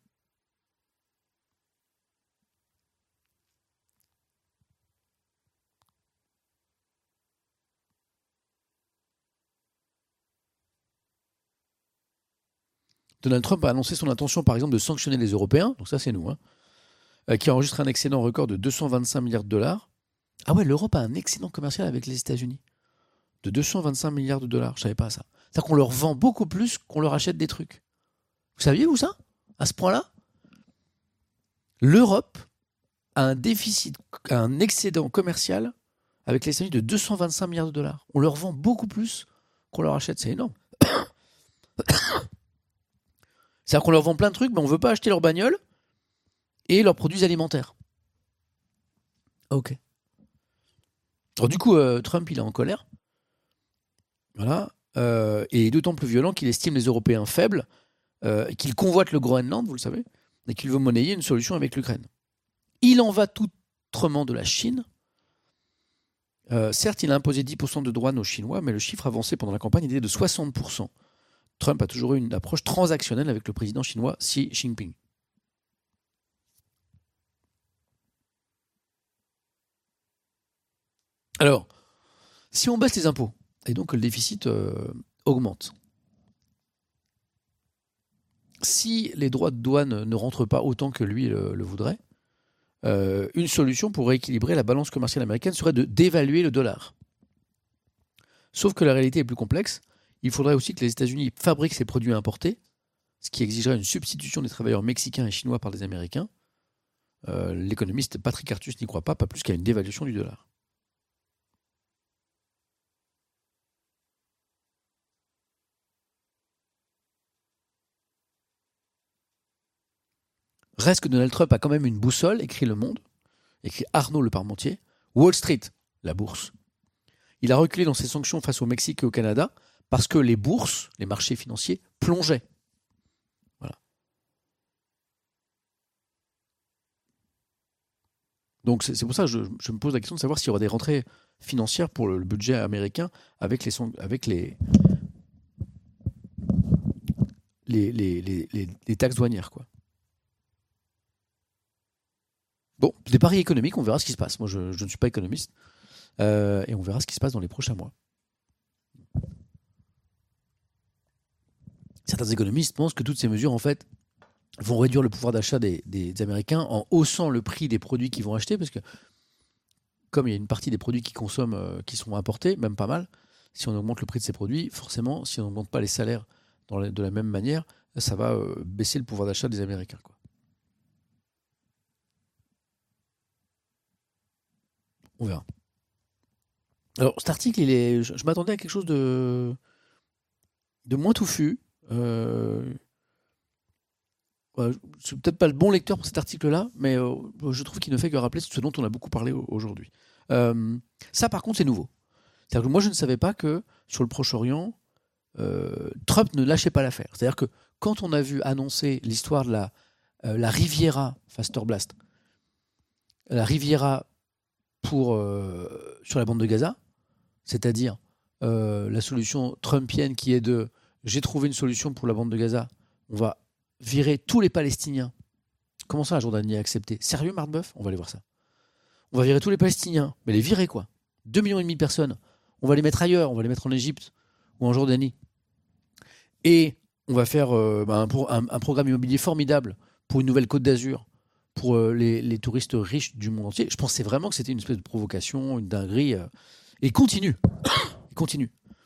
Donald Trump a annoncé son intention, par exemple, de sanctionner les Européens, donc ça c'est nous, hein, euh, qui a enregistré un excédent record de deux cent vingt-cinq milliards de dollars. Ah ouais, l'Europe a un excédent commercial avec les États-Unis de deux cent vingt-cinq milliards de dollars. Je savais pas ça. C'est-à-dire qu'on leur vend beaucoup plus qu'on leur achète des trucs. Vous saviez, vous, ça? À ce point-là? L'Europe a un déficit, un excédent commercial avec les États-Unis de deux cent vingt-cinq milliards de dollars. On leur vend beaucoup plus qu'on leur achète. C'est énorme. C'est-à-dire qu'on leur vend plein de trucs, mais on ne veut pas acheter leurs bagnoles et leurs produits alimentaires. Ok. Alors du coup, euh, Trump, il est en colère. Voilà. Euh, et d'autant plus violent qu'il estime les Européens faibles, euh, qu'il convoite le Groenland, vous le savez, et qu'il veut monnayer une solution avec l'Ukraine. Il en va tout autrement de la Chine. Euh, certes, il a imposé dix pour cent de douane aux Chinois, mais le chiffre avancé pendant la campagne était de soixante pour cent. Trump a toujours eu une approche transactionnelle avec le président chinois Xi Jinping. Alors, si on baisse les impôts, et donc le déficit euh, augmente, si les droits de douane ne rentrent pas autant que lui le, le voudrait, euh, une solution pour rééquilibrer la balance commerciale américaine serait de dévaluer le dollar. Sauf que la réalité est plus complexe. Il faudrait aussi que les États-Unis fabriquent ces produits importés, ce qui exigerait une substitution des travailleurs mexicains et chinois par les Américains. Euh, l'économiste Patrick Artus n'y croit pas, pas plus qu'à une dévaluation du dollar. Reste que Donald Trump a quand même une boussole, écrit Le Monde, écrit Arnaud Le Parmentier, Wall Street, la bourse. Il a reculé dans ses sanctions face au Mexique et au Canada parce que les bourses, les marchés financiers, plongeaient. Voilà. Donc c'est, c'est pour ça que je, je me pose la question de savoir s'il y aura des rentrées financières pour le, le budget américain avec les, avec les, les, les, les, les, les taxes douanières, quoi. Bon, des paris économiques, on verra ce qui se passe. Moi, je, je ne suis pas économiste. Euh, et on verra ce qui se passe dans les prochains mois. Certains économistes pensent que toutes ces mesures, en fait, vont réduire le pouvoir d'achat des, des Américains en haussant le prix des produits qu'ils vont acheter, parce que comme il y a une partie des produits qu'ils consomment euh, qui sont importés, même pas mal, si on augmente le prix de ces produits, forcément, si on n'augmente pas les salaires dans la, de la même manière, ça va euh, baisser le pouvoir d'achat des Américains, quoi. On verra. Alors, cet article, il est, je, je m'attendais à quelque chose de, de moins touffu. Euh, ouais, je suis peut-être pas le bon lecteur pour cet article-là, mais euh, je trouve qu'il ne fait que rappeler ce dont on a beaucoup parlé aujourd'hui. Euh, ça, par contre, c'est nouveau. C'est-à-dire que moi, je ne savais pas que sur le Proche-Orient, euh, Trump ne lâchait pas l'affaire. C'est-à-dire que quand on a vu annoncer l'histoire de la, euh, la Riviera Faster Blast, la Riviera pour, euh, sur la bande de Gaza, c'est-à-dire euh, la solution trumpienne qui est de « j'ai trouvé une solution pour la bande de Gaza, on va virer tous les Palestiniens ». Comment ça, la Jordanie a accepté? Sérieux, Marc-Boeuf? On va aller voir ça. On va virer tous les Palestiniens, mais les virer quoi? Deux millions et demi de personnes. On va les mettre ailleurs, on va les mettre en Égypte ou en Jordanie. Et on va faire euh, bah, un, pro- un, un programme immobilier formidable pour une nouvelle Côte d'Azur, pour euh, les, les touristes riches du monde entier. Je pensais vraiment que c'était une espèce de provocation, une dinguerie. Euh, et il continue. Il continue.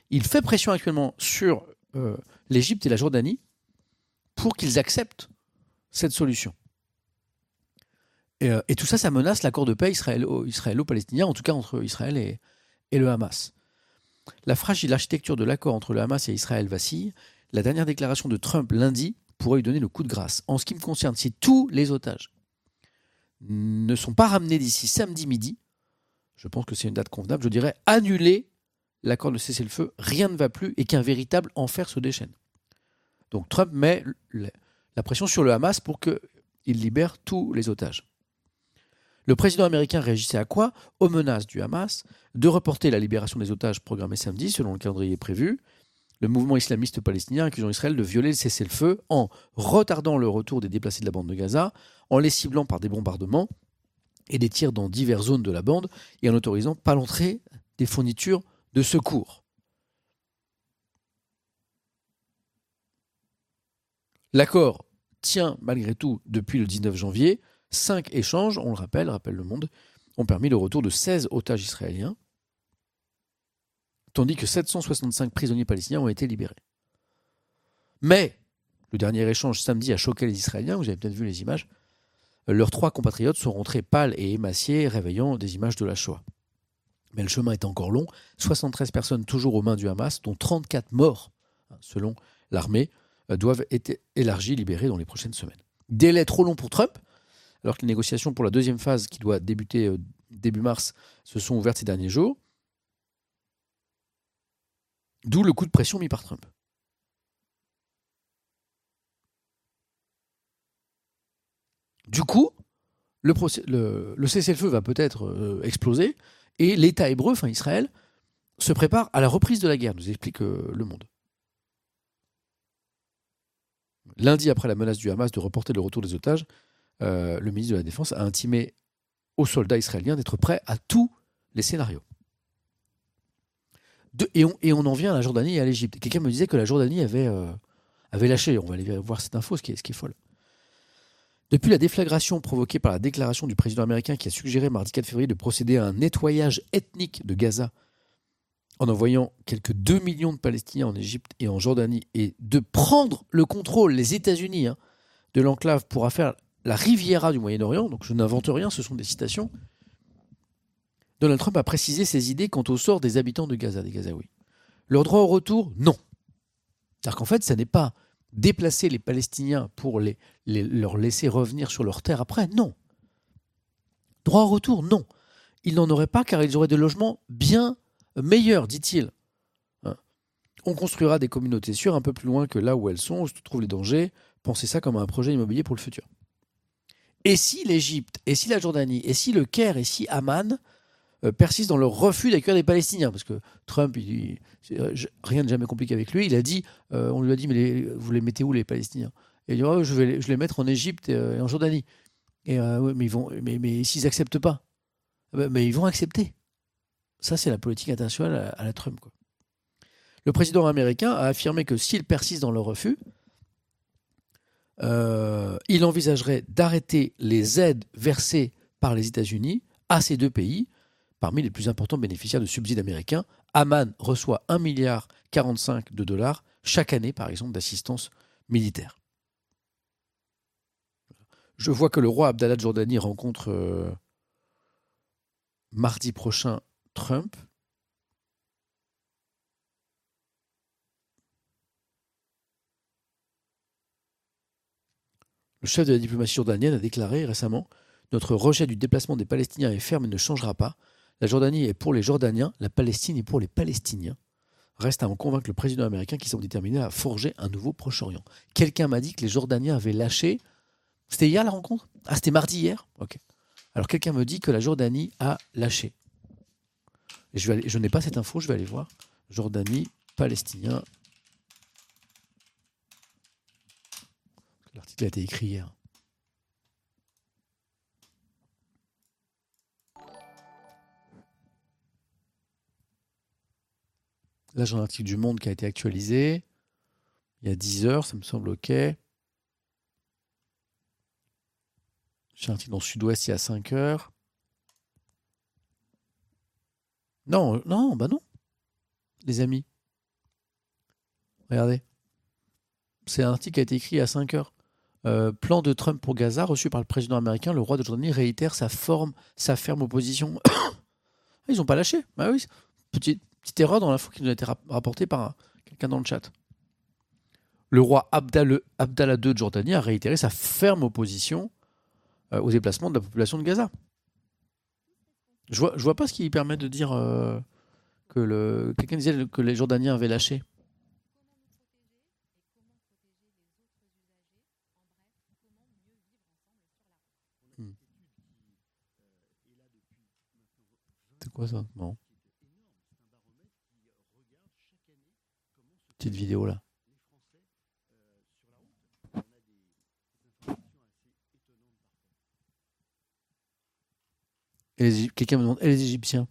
il fait pression actuellement sur euh, l'Égypte et la Jordanie pour qu'ils acceptent cette solution. Et, euh, et tout ça, ça menace l'accord de paix israélo- israélo-palestinien, en tout cas entre Israël et, et le Hamas. La fragile architecture de l'accord entre le Hamas et Israël vacille. La dernière déclaration de Trump lundi pourrait lui donner le coup de grâce. En ce qui me concerne, si tous les otages ne sont pas ramenés d'ici samedi midi, je pense que c'est une date convenable, je dirais annuler l'accord de cessez-le-feu, rien ne va plus et qu'un véritable enfer se déchaîne. Donc Trump met la pression sur le Hamas pour qu'il libère tous les otages. Le président américain réagissait à quoi? Aux menaces du Hamas de reporter la libération des otages programmée samedi selon le calendrier prévu. Le mouvement islamiste palestinien accusant Israël de violer le cessez-le-feu en retardant le retour des déplacés de la bande de Gaza, en les ciblant par des bombardements et des tirs dans diverses zones de la bande et en n'autorisant pas l'entrée des fournitures de secours. L'accord tient malgré tout depuis le dix-neuf janvier. Cinq échanges, on le rappelle, rappelle le Monde, ont permis le retour de seize otages israéliens, tandis que sept cent soixante-cinq prisonniers palestiniens ont été libérés. Mais le dernier échange samedi a choqué les Israéliens, vous avez peut-être vu les images. Leurs trois compatriotes sont rentrés pâles et émaciés, réveillant des images de la Shoah. Mais le chemin est encore long. soixante-treize personnes toujours aux mains du Hamas, dont trente-quatre morts, selon l'armée, doivent être élargies, libérées dans les prochaines semaines. Délai trop long pour Trump, alors que les négociations pour la deuxième phase, qui doit débuter début mars, se sont ouvertes ces derniers jours. D'où le coup de pression mis par Trump. Du coup, le, procès, le, le cessez-le-feu va peut-être euh, exploser et l'État hébreu, enfin Israël, se prépare à la reprise de la guerre, nous explique euh, Le Monde. Lundi, après la menace du Hamas de reporter le retour des otages, euh, le ministre de la Défense a intimé aux soldats israéliens d'être prêts à tous les scénarios. De, et, on, et on en vient à la Jordanie et à l'Égypte. Quelqu'un me disait que la Jordanie avait, euh, avait lâché. On va aller voir cette info, ce qui est, ce qui est folle. Depuis la déflagration provoquée par la déclaration du président américain qui a suggéré mardi quatre février de procéder à un nettoyage ethnique de Gaza en envoyant quelques deux millions de Palestiniens en Égypte et en Jordanie et de prendre le contrôle, les États-Unis, hein, de l'enclave pour faire la Riviera du Moyen-Orient, donc je n'invente rien, ce sont des citations, Donald Trump a précisé ses idées quant au sort des habitants de Gaza, des Gazaouis. Leur droit au retour, non. C'est-à-dire qu'en fait, ça n'est pas déplacer les Palestiniens pour les, les, leur laisser revenir sur leur terre après, non. Droit au retour, non. Ils n'en auraient pas car ils auraient des logements bien meilleurs, dit-il. Hein. On construira des communautés sûres un peu plus loin que là où elles sont, où se trouvent les dangers. Pensez ça comme un projet immobilier pour le futur. Et si l'Égypte, et si la Jordanie, et si le Caire, et si Amman euh, persistent dans leur refus d'accueillir des Palestiniens, parce que Trump, il, il, rien n'est jamais compliqué avec lui, il a dit, euh, on lui a dit, mais les, vous les mettez où les Palestiniens? Et il dit, oh, je vais les, je vais les mettre en Égypte et, et en Jordanie. Et euh, ouais, mais ils vont, mais, mais s'ils n'acceptent pas, mais ils vont accepter. Ça, c'est la politique internationale à, à la Trump, quoi. Le président américain a affirmé que s'ils persistent dans leur refus, euh, il envisagerait d'arrêter les aides versées par les États-Unis à ces deux pays, parmi les plus importants bénéficiaires de subsides américains. Amman reçoit un virgule quarante-cinq milliard de dollars chaque année, par exemple, d'assistance militaire. Je vois que le roi Abdallah de Jordanie rencontre euh, mardi prochain Trump. Le chef de la diplomatie jordanienne a déclaré récemment « Notre rejet du déplacement des Palestiniens est ferme et ne changera pas. La Jordanie est pour les Jordaniens, la Palestine est pour les Palestiniens. » Reste à en convaincre le président américain qui semble déterminé à forger un nouveau Proche-Orient. Quelqu'un m'a dit que les Jordaniens avaient lâché... C'était hier la rencontre? Ah, c'était mardi hier? Ok. Alors quelqu'un me dit que la Jordanie a lâché. Et je, vais aller... je n'ai pas cette info, je vais aller voir. Jordanie, Palestinien... L'article a été écrit hier. Là, j'ai un article du Monde qui a été actualisé. Il y a dix heures, ça me semble OK. J'ai un article dans Sud-Ouest il y a cinq heures. Non, non, bah non, les amis. Regardez. C'est un article qui a été écrit à cinq heures. Euh, plan de Trump pour Gaza, reçu par le président américain, le roi de Jordanie réitère sa, forme, sa ferme opposition. Ils n'ont pas lâché. Bah oui. Petite, petite erreur dans l'info qui nous a été rapportée par un, quelqu'un dans le chat. Le roi Abdal, Abdallah deux de Jordanie a réitéré sa ferme opposition euh, au déplacement de la population de Gaza. Je vois, je vois pas ce qui permet de dire euh, que le. Quelqu'un disait que les Jordaniens avaient lâché. Hmm. C'est quoi ça? Non. Petite vidéo là. Et les, quelqu'un me demande, et les Égyptiens?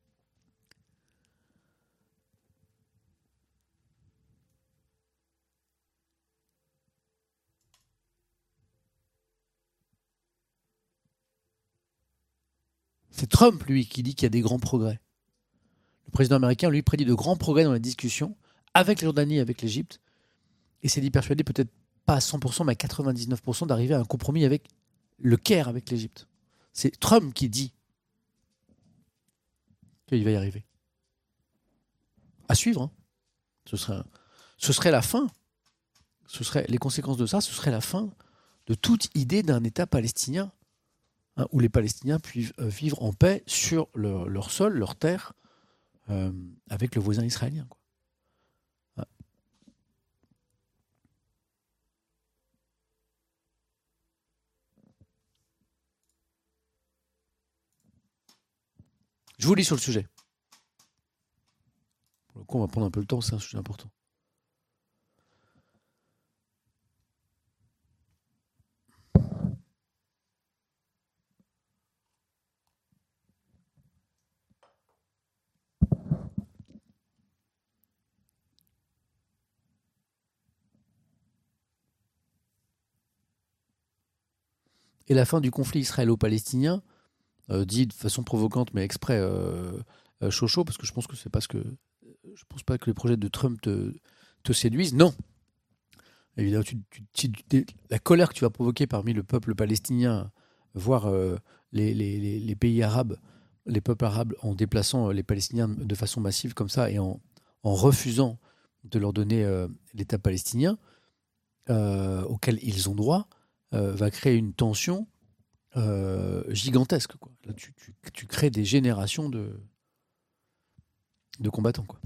C'est Trump, lui, qui dit qu'il y a des grands progrès. Le président américain, lui, prédit de grands progrès dans la discussion avec la Jordanie et avec l'Égypte. Et s'est dit persuadé, peut-être pas à cent pour cent, mais à quatre-vingt-dix-neuf pour cent, d'arriver à un compromis avec le Caire, avec l'Égypte. C'est Trump qui dit qu'il va y arriver. À suivre. Hein. Ce serait, ce serait la fin. Ce serait, les conséquences de ça, ce serait la fin de toute idée d'un État palestinien, hein, où les Palestiniens puissent vivre en paix sur leur, leur sol, leur terre, euh, avec le voisin israélien. Quoi. Ouais. Je vous lis sur le sujet. Pour le coup, on va prendre un peu le temps, c'est un sujet important. Et la fin du conflit israélo-palestinien, euh, dit de façon provocante, mais exprès euh, euh, chocho, parce que je pense que c'est pas ce que je pense pas que les projets de Trump te, te séduisent. Non. Évidemment, tu, tu, tu, la colère que tu vas provoquer parmi le peuple palestinien, voire euh, les, les, les pays arabes, les peuples arabes, en déplaçant les Palestiniens de façon massive comme ça et en, en refusant de leur donner euh, l'État palestinien euh, auquel ils ont droit, euh, va créer une tension euh, gigantesque. Quoi. Là, tu, tu, tu crées des générations de, de combattants. Quoi.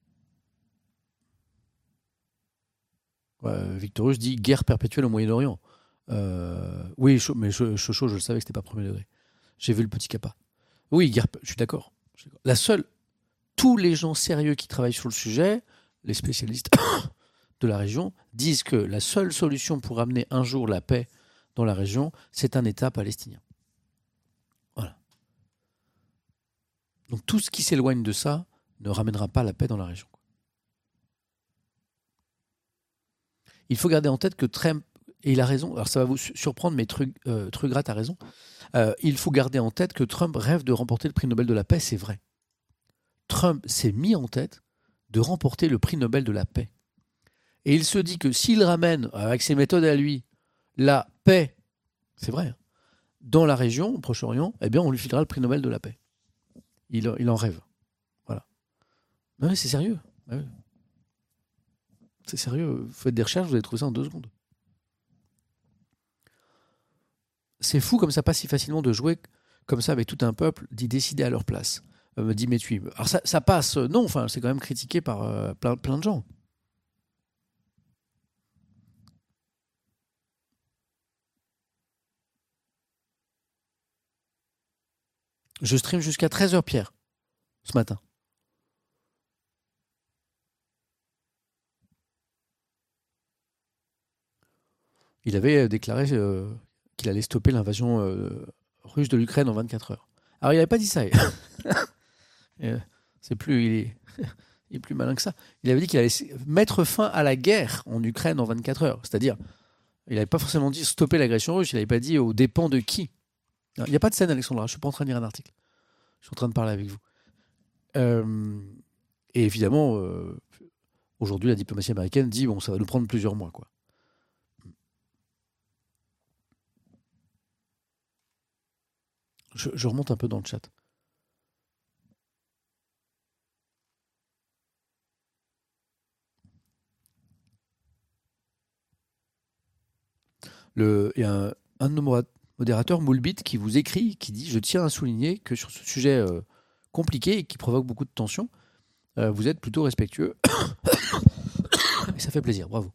Ouais, Victorus dit guerre perpétuelle au Moyen-Orient. Euh, oui, chaud, mais chaud, chaud, je le savais que c'était pas premier degré. J'ai vu le petit capa. Oui, guerre, je suis d'accord. La seule, tous les gens sérieux qui travaillent sur le sujet, les spécialistes de la région, disent que la seule solution pour amener un jour la paix dans la région, c'est un État palestinien. Voilà. Donc tout ce qui s'éloigne de ça ne ramènera pas la paix dans la région. Il faut garder en tête que Trump, et il a raison, alors ça va vous surprendre, mais Trug, euh, Trugrat a raison, euh, il faut garder en tête que Trump rêve de remporter le prix Nobel de la paix, c'est vrai. Trump s'est mis en tête de remporter le prix Nobel de la paix. Et il se dit que s'il ramène, avec ses méthodes à lui, la paix, c'est vrai, hein, dans la région, au Proche-Orient, eh bien on lui filera le prix Nobel de la paix. Il, il en rêve. Voilà. Non mais c'est sérieux. Ouais. C'est sérieux. Vous faites des recherches, vous allez trouver ça en deux secondes. C'est fou comme ça passe si facilement de jouer comme ça avec tout un peuple, d'y décider à leur place. Euh, me dit Métui. Alors ça, ça passe, non, enfin c'est quand même critiqué par euh, plein, plein de gens. Je stream jusqu'à treize heures, Pierre, ce matin. Il avait déclaré euh, qu'il allait stopper l'invasion euh, russe de l'Ukraine en vingt-quatre heures. Alors il n'avait pas dit ça. euh, c'est plus, il est, il est plus malin que ça. Il avait dit qu'il allait mettre fin à la guerre en Ukraine en vingt-quatre heures. C'est-à-dire, il n'avait pas forcément dit stopper l'agression russe, il n'avait pas dit aux dépens de qui. Il n'y a pas de scène, Alexandra, je ne suis pas en train de lire un article. Je suis en train de parler avec vous. Euh, et évidemment, euh, Aujourd'hui, la diplomatie américaine dit bon, ça va nous prendre plusieurs mois, quoi. Je, je remonte un peu dans le chat. Le, il y a un, un de nos modérateurs, Moulbit, qui vous écrit, qui dit « Je tiens à souligner que sur ce sujet euh, compliqué et qui provoque beaucoup de tensions, euh, vous êtes plutôt respectueux. » Et ça fait plaisir, bravo.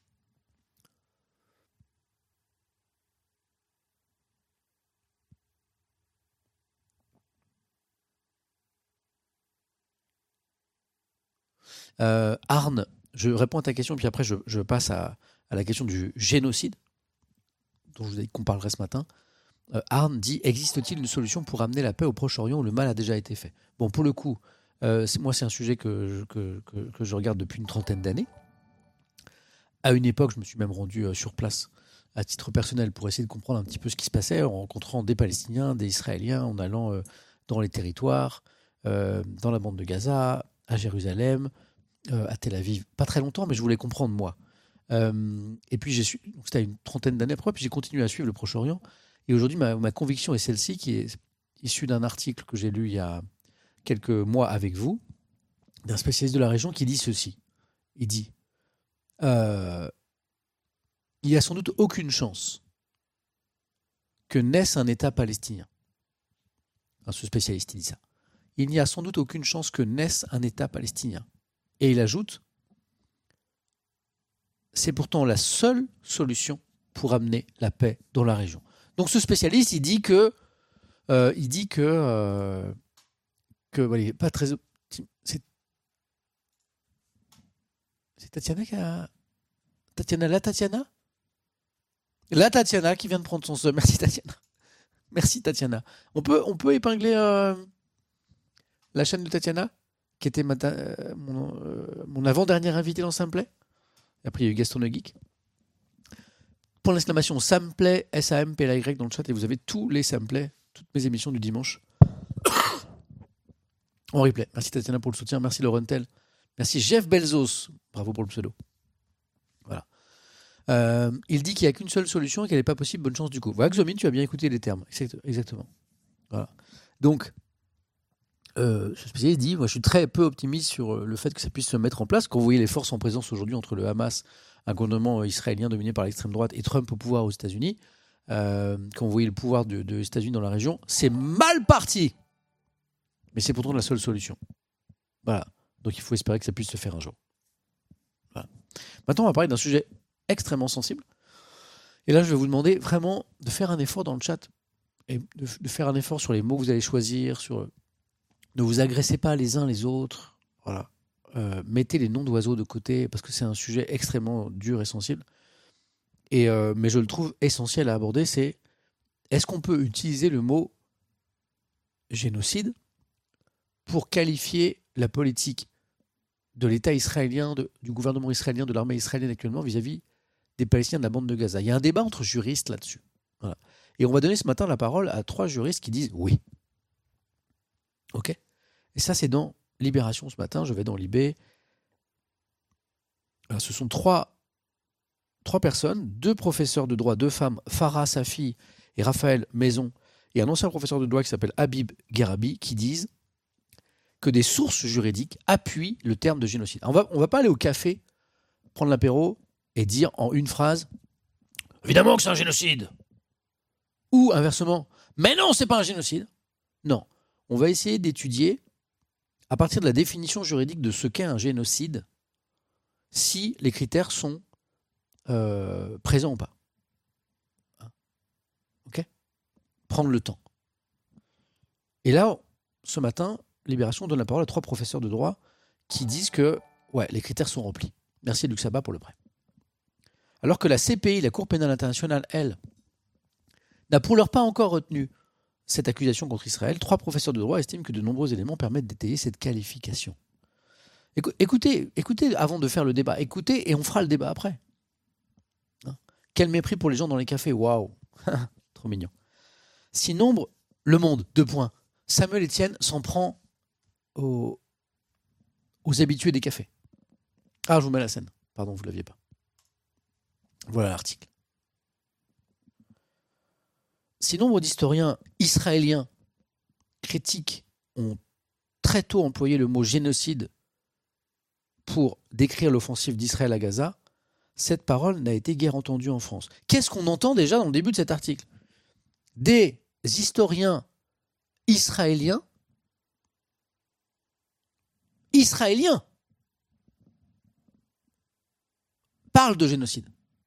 Euh, Arne, je réponds à ta question, puis après je, je passe à, à la question du génocide, dont je vous ai dit qu'on parlerait ce matin. Euh, Arne dit « Existe-t-il une solution pour amener la paix au Proche-Orient où le mal a déjà été fait ?» Bon, pour le coup, euh, c'est, moi c'est un sujet que je, que, que, que je regarde depuis une trentaine d'années. À une époque, je me suis même rendu euh, sur place à titre personnel pour essayer de comprendre un petit peu ce qui se passait, en rencontrant des Palestiniens, des Israéliens, en allant euh, dans les territoires, euh, dans la bande de Gaza, à Jérusalem, euh, à Tel Aviv. Pas très longtemps, mais je voulais comprendre moi. Euh, et puis j'ai su, donc c'était à une trentaine d'années après, puis j'ai continué à suivre le Proche-Orient. Et aujourd'hui, ma, ma conviction est celle-ci, qui est issue d'un article que j'ai lu il y a quelques mois avec vous, d'un spécialiste de la région qui dit ceci. Il dit euh, il n'y a sans doute aucune chance que naisse un État palestinien. Enfin, ce spécialiste, il dit ça. Il n'y a sans doute aucune chance que naisse un État palestinien. Et il ajoute, c'est pourtant la seule solution pour amener la paix dans la région. Donc ce spécialiste, il dit que, euh, il dit que, euh, que voilà, il n'est pas très optimiste. C'est, c'est Tatiana qui a... Tatiana, la Tatiana La Tatiana qui vient de prendre son seum. Merci Tatiana. Merci Tatiana. On peut, on peut épingler euh, la chaîne de Tatiana, qui était ma, euh, mon, euh, mon avant-dernière invité dans Sameplay. Après, il y a eu Gaston le Geek. Pour l'exclamation Sameplay, S A M P L Y dans le chat, et vous avez tous les Sameplay, toutes mes émissions du dimanche en replay. Merci Tatiana pour le soutien. Merci Laurentel. Merci Jeff Belzos. Bravo pour le pseudo. Voilà. Euh, il dit qu'il n'y a qu'une seule solution et qu'elle n'est pas possible. Bonne chance du coup. Voilà, Xomin, tu as bien écouté les termes. Exactement. Voilà. Donc, euh, ce spécialiste dit, moi je suis très peu optimiste sur le fait que ça puisse se mettre en place. Quand vous voyez les forces en présence aujourd'hui entre le Hamas, un gouvernement israélien dominé par l'extrême droite, et Trump au pouvoir aux États-Unis, euh, quand vous voyez le pouvoir de, de, des États-Unis dans la région, c'est mal parti. Mais c'est pourtant la seule solution. Voilà. Donc il faut espérer que ça puisse se faire un jour. Voilà. Maintenant, on va parler d'un sujet extrêmement sensible. Et là, je vais vous demander vraiment de faire un effort dans le chat et de, de faire un effort sur les mots que vous allez choisir. Sur, ne vous agressez pas les uns les autres. Voilà. Euh, mettez les noms d'oiseaux de côté parce que c'est un sujet extrêmement dur et sensible. Et, euh, mais je le trouve essentiel à aborder. C'est est-ce qu'on peut utiliser le mot génocide pour qualifier la politique de l'État israélien, de, du gouvernement israélien, de l'armée israélienne actuellement vis-à-vis des Palestiniens de la bande de Gaza. Il y a un débat entre juristes là-dessus. Voilà. Et on va donner ce matin la parole à trois juristes qui disent oui. OK ? Et ça, c'est dans Libération ce matin. Je vais dans Libé. Alors, ce sont trois, trois personnes, deux professeurs de droit, deux femmes, Farah Safi et Raphaël Maison, et un ancien professeur de droit qui s'appelle Habib Gherabi, qui disent que des sources juridiques appuient le terme de génocide. Alors, on va, on va pas aller au café, prendre l'apéro et dire en une phrase « Évidemment que c'est un génocide !» Ou inversement « Mais non, c'est pas un génocide !» Non. On va essayer d'étudier, à partir de la définition juridique de ce qu'est un génocide, si les critères sont euh, présents ou pas. Hein? OK ? Prendre le temps. Et là, ce matin, Libération donne la parole à trois professeurs de droit qui disent que ouais, les critères sont remplis. Merci Luc Sabat pour le prêt. Alors que la C P I, la Cour pénale internationale, elle, n'a pour l'heure pas encore retenu cette accusation contre Israël, trois professeurs de droit estiment que de nombreux éléments permettent d'étayer cette qualification. Écoutez, écoutez avant de faire le débat, écoutez et on fera le débat après. Hein? Quel mépris pour les gens dans les cafés, waouh, trop mignon. Si nombre, Le Monde, deux points. Samuel Etienne s'en prend aux, aux habitués des cafés. Ah, je vous mets la scène. Pardon, vous ne l'aviez pas. Voilà l'article. Si nombre d'historiens israéliens critiques ont très tôt employé le mot génocide pour décrire l'offensive d'Israël à Gaza, cette parole n'a été guère entendue en France. Qu'est-ce qu'on entend déjà dans le début de cet article ? Des historiens israéliens, israéliens, parlent de génocide.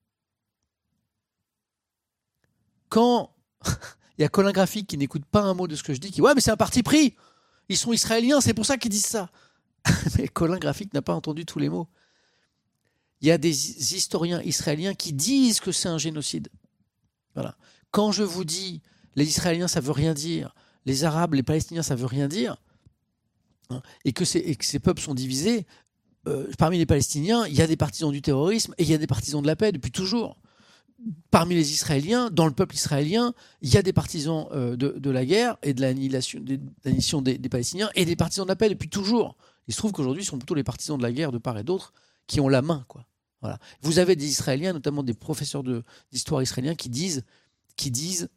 Quand il y a Colin Graphique qui n'écoute pas un mot de ce que je dis, qui dit « Ouais, mais c'est un parti pris, ils sont israéliens, c'est pour ça qu'ils disent ça ». Mais Colin Graphique n'a pas entendu tous les mots. Il y a des historiens israéliens qui disent que c'est un génocide. Voilà. Quand je vous dis les Israéliens, ça veut rien dire, les Arabes, les Palestiniens, ça veut rien dire, hein, et, que et que ces peuples sont divisés, euh, parmi les Palestiniens, il y a des partisans du terrorisme et il y a des partisans de la paix depuis toujours. Parmi les Israéliens, dans le peuple israélien, il y a des partisans euh, de, de la guerre et de l'annihilation des, des, des Palestiniens et des partisans de la paix depuis toujours. Il se trouve qu'aujourd'hui, ce sont plutôt les partisans de la guerre de part et d'autre qui ont la main, quoi. Voilà. Vous avez des Israéliens, notamment des professeurs de, d'histoire israéliens, qui disent, qui disent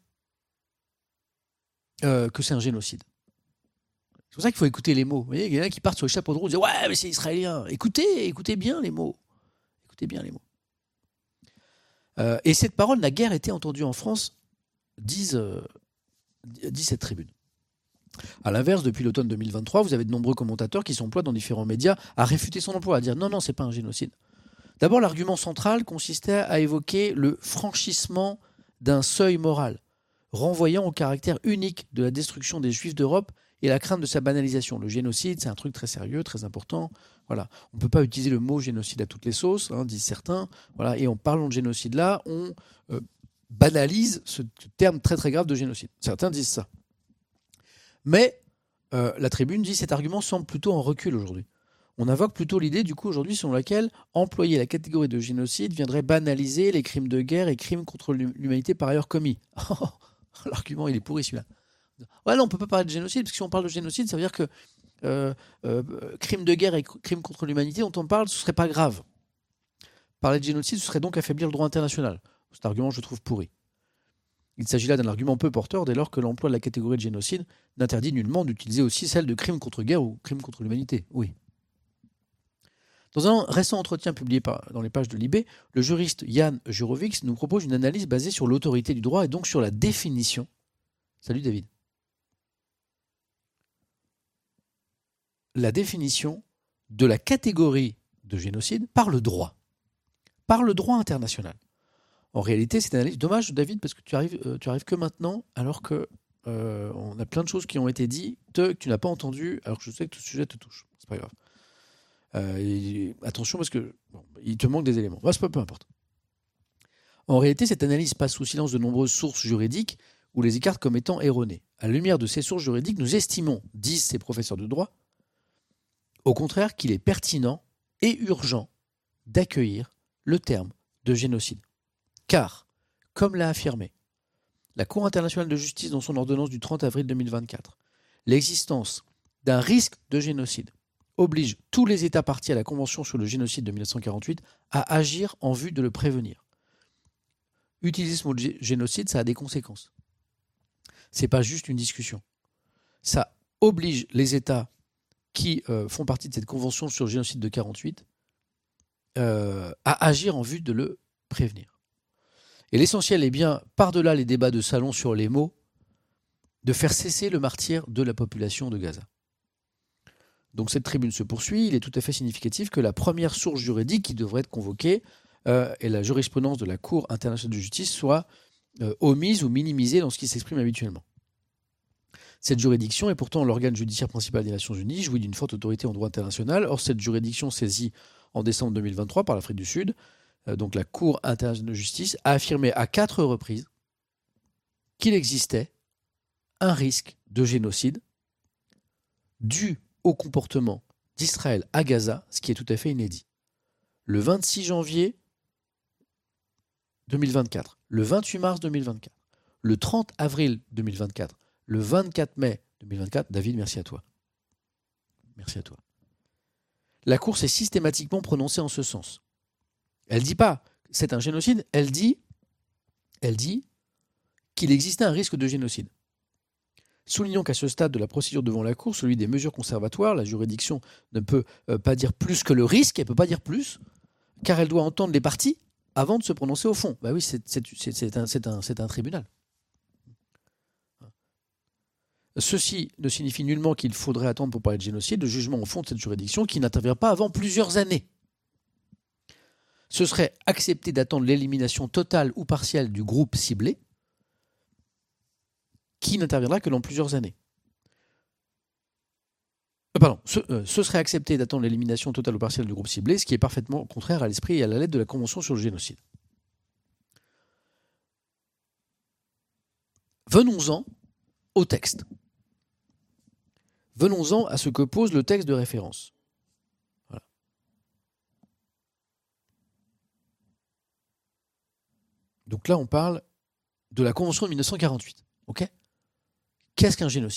euh, que c'est un génocide. C'est pour ça qu'il faut écouter les mots. Vous voyez, il y en a qui partent sur les chapeaux de roue et disent « Ouais, mais c'est israélien ». Écoutez, écoutez bien les mots. Écoutez bien les mots. Euh, et cette parole n'a guère été entendue en France, disent, euh, dit cette tribune. A l'inverse, depuis l'automne deux mille vingt-trois, vous avez de nombreux commentateurs qui s'emploient dans différents médias à réfuter son emploi, à dire « Non, non, c'est pas un génocide ». D'abord, l'argument central consistait à évoquer le franchissement d'un seuil moral, renvoyant au caractère unique de la destruction des Juifs d'Europe et la crainte de sa banalisation. Le génocide, c'est un truc très sérieux, très important. Voilà. On ne peut pas utiliser le mot génocide à toutes les sauces, hein, disent certains. Voilà. Et en parlant de génocide là, on euh, banalise ce terme très très grave de génocide. Certains disent ça. Mais euh, la tribune dit que cet argument semble plutôt en recul aujourd'hui. On invoque plutôt l'idée, du coup, aujourd'hui, selon laquelle employer la catégorie de génocide viendrait banaliser les crimes de guerre et crimes contre l'humanité par ailleurs commis. L'argument, il est pourri, celui-là. Ouais, non, on ne peut pas parler de génocide, parce que si on parle de génocide, ça veut dire que euh, euh, crimes de guerre et crimes contre l'humanité, dont on parle, ce ne serait pas grave. Parler de génocide, ce serait donc affaiblir le droit international. Cet argument, je le trouve pourri. Il s'agit là d'un argument peu porteur dès lors que l'emploi de la catégorie de génocide n'interdit nullement d'utiliser aussi celle de crimes contre guerre ou crimes contre l'humanité. Oui. Dans un récent entretien publié par, dans les pages de Libé, le juriste Jan Jurovics nous propose une analyse basée sur l'autorité du droit et donc sur la définition. Salut David. La définition de la catégorie de génocide par le droit, par le droit international. En réalité, c'est une analyse. Dommage, David, parce que tu arrives, euh, tu arrives que maintenant, alors que euh, on a plein de choses qui ont été dites que tu n'as pas entendues, alors que je sais que ce sujet te touche. C'est pas grave. Euh, et, attention, parce que bon, il te manque des éléments. Bah, c'est pas, peu importe. En réalité, cette analyse passe sous silence de nombreuses sources juridiques ou les écarte comme étant erronées. À la lumière de ces sources juridiques, nous estimons, disent ces professeurs de droit, au contraire qu'il est pertinent et urgent d'accueillir le terme de génocide. Car, comme l'a affirmé la Cour internationale de justice dans son ordonnance du trente avril deux mille vingt-quatre, l'existence d'un risque de génocide oblige tous les États partis à la Convention sur le génocide de mille neuf cent quarante-huit à agir en vue de le prévenir. Utiliser ce mot de génocide, ça a des conséquences. Ce n'est pas juste une discussion. Ça oblige les États qui euh, font partie de cette Convention sur le génocide de mille neuf cent quarante-huit euh, à agir en vue de le prévenir. Et l'essentiel est bien, par-delà les débats de salon sur les mots, de faire cesser le martyre de la population de Gaza. Donc cette tribune se poursuit. Il est tout à fait significatif que la première source juridique qui devrait être convoquée euh, et la jurisprudence de la Cour internationale de justice soit euh, omise ou minimisée dans ce qui s'exprime habituellement. Cette juridiction est pourtant l'organe judiciaire principal des Nations Unies, jouit d'une forte autorité en droit international. Or, cette juridiction saisie en décembre deux mille vingt-trois par l'Afrique du Sud, euh, donc la Cour internationale de justice, a affirmé à quatre reprises qu'il existait un risque de génocide dû au comportement d'Israël à Gaza, ce qui est tout à fait inédit. Le vingt-six janvier deux mille vingt-quatre, le vingt-huit mars deux mille vingt-quatre, le trente avril deux mille vingt-quatre, le vingt-quatre mai deux mille vingt-quatre, David, merci à toi. Merci à toi. la Cour s'est systématiquement prononcée en ce sens. Elle ne dit pas c'est un génocide, elle dit, elle dit qu'il existait un risque de génocide. Soulignons qu'à ce stade de la procédure devant la Cour, celui des mesures conservatoires, la juridiction ne peut euh, pas dire plus que le risque, elle ne peut pas dire plus, car elle doit entendre les parties avant de se prononcer au fond. Bah oui, c'est, c'est, c'est, c'est, un, c'est, un, c'est un tribunal. Ceci ne signifie nullement qu'il faudrait attendre pour parler de génocide, le jugement au fond de cette juridiction qui n'intervient pas avant plusieurs années. Ce serait accepter d'attendre l'élimination totale ou partielle du groupe ciblé, qui n'interviendra que dans plusieurs années. Euh, pardon, ce, euh, ce serait accepter d'attendre l'élimination totale ou partielle du groupe ciblé, ce qui est parfaitement contraire à l'esprit et à la lettre de la Convention sur le génocide. Venons-en au texte. Venons-en à ce que pose le texte de référence. Voilà. Donc là, on parle de la Convention de mille neuf cent quarante-huit. Okay ? Qu'est-ce qu'un génocide ?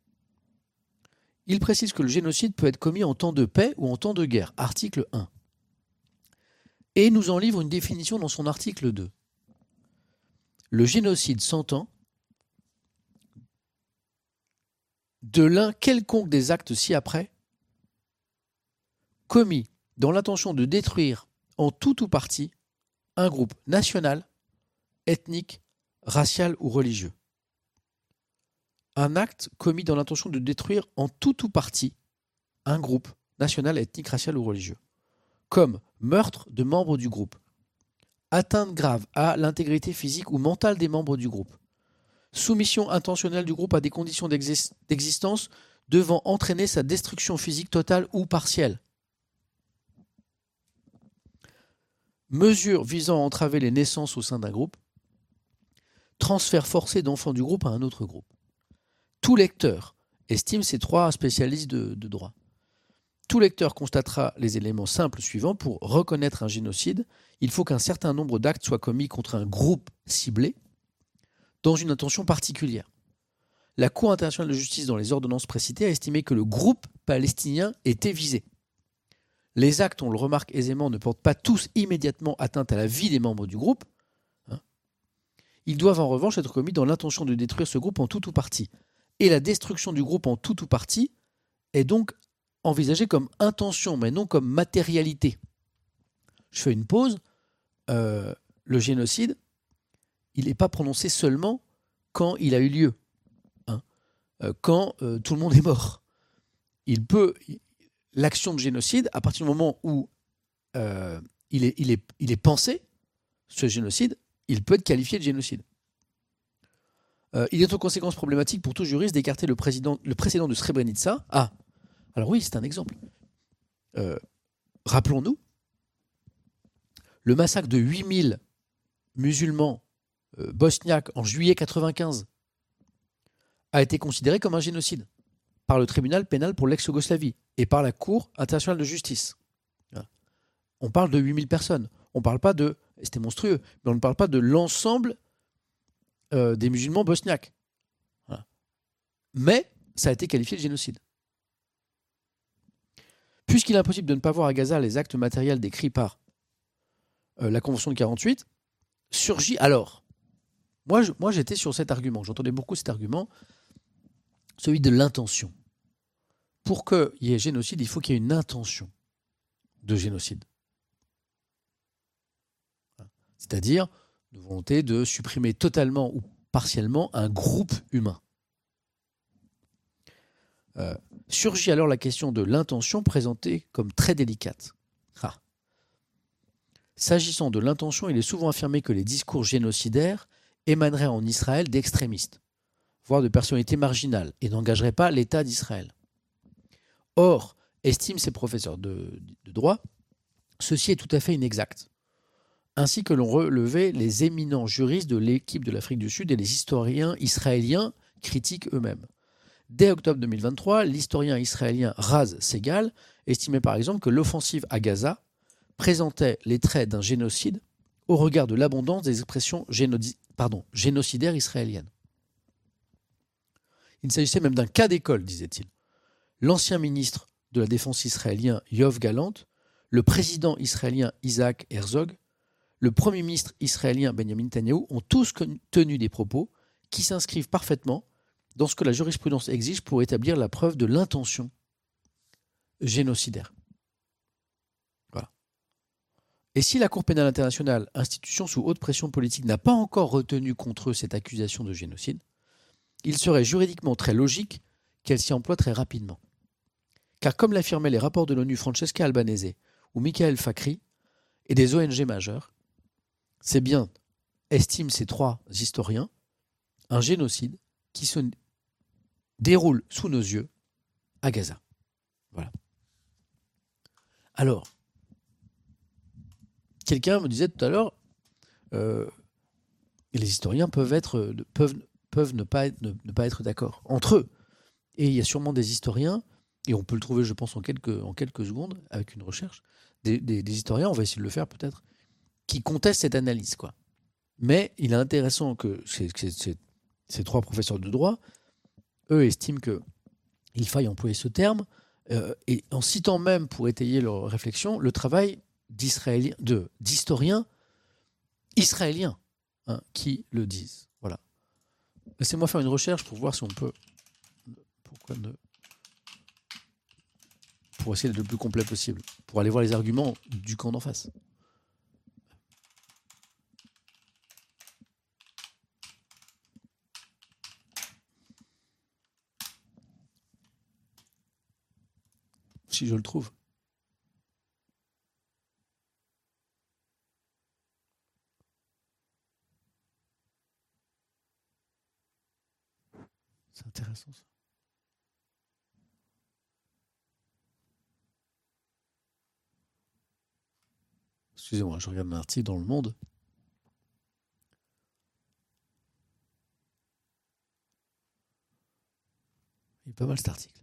Il précise que le génocide peut être commis en temps de paix ou en temps de guerre, article un. Et nous en livre une définition dans son article deux. Le génocide s'entend de l'un quelconque des actes ci-après commis dans l'intention de détruire en tout ou partie un groupe national, ethnique, racial ou religieux. Un acte commis dans l'intention de détruire en tout ou partie un groupe national, ethnique, racial ou religieux, comme meurtre de membres du groupe, atteinte grave à l'intégrité physique ou mentale des membres du groupe, soumission intentionnelle du groupe à des conditions d'exist- d'existence devant entraîner sa destruction physique totale ou partielle, mesure visant à entraver les naissances au sein d'un groupe, transfert forcé d'enfants du groupe à un autre groupe. Tout lecteur, estime ces trois spécialistes de, de droit, tout lecteur constatera les éléments simples suivants. Pour reconnaître un génocide, il faut qu'un certain nombre d'actes soient commis contre un groupe ciblé dans une intention particulière. La Cour internationale de justice, dans les ordonnances précitées, a estimé que le groupe palestinien était visé. Les actes, on le remarque aisément, ne portent pas tous immédiatement atteinte à la vie des membres du groupe. Hein. Ils doivent en revanche être commis dans l'intention de détruire ce groupe en tout ou partie. Et la destruction du groupe en tout ou partie est donc envisagée comme intention, mais non comme matérialité. Je fais une pause. Euh, le génocide, il n'est pas prononcé seulement quand il a eu lieu, hein, euh, quand euh, tout le monde est mort. Il peut, l'action de génocide, à partir du moment où euh, il, est, il, est, il est pensé, ce génocide, il peut être qualifié de génocide. Euh, il est aux conséquences problématiques pour tout juriste d'écarter le, président, le précédent de Srebrenica. Ah, alors oui, c'est un exemple. Euh, rappelons-nous, le massacre de huit mille musulmans euh, bosniaques en juillet quatre-vingt-quinze a été considéré comme un génocide par le tribunal pénal pour l'ex-Yougoslavie et par la Cour internationale de justice. On parle de huit mille personnes. On ne parle pas de... C'était monstrueux, mais on ne parle pas de l'ensemble Euh, des musulmans bosniaques. Voilà. Mais ça a été qualifié de génocide. Puisqu'il est impossible de ne pas voir à Gaza les actes matériels décrits par euh, la Convention de quarante-huit, surgit alors. Moi, je, moi, j'étais sur cet argument. J'entendais beaucoup cet argument, celui de l'intention. Pour qu'il y ait génocide, il faut qu'il y ait une intention de génocide. C'est-à-dire de volonté de supprimer totalement ou partiellement un groupe humain. Euh, surgit alors la question de l'intention présentée comme très délicate. Ah. S'agissant de l'intention, il est souvent affirmé que les discours génocidaires émaneraient en Israël d'extrémistes, voire de personnalités marginales, et n'engageraient pas l'État d'Israël. Or, estiment ces professeurs de, de droit, ceci est tout à fait inexact. Ainsi que l'ont relevé les éminents juristes de l'équipe de l'Afrique du Sud et les historiens israéliens critiquent eux-mêmes. Dès octobre deux mille vingt-trois, l'historien israélien Raz Segal estimait par exemple que l'offensive à Gaza présentait les traits d'un génocide au regard de l'abondance des expressions génodi- pardon, génocidaires israéliennes. Il s'agissait même d'un cas d'école, disait-il. L'ancien ministre de la défense israélien Yoav Gallant, le président israélien Isaac Herzog, le premier ministre israélien Benjamin Netanyahou ont tous tenu des propos qui s'inscrivent parfaitement dans ce que la jurisprudence exige pour établir la preuve de l'intention génocidaire. Voilà. Et si la Cour pénale internationale, institution sous haute pression politique, n'a pas encore retenu contre eux cette accusation de génocide, il serait juridiquement très logique qu'elle s'y emploie très rapidement. Car comme l'affirmaient les rapports de l'ONU Francesca Albanese ou Michael Fakhri et des O N G majeurs, c'est bien, estiment ces trois historiens, un génocide qui se déroule sous nos yeux à Gaza. Voilà. Alors, quelqu'un me disait tout à l'heure, euh, les historiens peuvent, être, peuvent, peuvent ne, pas être, ne, ne pas être d'accord entre eux. Et il y a sûrement des historiens, et on peut le trouver, je pense, en quelques, en quelques secondes, avec une recherche, des, des, des historiens, on va essayer de le faire peut-être, qui contestent cette analyse, quoi. Mais il est intéressant que ces, ces, ces, ces trois professeurs de droit, eux, estiment qu'il faille employer ce terme, euh, et en citant même, pour étayer leur réflexion, le travail d'Israélien, de, d'historiens israéliens hein, qui le disent. Voilà. Laissez-moi faire une recherche pour voir si on peut... Pourquoi ne... Pour essayer d'être le plus complet possible, pour aller voir les arguments du camp d'en face. Si je le trouve. C'est intéressant ça. Excusez-moi, je regarde un article dans Le Monde. Il est pas mal cet article.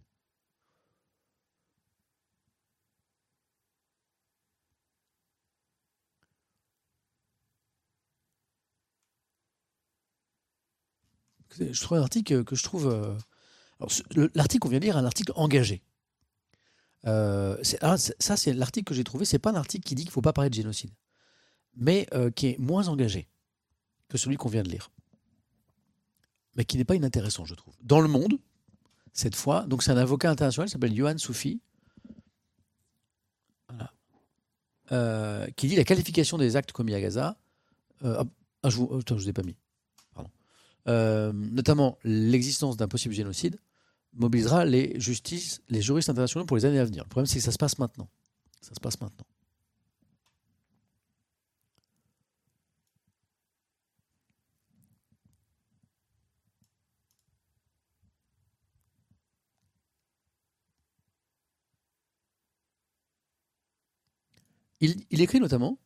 Je trouve un article que je trouve... Euh... Alors, l'article qu'on vient de lire est un article engagé. Euh, c'est, ah, ça, c'est l'article que j'ai trouvé. C'est pas un article qui dit qu'il ne faut pas parler de génocide, mais euh, qui est moins engagé que celui qu'on vient de lire. Mais qui n'est pas inintéressant, je trouve. Dans Le Monde, cette fois, donc c'est un avocat international qui s'appelle Yohann Soufi, voilà. euh, qui dit la qualification des actes commis à Gaza. Euh, ah, je ne vous ai pas mis. Euh, notamment l'existence d'un possible génocide, mobilisera les justices, les juristes internationaux pour les années à venir. Le problème, c'est que ça se passe maintenant. Ça se passe maintenant. Il, il écrit notamment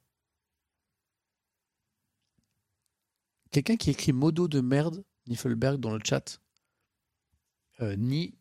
quelqu'un qui écrit modo de merde, Niffelberg, dans le chat, euh, nie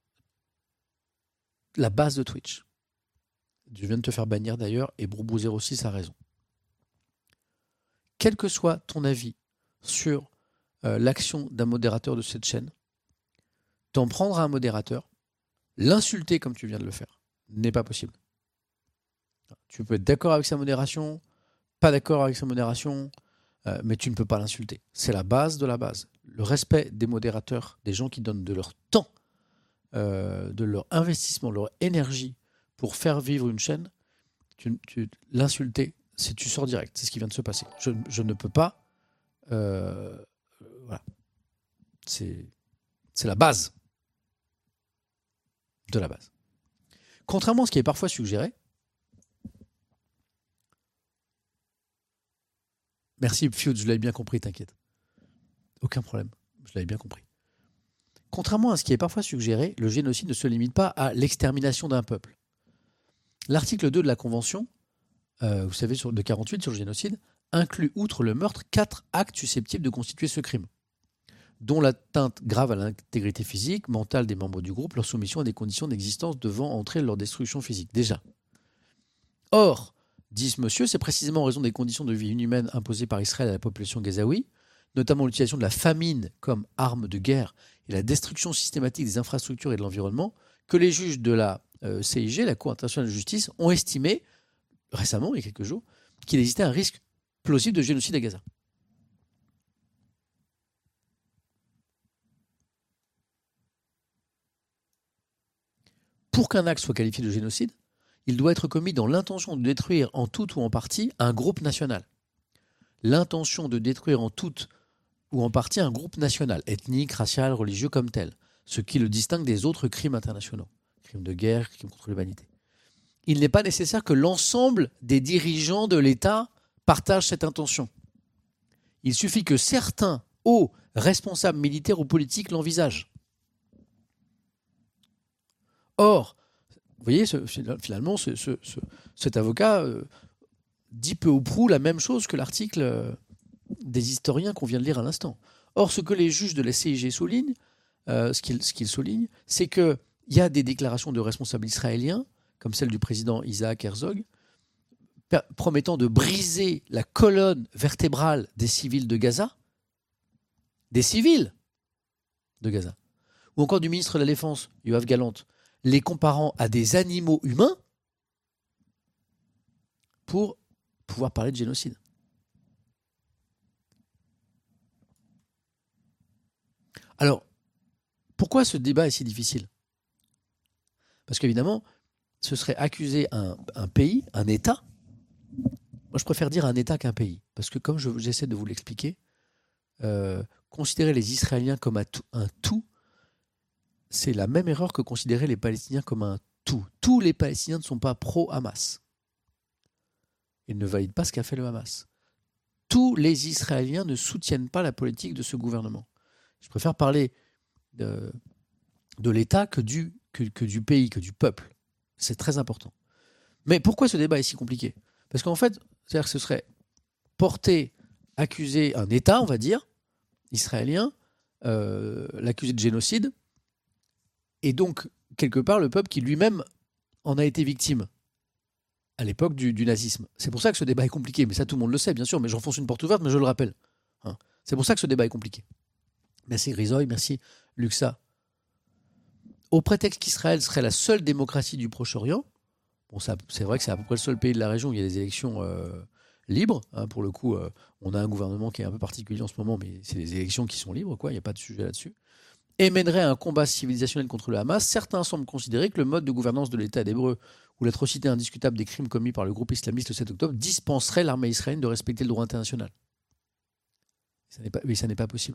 la base de Twitch. Je viens de te faire bannir d'ailleurs, et Broubou zéro six a raison. Quel que soit ton avis sur euh, l'action d'un modérateur de cette chaîne, t'en prendre à un modérateur, l'insulter comme tu viens de le faire, n'est pas possible. Tu peux être d'accord avec sa modération, pas d'accord avec sa modération, euh, mais tu ne peux pas l'insulter. C'est la base de la base. Le respect des modérateurs, des gens qui donnent de leur temps, euh, de leur investissement, de leur énergie pour faire vivre une chaîne, tu, tu, l'insulter, c'est tu sors direct. C'est ce qui vient de se passer. Je, je ne peux pas... Euh, voilà. C'est, c'est la base de la base. Contrairement à ce qui est parfois suggéré, merci Fiud, je l'avais bien compris, t'inquiète. Aucun problème, je l'avais bien compris. Contrairement à ce qui est parfois suggéré, le génocide ne se limite pas à l'extermination d'un peuple. L'article deux de la Convention, euh, vous savez, sur, de quarante-huit sur le génocide, inclut, outre le meurtre, quatre actes susceptibles de constituer ce crime, dont l'atteinte grave à l'intégrité physique, mentale des membres du groupe, leur soumission à des conditions d'existence devant entraîner leur destruction physique. Déjà. Or, dit ce monsieur, c'est précisément en raison des conditions de vie inhumaines imposées par Israël à la population gazaoui, notamment l'utilisation de la famine comme arme de guerre et la destruction systématique des infrastructures et de l'environnement, que les juges de la euh, C I G, la Cour internationale de justice, ont estimé récemment, il y a quelques jours, qu'il existait un risque plausible de génocide à Gaza. Pour qu'un acte soit qualifié de génocide, il doit être commis dans l'intention de détruire en tout ou en partie un groupe national. L'intention de détruire en tout ou en partie un groupe national, ethnique, racial, religieux comme tel, ce qui le distingue des autres crimes internationaux, crimes de guerre, crimes contre l'humanité. Il n'est pas nécessaire que l'ensemble des dirigeants de l'État partagent cette intention. Il suffit que certains hauts responsables militaires ou politiques l'envisagent. Or, vous voyez, ce, finalement, ce, ce, ce, cet avocat euh, dit peu ou prou la même chose que l'article euh, des historiens qu'on vient de lire à l'instant. Or, ce que les juges de la C I G soulignent, euh, ce qu'ils ce qu'ils soulignent, c'est qu'il y a des déclarations de responsables israéliens, comme celle du président Isaac Herzog, per- promettant de briser la colonne vertébrale des civils de Gaza, des civils de Gaza, ou encore du ministre de la Défense, Yoav Gallant, les comparant à des animaux humains pour pouvoir parler de génocide. Alors, pourquoi ce débat est si difficile ? Parce qu'évidemment, ce serait accuser un, un pays, un État. Moi, je préfère dire un État qu'un pays. Parce que comme je, j'essaie de vous l'expliquer, euh, considérer les Israéliens comme un tout, un tout, c'est la même erreur que considérer les Palestiniens comme un tout. Tous les Palestiniens ne sont pas pro-Hamas. Ils ne valident pas ce qu'a fait le Hamas. Tous les Israéliens ne soutiennent pas la politique de ce gouvernement. Je préfère parler de, de l'État que du, que, que du pays, que du peuple. C'est très important. Mais pourquoi ce débat est si compliqué ? Parce qu'en fait, c'est-à-dire que ce serait porter, accuser un État, on va dire, israélien, euh, l'accuser de génocide, et donc, quelque part, le peuple qui lui-même en a été victime à l'époque du, du nazisme. C'est pour ça que ce débat est compliqué. Mais ça, tout le monde le sait, bien sûr. Mais j'enfonce une porte ouverte, mais je le rappelle. Hein. C'est pour ça que ce débat est compliqué. Merci Grisoy, merci Luxa. Au prétexte qu'Israël serait la seule démocratie du Proche-Orient, bon, ça, c'est vrai que c'est à peu près le seul pays de la région où il y a des élections euh, libres. Hein, pour le coup, euh, on a un gouvernement qui est un peu particulier en ce moment, mais c'est des élections qui sont libres, quoi. Il n'y a pas de sujet là-dessus. Et mènerait à un combat civilisationnel contre le Hamas, certains semblent considérer que le mode de gouvernance de l'État d'Hébreu ou l'atrocité indiscutable des crimes commis par le groupe islamiste le sept octobre dispenserait l'armée israélienne de respecter le droit international. Ça n'est pas, oui, ça n'est pas possible.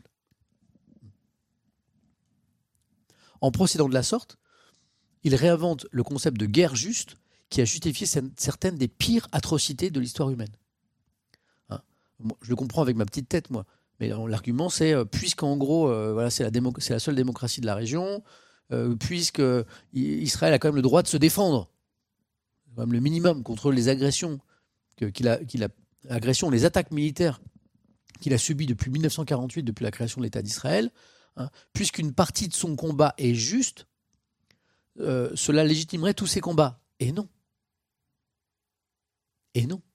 En procédant de la sorte, il réinvente le concept de guerre juste qui a justifié certaines des pires atrocités de l'histoire humaine. Hein, moi, je le comprends avec ma petite tête, moi. Mais l'argument, c'est euh, puisqu'en gros, euh, voilà, c'est la, démo- c'est la seule démocratie de la région, euh, puisque Israël a quand même le droit de se défendre, quand même le minimum contre les agressions que, qu'il a, qu'il a, agressions, les attaques militaires qu'il a subies depuis mille neuf cent quarante-huit, depuis la création de l'État d'Israël, hein, puisqu'une partie de son combat est juste, euh, cela légitimerait tous ses combats. Et non. Et non.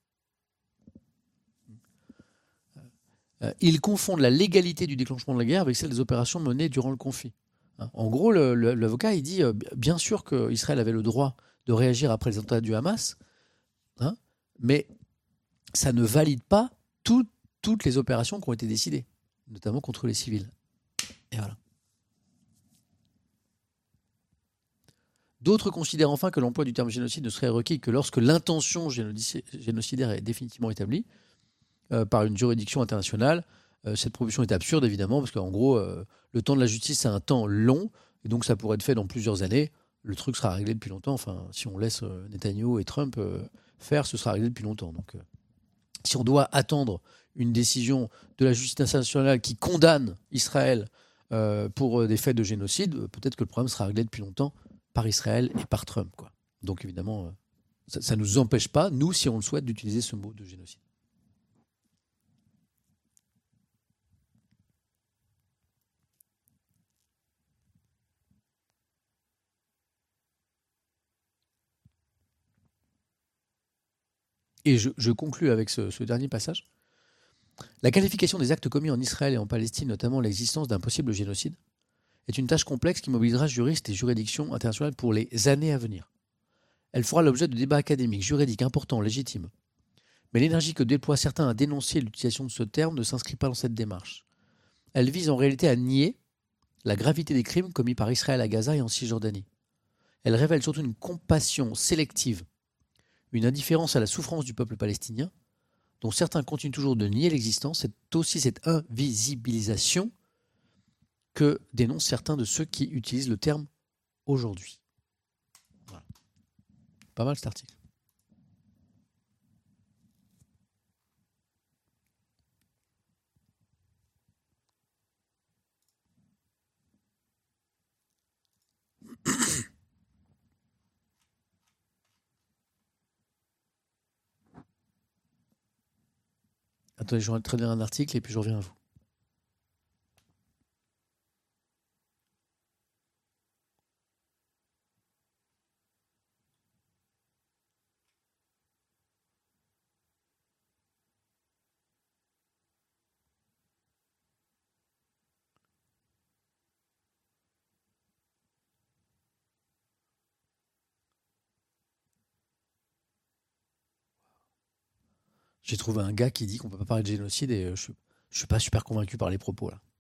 Ils confondent la légalité du déclenchement de la guerre avec celle des opérations menées durant le conflit. En gros, le, le, l'avocat il dit euh, bien sûr qu'Israël avait le droit de réagir après les attentats du Hamas, hein, mais ça ne valide pas tout, toutes les opérations qui ont été décidées, notamment contre les civils. Et voilà. D'autres considèrent enfin que l'emploi du terme génocide ne serait requis que lorsque l'intention génocidaire est définitivement établie Euh, par une juridiction internationale. Euh, cette proposition est absurde, évidemment, parce qu'en gros, euh, le temps de la justice, c'est un temps long, et donc ça pourrait être fait dans plusieurs années. Le truc sera réglé depuis longtemps. Enfin, si on laisse euh, Netanyahou et Trump euh, faire, ce sera réglé depuis longtemps. Donc, euh, si on doit attendre une décision de la justice internationale qui condamne Israël euh, pour des faits de génocide, peut-être que le problème sera réglé depuis longtemps par Israël et par Trump, quoi. Donc, évidemment, euh, ça ne nous empêche pas, nous, si on le souhaite, d'utiliser ce mot de génocide. Et je, je conclus avec ce, ce dernier passage. La qualification des actes commis en Israël et en Palestine, notamment l'existence d'un possible génocide, est une tâche complexe qui mobilisera juristes et juridictions internationales pour les années à venir. Elle fera l'objet de débats académiques, juridiques, importants, légitimes. Mais l'énergie que déploient certains à dénoncer l'utilisation de ce terme ne s'inscrit pas dans cette démarche. Elle vise en réalité à nier la gravité des crimes commis par Israël à Gaza et en Cisjordanie. Elle révèle surtout une compassion sélective, une indifférence à la souffrance du peuple palestinien, dont certains continuent toujours de nier l'existence. C'est aussi cette invisibilisation que dénoncent certains de ceux qui utilisent le terme aujourd'hui. Voilà. Pas mal cet article. Attendez, je vais très bien un article et puis je reviens à vous. J'ai trouvé un gars qui dit qu'on ne peut pas parler de génocide et je ne suis pas super convaincu par les propos là.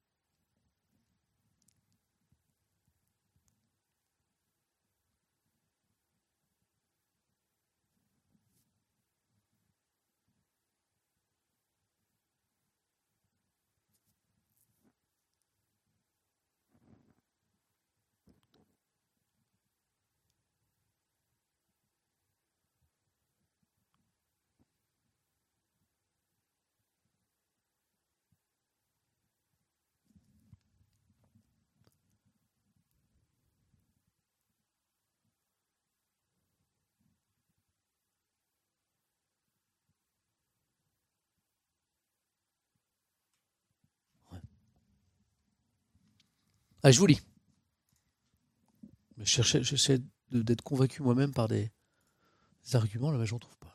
Ouais. Ah, je vous lis. Je cherchais, j'essaie de- d'être convaincu moi-même par des, des arguments, là, mais j'en trouve pas.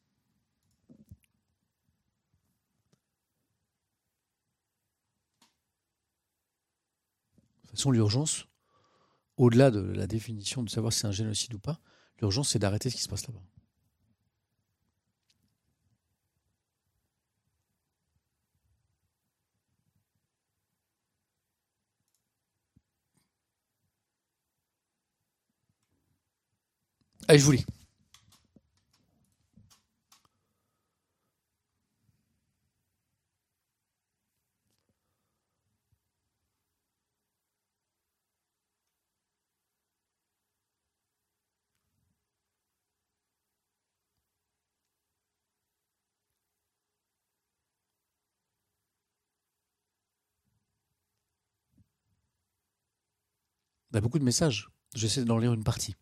De toute façon, l'urgence, au-delà de la définition de savoir si c'est un génocide ou pas, l'urgence, c'est d'arrêter ce qui se passe là-bas. Allez, je vous lis. Il y a beaucoup de messages. J'essaie d'en lire une partie.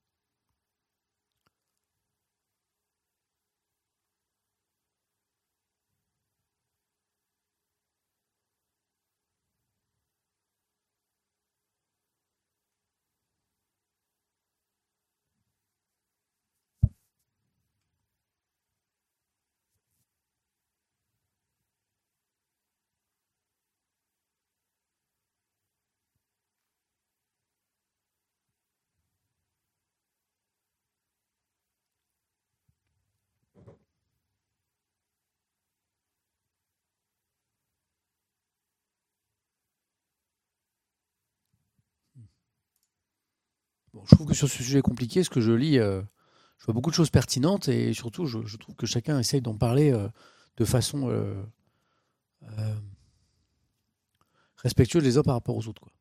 Bon, je trouve que sur ce sujet compliqué, ce que je lis, euh, je vois beaucoup de choses pertinentes et surtout, je, je trouve que chacun essaye d'en parler euh, de façon euh, euh, respectueuse les uns par rapport aux autres, quoi.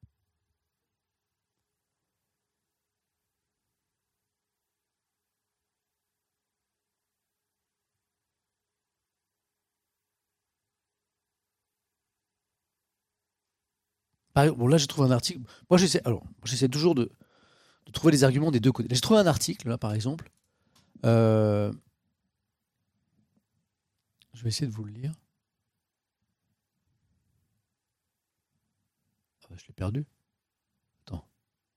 Par exemple, bon, là, j'ai trouvé un article. Moi, j'essaie, alors, j'essaie toujours de, de trouver les arguments des deux côtés. J'ai trouvé un article, là, par exemple. Euh, je vais essayer de vous le lire. Ah bah, je l'ai perdu. Attends.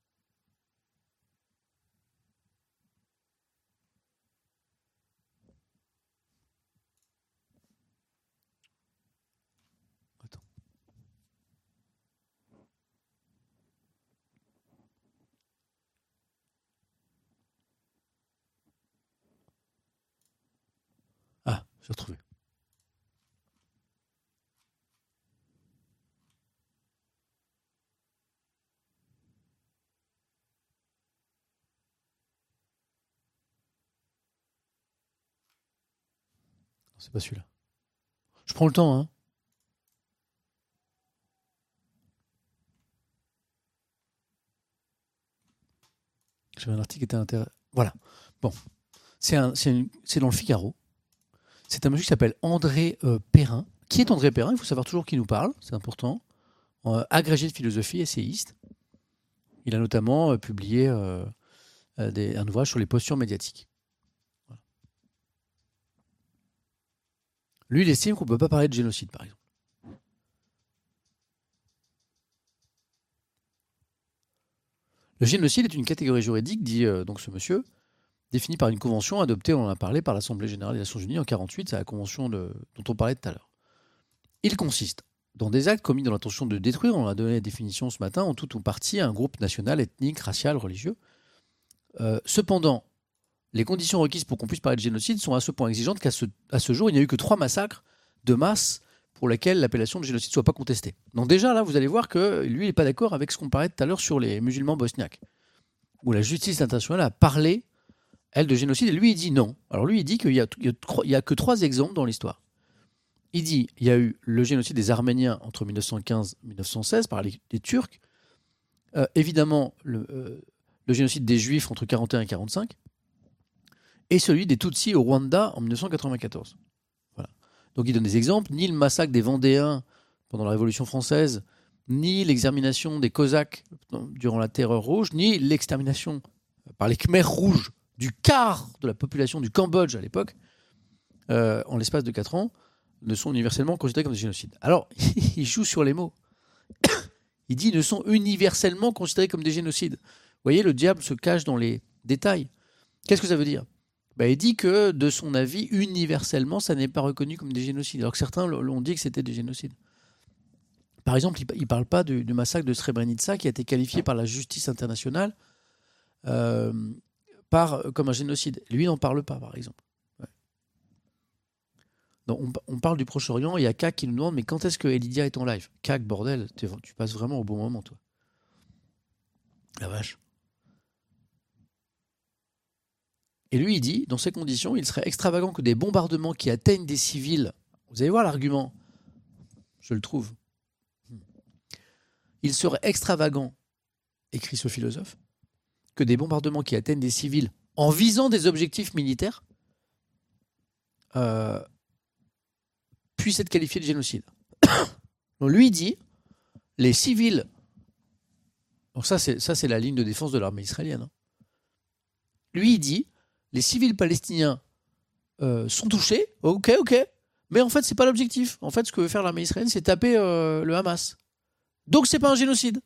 Attends. J'ai retrouvé. C'est pas celui-là. Je prends le temps, hein. J'avais un article qui était intéressant. Voilà. Bon. C'est, un, c'est, une, c'est dans le Figaro. C'est un monsieur qui s'appelle André euh, Perrin. Qui est André Perrin ? Il faut savoir toujours qui nous parle, c'est important. Euh, agrégé de philosophie, essayiste. Il a notamment euh, publié euh, euh, des, un ouvrage sur les postures médiatiques. Voilà. Lui, il estime qu'on ne peut pas parler de génocide, par exemple. Le génocide est une catégorie juridique, dit euh, donc ce monsieur, définie par une convention adoptée, on en a parlé, par l'Assemblée générale des Nations unies en quarante-huit, c'est la convention de, dont on parlait tout à l'heure. Il consiste dans des actes commis dans l'intention de détruire, on a donné la définition ce matin, en tout ou partie, un groupe national, ethnique, racial, religieux. Euh, cependant, les conditions requises pour qu'on puisse parler de génocide sont à ce point exigeantes qu'à ce, à ce jour, il n'y a eu que trois massacres de masse pour lesquels l'appellation de génocide ne soit pas contestée. Donc déjà, là, vous allez voir que lui, il n'est pas d'accord avec ce qu'on parlait tout à l'heure sur les musulmans bosniaques, où la justice internationale a parlé, elle, de génocide, et lui, il dit non. Alors lui, il dit qu'il n'y a, a, a que trois exemples dans l'histoire. Il dit qu'il y a eu le génocide des Arméniens entre mille neuf cent quinze et mille neuf cent seize par les, les Turcs, euh, évidemment le, euh, le génocide des Juifs entre quarante et un et quarante-cinq, et celui des Tutsis au Rwanda en mille neuf cent quatre-vingt-quatorze. Voilà. Donc il donne des exemples, ni le massacre des Vendéens pendant la Révolution française, ni l'extermination des Cosaques durant la Terreur rouge, ni l'extermination par les Khmers rouges du quart de la population du Cambodge à l'époque, euh, en l'espace de quatre ans, ne sont universellement considérés comme des génocides. Alors, il joue sur les mots. Il dit ne sont universellement considérés comme des génocides. Vous voyez, le diable se cache dans les détails. Qu'est-ce que ça veut dire ? Ben, il dit que, de son avis, universellement, ça n'est pas reconnu comme des génocides, alors que certains l'ont dit que c'était des génocides. Par exemple, il ne parle pas du, du massacre de Srebrenica, qui a été qualifié par la justice internationale euh, par, comme un génocide. Lui, il n'en parle pas, par exemple. Ouais. Donc, on, on parle du Proche-Orient, il y a Kak qui nous demande, mais quand est-ce que Elidia est en live ? Kak, bordel, tu passes vraiment au bon moment, toi. La vache. Et lui, il dit, dans ces conditions, il serait extravagant que des bombardements qui atteignent des civils... Vous allez voir l'argument. Je le trouve. Il serait extravagant, écrit ce philosophe, que des bombardements qui atteignent des civils en visant des objectifs militaires euh, puissent être qualifiés de génocide. Donc lui dit, les civils... Donc ça c'est, ça, c'est la ligne de défense de l'armée israélienne. Hein. Lui, il dit, les civils palestiniens euh, sont touchés, ok, ok, mais en fait, c'est pas l'objectif. En fait, ce que veut faire l'armée israélienne, c'est taper euh, le Hamas. Donc, c'est pas un génocide.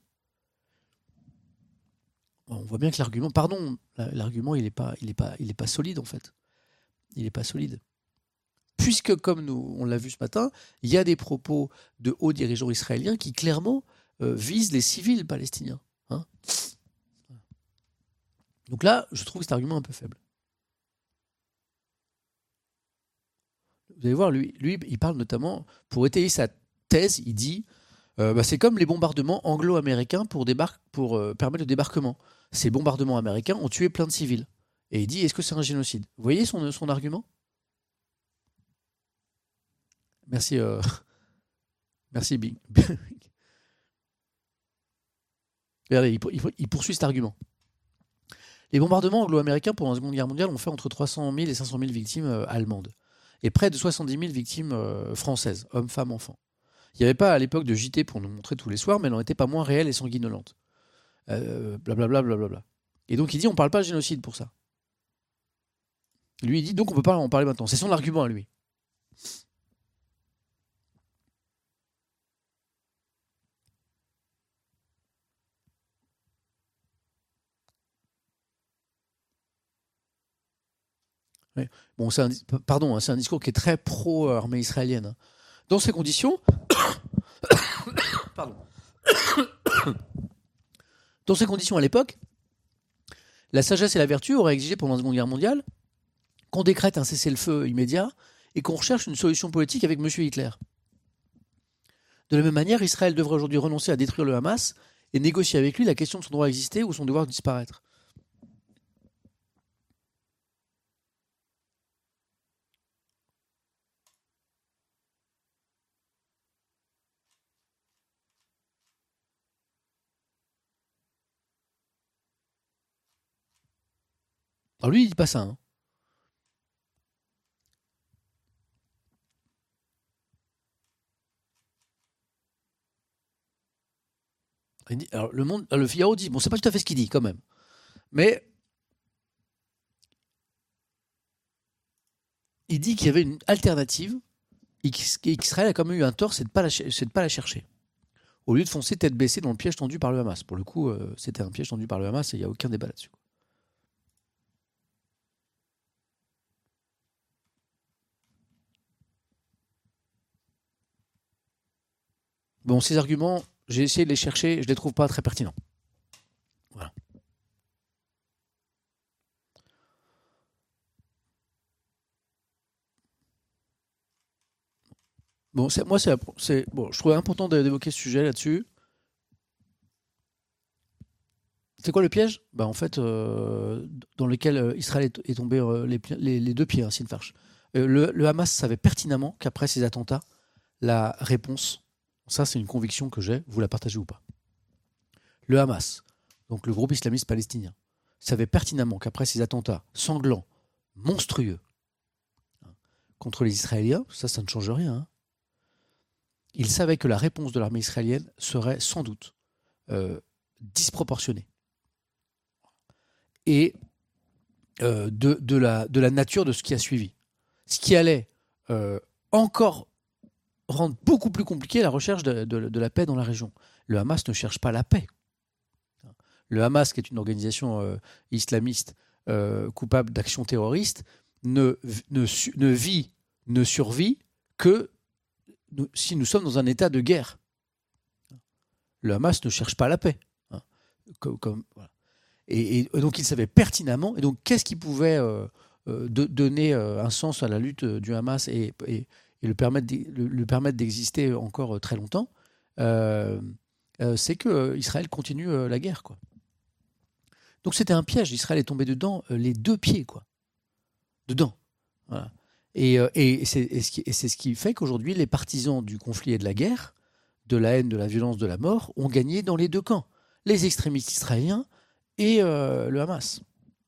Bon, on voit bien que l'argument, pardon, l'argument, il n'est pas, il est pas, il est pas solide, en fait. Il n'est pas solide. Puisque, comme nous, on l'a vu ce matin, il y a des propos de hauts dirigeants israéliens qui, clairement, euh, visent les civils palestiniens. Hein. Donc là, je trouve cet argument un peu faible. Vous allez voir, lui, lui il parle notamment, pour étayer sa thèse, il dit euh, bah, c'est comme les bombardements anglo-américains pour, débar- pour euh, permettre le débarquement. Ces bombardements américains ont tué plein de civils. Et il dit, est-ce que c'est un génocide ? Vous voyez son, son argument ? Merci. Euh... Merci, Bing. Regardez, il, il, il poursuit cet argument. Les bombardements anglo-américains pendant la Seconde Guerre mondiale ont fait entre trois cent mille et cinq cent mille victimes euh, allemandes. Et près de soixante-dix mille victimes euh, françaises, hommes, femmes, enfants. Il n'y avait pas à l'époque de J T pour nous montrer tous les soirs, mais elle n'en était pas moins réelle et sanguinolente. Euh, blablabla, blablabla. Et donc il dit on ne parle pas de génocide pour ça. Lui il dit donc on ne peut pas en parler maintenant. C'est son argument à lui. Ouais. Bon, c'est un, pardon, hein, c'est un discours qui est très pro-armée israélienne. Hein. Dans ces conditions, pardon. Dans ces conditions, à l'époque, la sagesse et la vertu auraient exigé pendant la Seconde Guerre mondiale qu'on décrète un cessez-le-feu immédiat et qu'on recherche une solution politique avec M. Hitler. De la même manière, Israël devrait aujourd'hui renoncer à détruire le Hamas et négocier avec lui la question de son droit à exister ou son devoir de disparaître. Alors lui, il dit pas ça. Hein. Il dit, alors le, monde, le Figaro dit, bon, c'est pas tout à fait ce qu'il dit quand même, mais il dit qu'il y avait une alternative et qu'Israël a quand même eu un tort, c'est de pas la, c'est de pas la chercher. Au lieu de foncer tête baissée dans le piège tendu par le Hamas. Pour le coup, euh, c'était un piège tendu par le Hamas et il n'y a aucun débat là-dessus. Bon, ces arguments, j'ai essayé de les chercher, je ne les trouve pas très pertinents. Voilà. Bon, c'est, moi, c'est, c'est, bon, je trouvais important d'évoquer ce sujet là-dessus. C'est quoi le piège? Bah, en fait, euh, dans lequel Israël est, est tombé euh, les, les, les deux pieds, hein, Sinfarch. Euh, le, le Hamas savait pertinemment qu'après ces attentats, la réponse, ça c'est une conviction que j'ai, vous la partagez ou pas? Le Hamas, donc le groupe islamiste palestinien, savait pertinemment qu'après ces attentats sanglants, monstrueux, hein, contre les Israéliens, ça, ça ne change rien, hein, il savait que la réponse de l'armée israélienne serait sans doute euh, disproportionnée. Et euh, de, de, la, de la nature de ce qui a suivi. Ce qui allait euh, encore rendre beaucoup plus compliqué la recherche de, de, de la paix dans la région. Le Hamas ne cherche pas la paix. Le Hamas, qui est une organisation euh, islamiste euh, coupable d'actions terroristes, ne, ne, ne vit, ne survit que nous, si nous sommes dans un état de guerre. Le Hamas ne cherche pas la paix. Hein, comme, comme, voilà. Et, et donc il savait pertinemment, et donc qu'est-ce qui pouvait euh, euh, de, donner euh, un sens à la lutte du Hamas et, et, et le permettre, le, le permettre d'exister encore très longtemps, euh, euh, c'est qu'Israël continue euh, la guerre, quoi. Donc c'était un piège, Israël est tombé dedans euh, les deux pieds, quoi. Dedans. Voilà. Et, euh, et, c'est, et, ce qui, et c'est ce qui fait qu'aujourd'hui, les partisans du conflit et de la guerre, de la haine, de la violence, de la mort, ont gagné dans les deux camps. Les extrémistes israéliens et euh, le Hamas.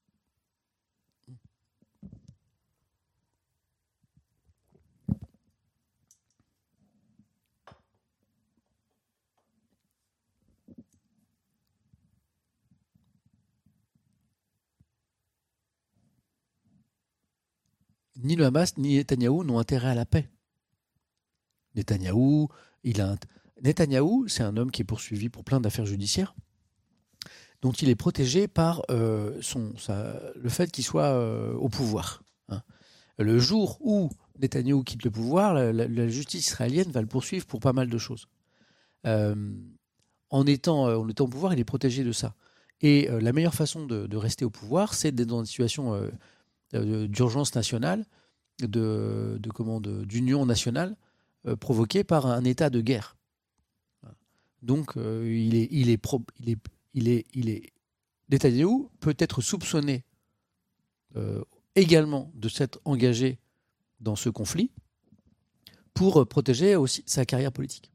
Ni le Hamas ni Netanyahou n'ont intérêt à la paix. Netanyahou, il a un... Netanyahou, c'est un homme qui est poursuivi pour plein d'affaires judiciaires, dont il est protégé par euh, son, sa, le fait qu'il soit euh, au pouvoir. Hein. Le jour où Netanyahou quitte le pouvoir, la, la, la justice israélienne va le poursuivre pour pas mal de choses. Euh, en, étant, euh, en étant au pouvoir, il est protégé de ça. Et euh, la meilleure façon de, de rester au pouvoir, c'est d'être dans une situation euh, d'urgence nationale, de, de, comment, de, d'union nationale, euh, provoquée par un état de guerre. Donc, euh, il est, il est, pro, il est, il est, il est, Netanyahou peut être soupçonné euh, également de s'être engagé dans ce conflit pour protéger aussi sa carrière politique.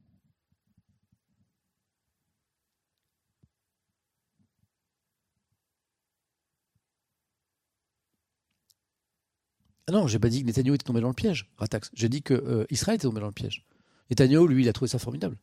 Ah non, j'ai pas dit que Netanyahou était tombé dans le piège, Ratax. J'ai dit que euh, Israël était tombé dans le piège. Netanyahou, lui, il a trouvé ça formidable.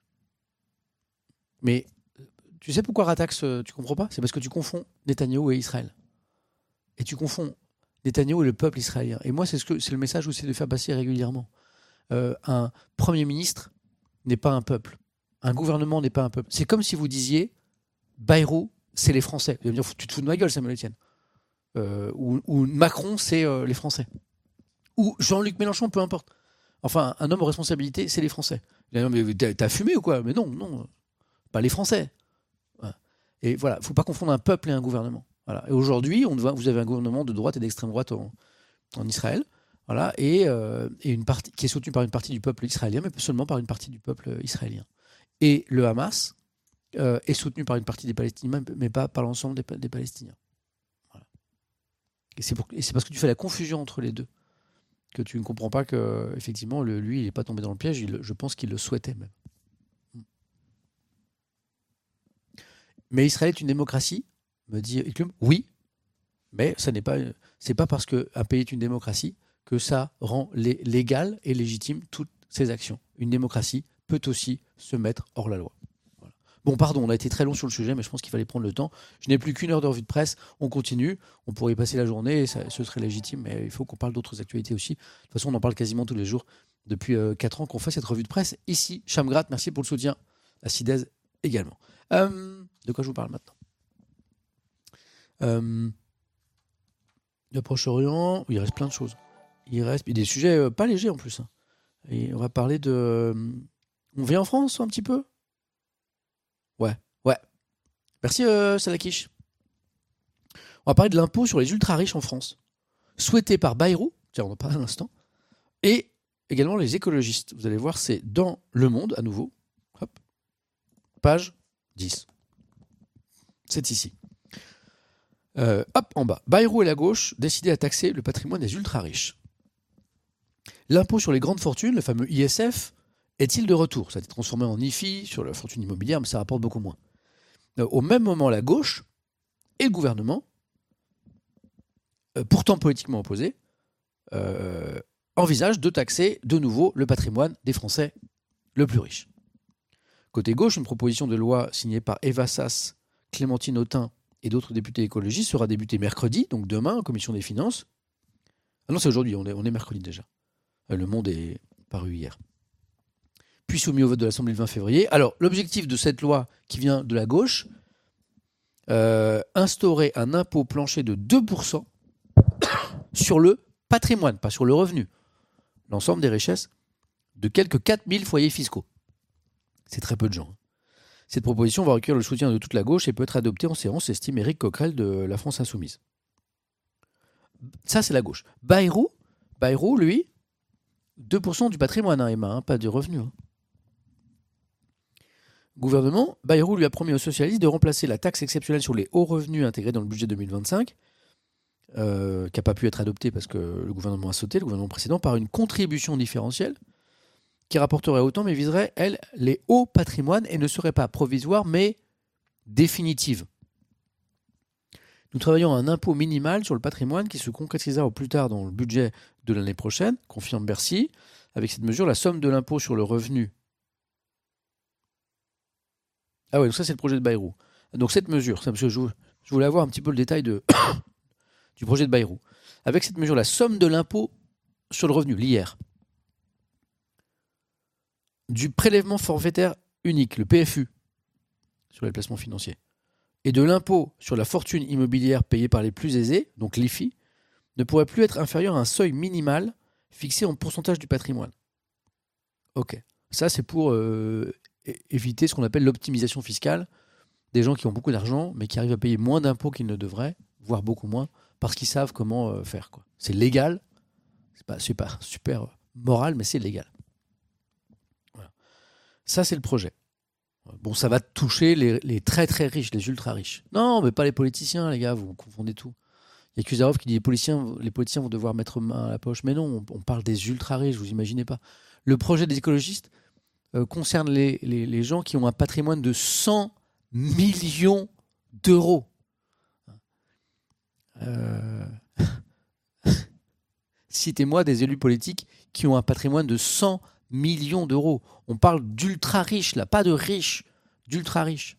Mais tu sais pourquoi, Ratax, tu comprends pas? C'est parce que tu confonds Netanyahou et Israël. Et tu confonds Netanyahou et le peuple israélien. Et moi, c'est, ce que, c'est le message que j'essaie de faire passer régulièrement. Euh, un Premier ministre n'est pas un peuple. Un gouvernement n'est pas un peuple. C'est comme si vous disiez Bayrou, c'est les Français. Vous allez me dire, tu te fous de ma gueule, Samuel Etienne. Euh, ou, ou Macron, c'est euh, les Français. Ou Jean-Luc Mélenchon, peu importe. Enfin, un homme aux responsabilités, c'est les Français. Là, mais t'as fumé ou quoi? Mais non, non, pas les Français. Voilà. Et voilà, il ne faut pas confondre un peuple et un gouvernement. Voilà. Et aujourd'hui, on voit, vous avez un gouvernement de droite et d'extrême droite en, en Israël. Voilà, et, euh, et une partie qui est soutenue par une partie du peuple israélien, mais seulement par une partie du peuple israélien. Et le Hamas euh, est soutenu par une partie des Palestiniens, mais pas par l'ensemble des, des Palestiniens. Voilà. Et c'est pour, et c'est parce que tu fais la confusion entre les deux que tu ne comprends pas que effectivement le, lui il n'est pas tombé dans le piège. Il, je pense qu'il le souhaitait même. Mais Israël est une démocratie, me dit Iklum. Oui, mais ça n'est pas, c'est pas parce qu'un pays est une démocratie que ça rend lé- légal et légitime toutes ses actions. Une démocratie peut aussi se mettre hors la loi. Voilà. Bon, pardon, on a été très long sur le sujet, mais je pense qu'il fallait prendre le temps. Je n'ai plus qu'une heure de revue de presse. On continue. On pourrait y passer la journée, et ça, ce serait légitime, mais il faut qu'on parle d'autres actualités aussi. De toute façon, on en parle quasiment tous les jours depuis euh, quatre ans qu'on fait cette revue de presse. Ici, Chamgrat, merci pour le soutien. La CIDES également. Euh, de quoi je vous parle maintenant euh, Le Proche-Orient, il reste plein de choses. Il reste des sujets euh, pas légers en plus. Hein. Et on va parler de... euh, On vient en France un petit peu. Ouais, ouais. Merci euh, Salakish. On va parler de l'impôt sur les ultra-riches en France. Souhaité par Bayrou, tiens on en parle à l'instant, et également les écologistes. Vous allez voir, c'est dans Le Monde, à nouveau. Hop. Page dix. C'est ici. Euh, hop, en bas. Bayrou et la gauche décident à taxer le patrimoine des ultra-riches. L'impôt sur les grandes fortunes, le fameux I S F, est-il de retour? Ça a été transformé en I F I sur la fortune immobilière, mais ça rapporte beaucoup moins. Euh, au même moment, la gauche et le gouvernement, euh, pourtant politiquement opposés, euh, envisagent de taxer de nouveau le patrimoine des Français le plus riche. Côté gauche, une proposition de loi signée par Eva Sass, Clémentine Autain et d'autres députés écologistes sera débutée mercredi, donc demain, en commission des finances. Ah non, c'est aujourd'hui, on est, on est mercredi déjà. Le Monde est paru hier. Puis soumis au vote de l'Assemblée le vingt février. Alors, l'objectif de cette loi qui vient de la gauche, euh, instaurer un impôt plancher de deux pour cent sur le patrimoine, pas sur le revenu. L'ensemble des richesses de quelques quatre mille foyers fiscaux. C'est très peu de gens. Cette proposition va recueillir le soutien de toute la gauche et peut être adoptée en séance, estime Éric Coquerel de la France Insoumise. Ça, c'est la gauche. Bayrou, Bayrou lui, deux pour cent du patrimoine, hein, Emma, hein, pas du revenu. Hein. Gouvernement, Bayrou lui a promis aux socialistes de remplacer la taxe exceptionnelle sur les hauts revenus intégrée dans le budget deux mille vingt-cinq, euh, qui n'a pas pu être adoptée parce que le gouvernement a sauté, le gouvernement précédent, par une contribution différentielle qui rapporterait autant, mais viserait, elle, les hauts patrimoines et ne serait pas provisoire, mais définitive. Nous travaillons à un impôt minimal sur le patrimoine qui se concrétisera au plus tard dans le budget de l'année prochaine, confirme Bercy. Avec cette mesure, la somme de l'impôt sur le revenu... Ah ouais, donc ça c'est le projet de Bayrou. Donc cette mesure, parce que je voulais avoir un petit peu le détail de du projet de Bayrou. Avec cette mesure, la somme de l'impôt sur le revenu, l'I R, du prélèvement forfaitaire unique, le P F U, sur les placements financiers, et de l'impôt sur la fortune immobilière payée par les plus aisés, donc l'I F I, ne pourrait plus être inférieur à un seuil minimal fixé en pourcentage du patrimoine. Ok. Ça, c'est pour euh, éviter ce qu'on appelle l'optimisation fiscale des gens qui ont beaucoup d'argent, mais qui arrivent à payer moins d'impôts qu'ils ne devraient, voire beaucoup moins, parce qu'ils savent comment euh, faire. Quoi. C'est légal. C'est pas, c'est pas super moral, mais c'est légal. Voilà. Ça, c'est le projet. Bon, ça va toucher les, les très très riches, les ultra riches. Non, mais pas les politiciens, les gars, vous confondez tout. Il y a Kuzarov qui dit les politiciens, les politiciens vont devoir mettre main à la poche. Mais non, on, on parle des ultra riches, vous imaginez pas. Le projet des écologistes euh, concerne les, les, les gens qui ont un patrimoine de cent millions d'euros. Euh... Citez-moi des élus politiques qui ont un patrimoine de cent millions d'euros. On parle d'ultra riches, là, pas de riches, d'ultra riches.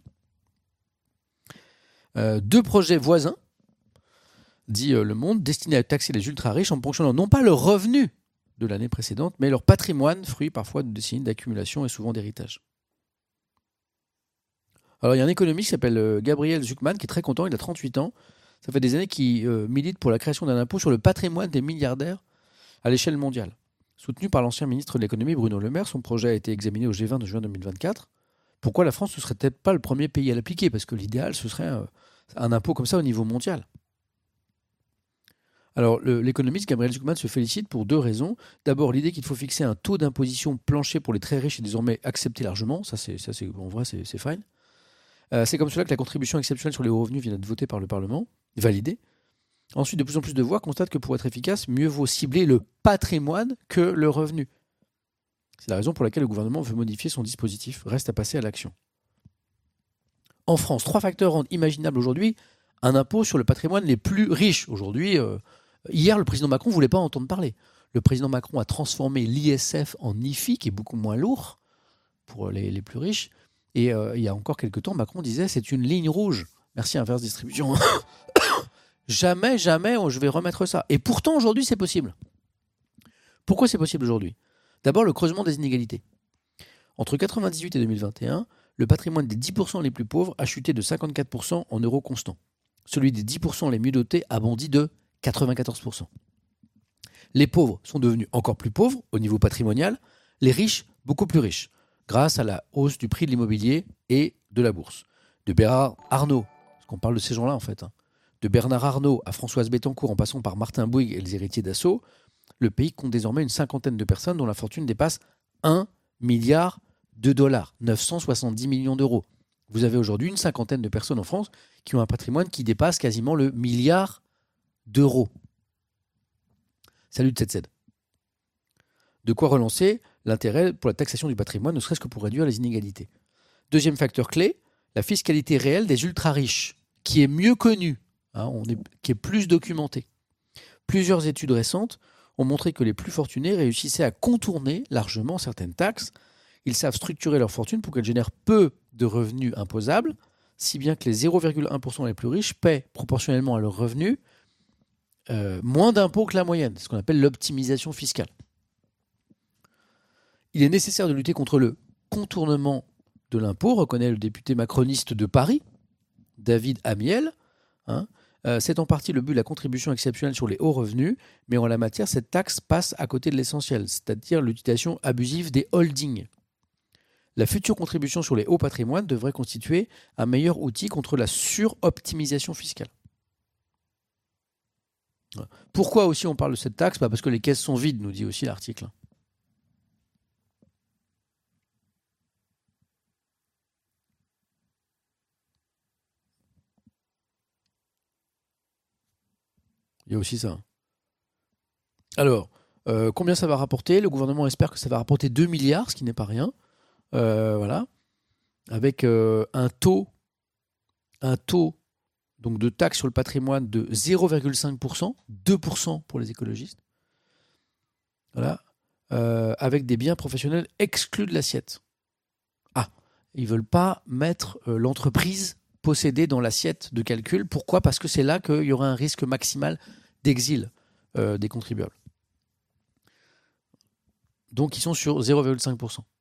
Euh, deux projets voisins, dit euh, Le Monde, destinés à taxer les ultra riches en ponctionnant non pas leur revenu de l'année précédente, mais leur patrimoine, fruit parfois de décennies d'accumulation et souvent d'héritage. Alors il y a un économiste qui s'appelle euh, Gabriel Zuckman qui est très content, il a trente-huit ans. Ça fait des années qu'il euh, milite pour la création d'un impôt sur le patrimoine des milliardaires à l'échelle mondiale. Soutenu par l'ancien ministre de l'économie Bruno Le Maire, son projet a été examiné au G vingt de juin deux mille vingt-quatre. Pourquoi la France ne serait peut-être pas le premier pays à l'appliquer? Parce que l'idéal, ce serait un, un impôt comme ça au niveau mondial. Alors, le- l'économiste Gabriel Zucman se félicite pour deux raisons. D'abord, l'idée qu'il faut fixer un taux d'imposition plancher pour les très riches est désormais acceptée largement. Ça, c'est, ça, c'est, en vrai, c'est, c'est fine. Euh, c'est comme cela que la contribution exceptionnelle sur les hauts revenus vient d'être votée par le Parlement, validée. Ensuite, de plus en plus de voix constatent que pour être efficace, mieux vaut cibler le patrimoine que le revenu. C'est la raison pour laquelle le gouvernement veut modifier son dispositif. Reste à passer à l'action. En France, trois facteurs rendent imaginable aujourd'hui un impôt sur le patrimoine les plus riches. Aujourd'hui, euh, hier, le président Macron ne voulait pas en entendre parler. Le président Macron a transformé l'I S F en I F I, qui est beaucoup moins lourd pour les, les plus riches. Et euh, il y a encore quelques temps, Macron disait c'est une ligne rouge. Merci Inverse Distribution. Jamais, jamais, je vais remettre ça. Et pourtant, aujourd'hui, c'est possible. Pourquoi c'est possible aujourd'hui ? D'abord, le creusement des inégalités. Entre quatre-vingt-dix-huit et deux mille vingt et un, le patrimoine des dix pour cent les plus pauvres a chuté de cinquante-quatre pour cent en euros constants. Celui des dix pour cent les mieux dotés a bondi de quatre-vingt-quatorze pour cent. Les pauvres sont devenus encore plus pauvres au niveau patrimonial, les riches beaucoup plus riches, grâce à la hausse du prix de l'immobilier et de la bourse. De Bernard Arnault, parce qu'on parle de ces gens-là en fait, hein, de Bernard Arnault à Françoise Bettencourt en passant par Martin Bouygues et les héritiers d'Assaut, le pays compte désormais une cinquantaine de personnes dont la fortune dépasse un milliard de dollars, neuf cent soixante-dix millions d'euros. Vous avez aujourd'hui une cinquantaine de personnes en France qui ont un patrimoine qui dépasse quasiment le milliard d'euros. Salut de cette Z. De quoi relancer l'intérêt pour la taxation du patrimoine, ne serait-ce que pour réduire les inégalités. Deuxième facteur clé, la fiscalité réelle des ultra-riches, qui est mieux connue, hein, on est, qui est plus documentée. Plusieurs études récentes ont montré que les plus fortunés réussissaient à contourner largement certaines taxes. Ils savent structurer leur fortune pour qu'elle génère peu de revenus imposables, si bien que les zéro virgule un pour cent les plus riches paient proportionnellement à leurs revenus euh, moins d'impôts que la moyenne, ce qu'on appelle l'optimisation fiscale. Il est nécessaire de lutter contre le contournement de l'impôt, reconnaît le député macroniste de Paris, David Amiel. Hein. Euh, c'est en partie le but de la contribution exceptionnelle sur les hauts revenus, mais en la matière, cette taxe passe à côté de l'essentiel, c'est-à-dire l'utilisation abusive des holdings. La future contribution sur les hauts patrimoines devrait constituer un meilleur outil contre la suroptimisation fiscale. Pourquoi aussi on parle de cette taxe ? Bah parce que les caisses sont vides, nous dit aussi l'article. Il y a aussi ça. Alors, euh, combien ça va rapporter ? Le gouvernement espère que ça va rapporter deux milliards, ce qui n'est pas rien. Euh, voilà. Avec euh, un taux, un taux donc de taxe sur le patrimoine de zéro virgule cinq pour cent, deux pour cent pour les écologistes. Voilà. Euh, avec des biens professionnels exclus de l'assiette. Ah, ils ne veulent pas mettre euh, l'entreprise possédée dans l'assiette de calcul. Pourquoi ? Parce que c'est là qu'il y aura un risque maximal d'exil euh, des contribuables. Donc ils sont sur zéro virgule cinq pour cent.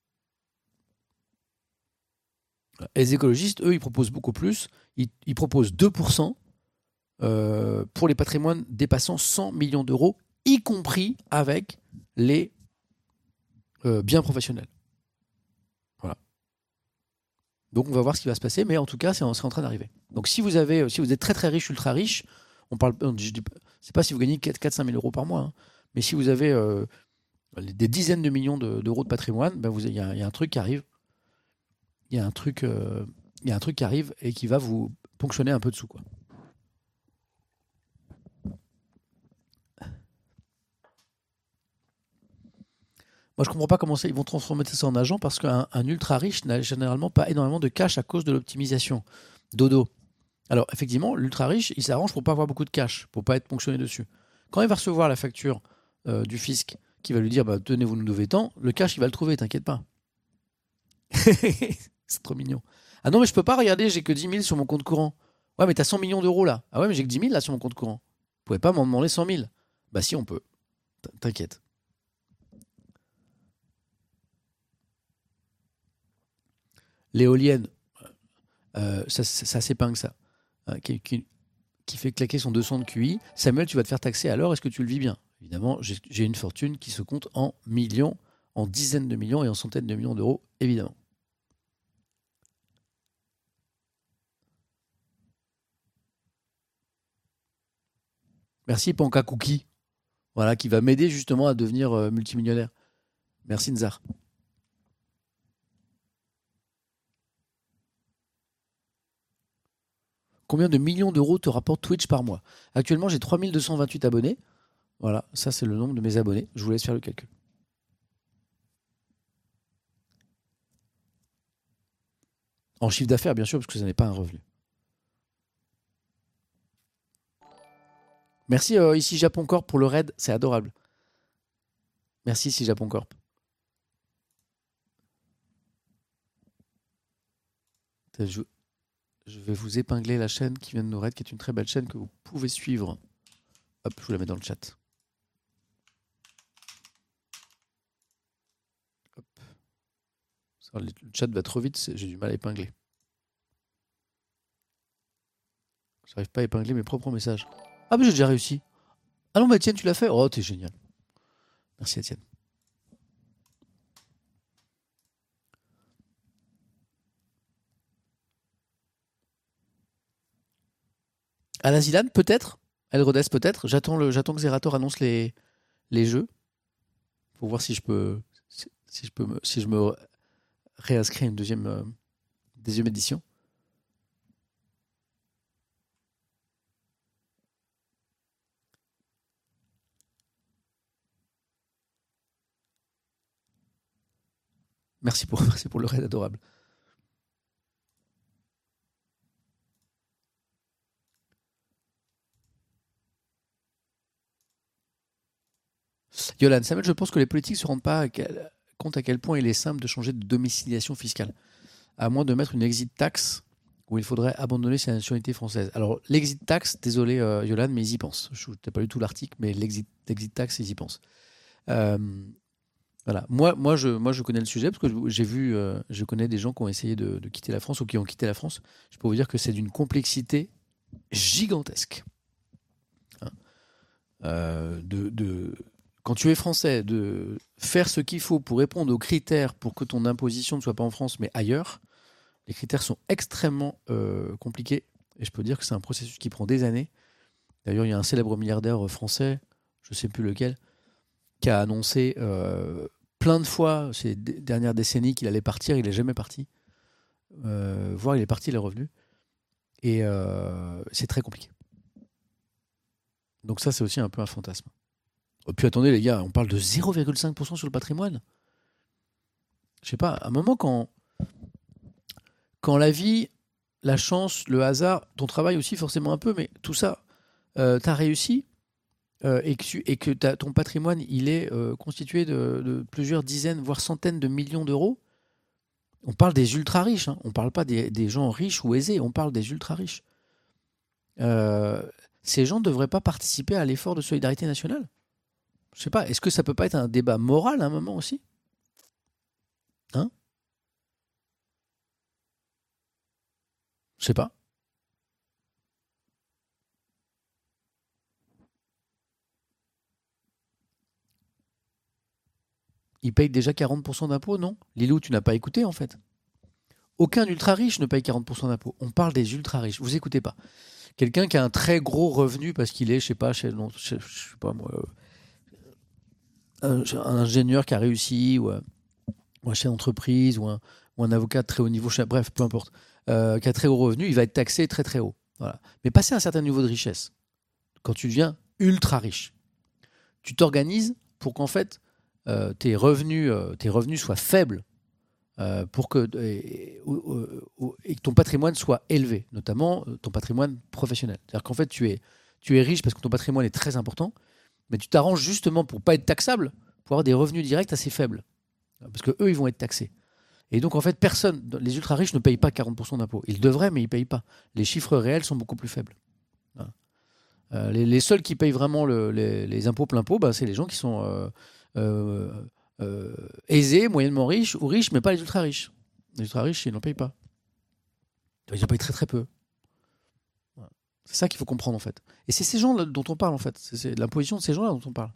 Et les écologistes, eux, ils proposent beaucoup plus. Ils, ils proposent deux pour cent euh, pour les patrimoines dépassant cent millions d'euros, y compris avec les euh, biens professionnels. Voilà. Donc on va voir ce qui va se passer, mais en tout cas, c'est en, c'est en train d'arriver. Donc si vous avez, si vous êtes très très riche, ultra riche, on parle, je dis, c'est pas si vous gagnez quatre à cinq mille euros par mois, hein, mais si vous avez euh, des dizaines de millions de, d'euros de patrimoine, ben vous, il y, y a un truc qui arrive. Il y a un truc, euh, il y a un truc qui arrive et qui va vous ponctionner un peu dessous, quoi. Moi, je comprends pas comment ça, ils vont transformer ça en argent parce qu'un un ultra riche n'a généralement pas énormément de cash à cause de l'optimisation. Dodo. Alors, effectivement, l'ultra riche, il s'arrange pour pas avoir beaucoup de cash, pour pas être ponctionné dessus. Quand il va recevoir la facture euh, du fisc qui va lui dire bah, tenez-vous nous devez tant, le cash, il va le trouver, t'inquiète pas. C'est trop mignon. Ah non, mais je peux pas, regarder, j'ai que dix mille sur mon compte courant. Ouais, mais t'as cent millions d'euros là. Ah ouais, mais j'ai que dix mille là sur mon compte courant. Vous pouvez pas m'en demander cent mille. Bah si, on peut. T'inquiète. L'éolienne, euh, ça, ça, ça s'épingle ça. Euh, qui, qui, qui fait claquer son deux cents de Q I. Samuel, tu vas te faire taxer alors, est-ce que tu le vis bien ? Évidemment, j'ai, j'ai une fortune qui se compte en millions, en dizaines de millions et en centaines de millions d'euros, évidemment. Merci Panka Cookie, voilà, qui va m'aider justement à devenir euh, multimillionnaire. Merci Nzar. Combien de millions d'euros te rapporte Twitch par mois? Actuellement, j'ai trois mille deux cent vingt-huit abonnés. Voilà, ça c'est le nombre de mes abonnés. Je vous laisse faire le calcul. En chiffre d'affaires, bien sûr, parce que ça n'est pas un revenu. Merci euh, ici Japon Corp pour le raid, c'est adorable. Merci ici Japon Corp. Je, je vais vous épingler la chaîne qui vient de nous raid, qui est une très belle chaîne que vous pouvez suivre. Hop, je vous la mets dans le chat. Hop. Ça, le chat va trop vite, j'ai du mal à épingler. J'arrive pas à épingler mes propres messages. Ah mais j'ai déjà réussi. Ah non mais Étienne, tu l'as fait? Oh, t'es génial. Merci Étienne. À la Zilane, peut-être. Elrodes, peut-être. J'attends le, j'attends que Zerator annonce les, les jeux. Pour voir si je peux, si, si je peux me, si je me réinscris à une deuxième, euh, deuxième édition. Merci pour, merci pour le raid adorable. Yolan, Samuel, je pense que les politiques ne se rendent pas à quel, compte à quel point il est simple de changer de domiciliation fiscale, à moins de mettre une exit tax où il faudrait abandonner sa nationalité française. Alors, l'exit tax, désolé euh, Yolan, mais ils y pensent. Je n'ai pas lu tout l'article, mais l'exit, l'exit tax, ils y pensent. Euh, voilà. Moi, moi, je, moi, je connais le sujet parce que j'ai vu, euh, je connais des gens qui ont essayé de, de quitter la France ou qui ont quitté la France. Je peux vous dire que c'est d'une complexité gigantesque. Hein. Euh, de, de, quand tu es français, de faire ce qu'il faut pour répondre aux critères pour que ton imposition ne soit pas en France mais ailleurs, les critères sont extrêmement euh, compliqués et je peux dire que c'est un processus qui prend des années. D'ailleurs, il y a un célèbre milliardaire français, je ne sais plus lequel, qui a annoncé euh, plein de fois ces dernières décennies qu'il allait partir, il n'est jamais parti. Euh, voire il est parti, il est revenu. Et euh, c'est très compliqué. Donc ça, c'est aussi un peu un fantasme. Et puis attendez les gars, on parle de zéro virgule cinq pour cent sur le patrimoine. Je sais pas, à un moment quand, quand la vie, la chance, le hasard, ton travail aussi forcément un peu, mais tout ça, euh, t'as réussi euh, et que, et que ton patrimoine il est euh, constitué de, de plusieurs dizaines, voire centaines de millions d'euros, on parle des ultra riches, hein. On ne parle pas des, des gens riches ou aisés, on parle des ultra riches. Euh, ces gens ne devraient pas participer à l'effort de solidarité nationale? Je sais pas, est-ce que ça peut pas être un débat moral à un moment aussi? Hein? Je sais pas. Ils payent déjà quarante pour cent d'impôts, non? Lilou, tu n'as pas écouté en fait. Aucun ultra riche ne paye quarante pour cent d'impôts. On parle des ultra riches. Vous écoutez pas. Quelqu'un qui a un très gros revenu parce qu'il est, je sais pas, chez, non, je, je sais pas moi, un, un ingénieur qui a réussi ou, ou un chef d'entreprise ou un, ou un avocat de très haut niveau, bref, peu importe, euh, qui a très haut revenu, il va être taxé très très haut. Voilà. Mais passer un certain niveau de richesse, quand tu deviens ultra riche, tu t'organises pour qu'en fait euh, tes, revenus, euh, tes revenus soient faibles euh, pour que, et, et, et que ton patrimoine soit élevé, notamment ton patrimoine professionnel. C'est-à-dire qu'en fait, tu es, tu es riche parce que ton patrimoine est très important, mais tu t'arranges justement pour ne pas être taxable, pour avoir des revenus directs assez faibles. Parce qu'eux, ils vont être taxés. Et donc, en fait, personne, les ultra riches ne payent pas quarante pour cent d'impôts. Ils devraient, mais ils ne payent pas. Les chiffres réels sont beaucoup plus faibles. Voilà. Euh, les, les seuls qui payent vraiment le, les, les impôts plein pot, bah, c'est les gens qui sont euh, euh, euh, aisés, moyennement riches, ou riches, mais pas les ultra riches. Les ultra riches, ils n'en payent pas. Ils en payent très très peu. Voilà. C'est ça qu'il faut comprendre, en fait. Et c'est ces gens dont on parle, en fait. C'est, c'est l'imposition de ces gens-là dont on parle.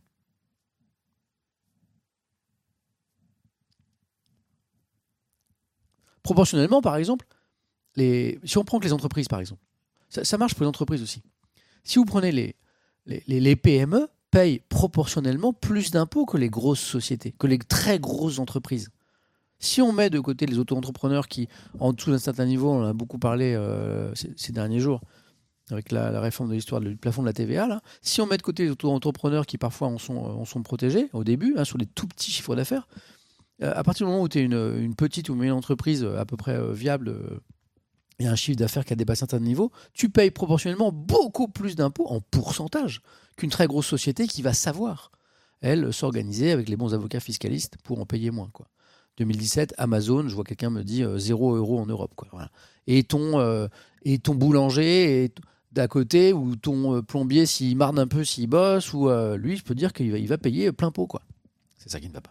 Proportionnellement, par exemple, les... si on prend que les entreprises, par exemple, ça, ça marche pour les entreprises aussi. Si vous prenez les, Les, les, les P M E payent proportionnellement plus d'impôts que les grosses sociétés, que les très grosses entreprises. Si on met de côté les auto-entrepreneurs qui, en dessous d'un certain niveau, on en a beaucoup parlé euh, ces, ces derniers jours, avec la, la réforme de l'histoire du plafond de la T V A, là, si on met de côté les auto-entrepreneurs qui parfois en sont, en sont protégés au début, hein, sur les tout petits chiffres d'affaires, euh, à partir du moment où tu es une, une petite ou moyenne entreprise à peu près euh, viable euh, et un chiffre d'affaires qui a dépassé un certain niveau, tu payes proportionnellement beaucoup plus d'impôts en pourcentage qu'une très grosse société qui va savoir, elle, s'organiser avec les bons avocats fiscalistes pour en payer moins, quoi. deux mille dix-sept, Amazon, je vois quelqu'un me dit euh, zéro euro en Europe, quoi. Voilà. Et ton, euh, et ton boulanger est d'à côté, ou ton euh, plombier, s'il marne un peu, s'il bosse, ou euh, lui, je peux dire qu'il va, il va payer plein pot, quoi. C'est ça qui ne va pas.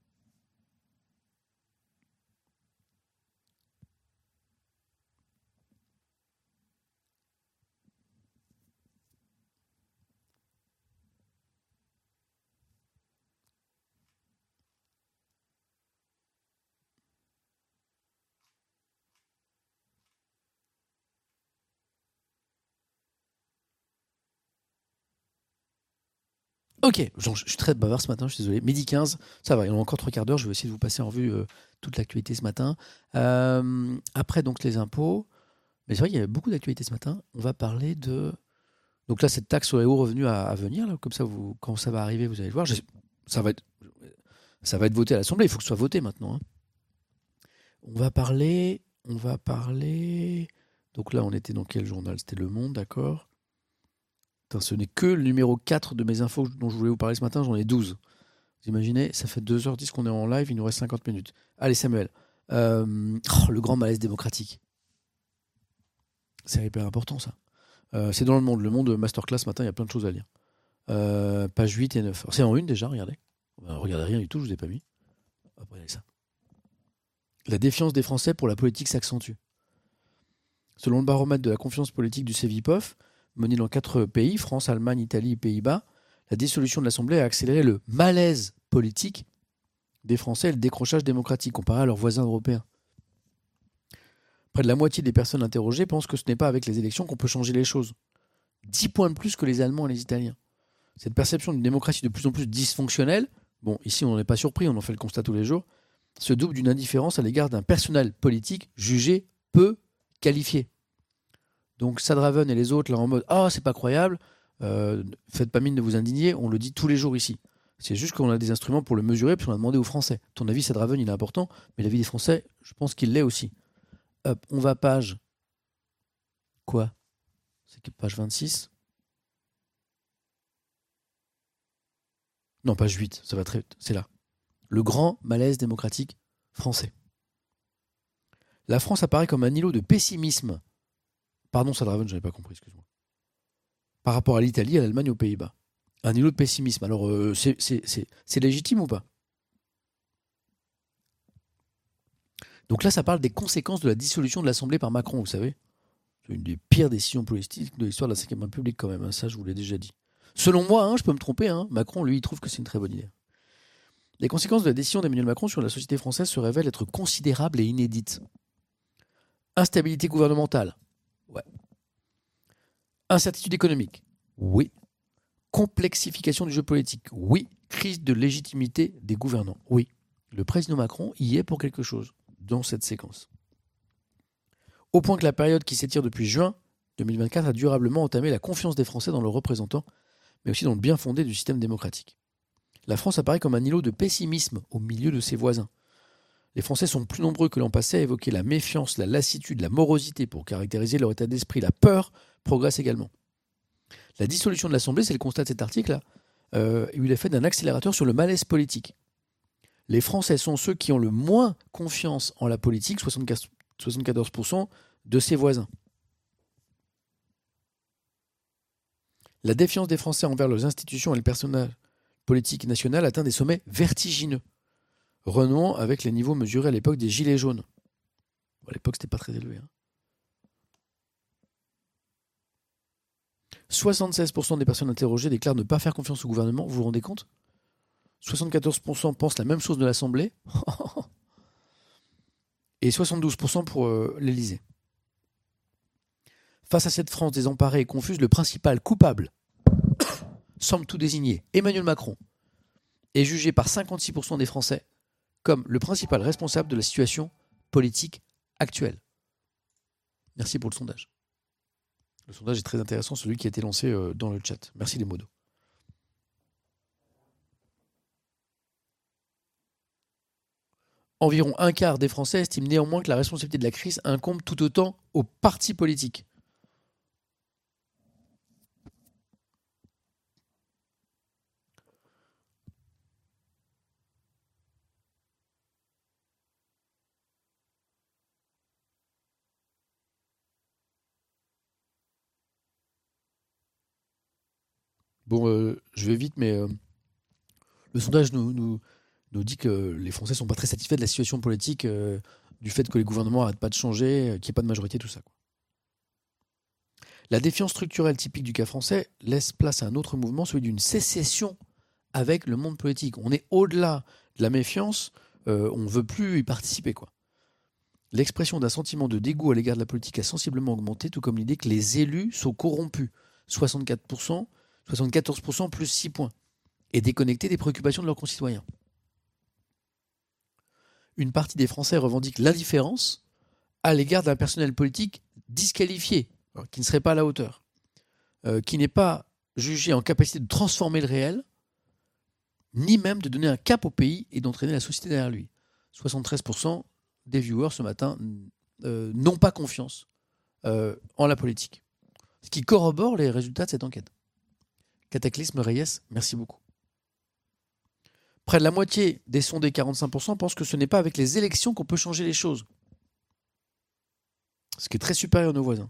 Ok, Jean, je suis très bavard ce matin, je suis désolé. Midi quinze, ça va, il y en a encore trois quarts d'heure, je vais essayer de vous passer en revue euh, toute l'actualité ce matin. Euh, après, donc, les impôts. Mais c'est vrai qu'il y avait beaucoup d'actualités ce matin. On va parler de... Donc là, cette taxe sur les hauts revenus à, à venir, là, comme ça, vous, quand ça va arriver, vous allez le voir. Je- ça, va être, ça va être voté à l'Assemblée, il faut que ce soit voté maintenant, hein. On va parler... On va parler... Donc là, on était dans quel journal? C'était Le Monde, d'accord. Putain, ce n'est que le numéro quatre de mes infos dont je voulais vous parler ce matin, j'en ai douze. Vous imaginez, ça fait deux heures dix qu'on est en live, il nous reste cinquante minutes. Allez Samuel, Euh, oh, le grand malaise démocratique. C'est hyper important ça. Euh, c'est dans Le Monde, Le Monde Masterclass ce matin, il y a plein de choses à lire. Euh, page huit et neuf. Alors, c'est en une déjà, regardez. Ben, regardez rien du tout, je vous ai pas mis. Hop, regardez ça. La défiance des Français pour la politique s'accentue. Selon le baromètre de la confiance politique du Cevipof, mené dans quatre pays, France, Allemagne, Italie et Pays-Bas, la dissolution de l'Assemblée a accéléré le malaise politique des Français et le décrochage démocratique comparé à leurs voisins européens. Près de la moitié des personnes interrogées pensent que ce n'est pas avec les élections qu'on peut changer les choses. dix points de plus que les Allemands et les Italiens. Cette perception d'une démocratie de plus en plus dysfonctionnelle, bon, ici on n'en est pas surpris, on en fait le constat tous les jours, se double d'une indifférence à l'égard d'un personnel politique jugé peu qualifié. Donc Sadraven et les autres là en mode « Ah, oh, c'est pas croyable, euh, faites pas mine de vous indigner, on le dit tous les jours ici ». C'est juste qu'on a des instruments pour le mesurer, puis on a demandé aux Français. Ton avis, Sadraven, il est important, mais l'avis des Français, je pense qu'il l'est aussi. Hop, on va page... Quoi? C'est page vingt-six? Non, page huit, ça va très vite, c'est là. Le grand malaise démocratique français. La France apparaît comme un îlot de pessimisme. Pardon, Sadraven, je n'avais pas compris, excuse-moi. Par rapport à l'Italie, à l'Allemagne, aux Pays-Bas. Un îlot de pessimisme. Alors, euh, c'est, c'est, c'est, c'est légitime ou pas? Donc là, ça parle des conséquences de la dissolution de l'Assemblée par Macron, vous savez. C'est une des pires décisions politiques de l'histoire de la cinquième République quand même, hein. Ça, je vous l'ai déjà dit. Selon moi, hein, je peux me tromper, hein, Macron, lui, il trouve que c'est une très bonne idée. Les conséquences de la décision d'Emmanuel Macron sur la société française se révèlent être considérables et inédites. Instabilité gouvernementale. Ouais. Incertitude économique. Oui. Complexification du jeu politique. Oui. Crise de légitimité des gouvernants. Oui. Le président Macron y est pour quelque chose dans cette séquence. Au point que la période qui s'étire depuis juin deux mille vingt-quatre a durablement entamé la confiance des Français dans leurs représentants, mais aussi dans le bien fondé du système démocratique. La France apparaît comme un îlot de pessimisme au milieu de ses voisins. Les Français sont plus nombreux que l'an passé à évoquer la méfiance, la lassitude, la morosité pour caractériser leur état d'esprit. La peur progresse également. La dissolution de l'Assemblée, c'est le constat de cet article-là, euh, il est fait d'un accélérateur sur le malaise politique. Les Français sont ceux qui ont le moins confiance en la politique, soixante-quatorze pour cent de ses voisins. La défiance des Français envers leurs institutions et le personnel politique national atteint des sommets vertigineux, renouant avec les niveaux mesurés à l'époque des Gilets jaunes. Bon, à l'époque, c'était pas très élevé. Hein. soixante-seize pour cent des personnes interrogées déclarent ne pas faire confiance au gouvernement. Vous vous rendez compte? soixante-quatorze pour cent pensent la même chose de l'Assemblée. Et soixante-douze pour cent pour euh, l'Élysée. Face à cette France désemparée et confuse, le principal coupable semble tout désigner. Emmanuel Macron est jugé par cinquante-six pour cent des Français comme le principal responsable de la situation politique actuelle. Merci pour le sondage. Le sondage est très intéressant, celui qui a été lancé dans le chat. Merci les modos. Environ un quart des Français estiment néanmoins que la responsabilité de la crise incombe tout autant aux partis politiques. Bon, euh, je vais vite, mais euh, le sondage nous, nous, nous dit que les Français ne sont pas très satisfaits de la situation politique, euh, du fait que les gouvernements n'arrêtent pas de changer, euh, qu'il n'y ait pas de majorité, tout ça, quoi. La défiance structurelle typique du cas français laisse place à un autre mouvement, celui d'une sécession avec le monde politique. On est au-delà de la méfiance, euh, on ne veut plus y participer, quoi. L'expression d'un sentiment de dégoût à l'égard de la politique a sensiblement augmenté, tout comme l'idée que les élus sont corrompus. soixante-quatre pour cent, soixante-quatorze pour cent plus six points. Et déconnectés des préoccupations de leurs concitoyens. Une partie des Français revendique l'indifférence à l'égard d'un personnel politique disqualifié, qui ne serait pas à la hauteur, euh, qui n'est pas jugé en capacité de transformer le réel, ni même de donner un cap au pays et d'entraîner la société derrière lui. soixante-treize pour cent des viewers ce matin euh, n'ont pas confiance euh, en la politique. Ce qui corrobore les résultats de cette enquête. Cataclysme Reyes, merci beaucoup. Près de la moitié des sondés, quarante-cinq pour cent, pensent que ce n'est pas avec les élections qu'on peut changer les choses. Ce qui est très supérieur à nos voisins.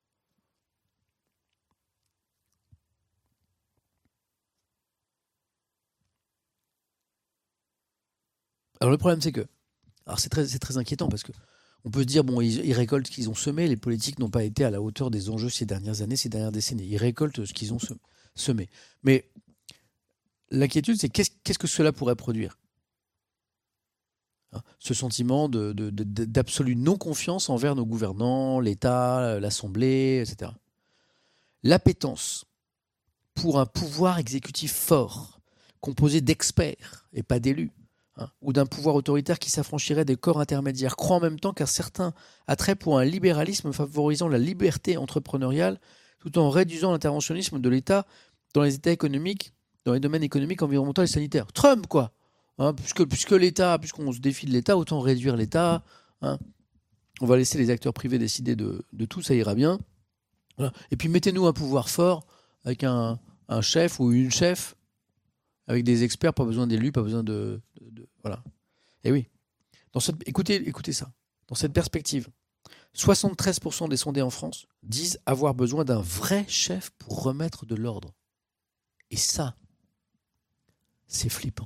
Alors le problème, c'est que... Alors c'est très, c'est très inquiétant parce que on peut se dire, bon, ils, ils récoltent ce qu'ils ont semé, les politiques n'ont pas été à la hauteur des enjeux ces dernières années, ces dernières décennies. Ils récoltent ce qu'ils ont semé. Mais l'inquiétude, c'est qu'est-ce, qu'est-ce que cela pourrait produire ? Hein, ce sentiment de, de, de, d'absolue non-confiance envers nos gouvernants, l'État, l'Assemblée, et cetera. L'appétence pour un pouvoir exécutif fort, composé d'experts et pas d'élus, hein, ou d'un pouvoir autoritaire qui s'affranchirait des corps intermédiaires, croit en même temps qu'un certain attrait pour un libéralisme favorisant la liberté entrepreneuriale tout en réduisant l'interventionnisme de l'État dans les états économiques, dans les domaines économiques, environnementaux et sanitaires. Trump, quoi, hein, puisque, puisque l'État, puisqu'on se défie de l'État, autant réduire l'État. Hein. On va laisser les acteurs privés décider de, de tout, ça ira bien. Voilà. Et puis mettez-nous un pouvoir fort avec un, un chef ou une chef, avec des experts, pas besoin d'élus, pas besoin de, de, de voilà. Et oui. Dans cette, écoutez, écoutez ça. Dans cette perspective, soixante-treize pour cent des sondés en France disent avoir besoin d'un vrai chef pour remettre de l'ordre. Et ça, c'est flippant.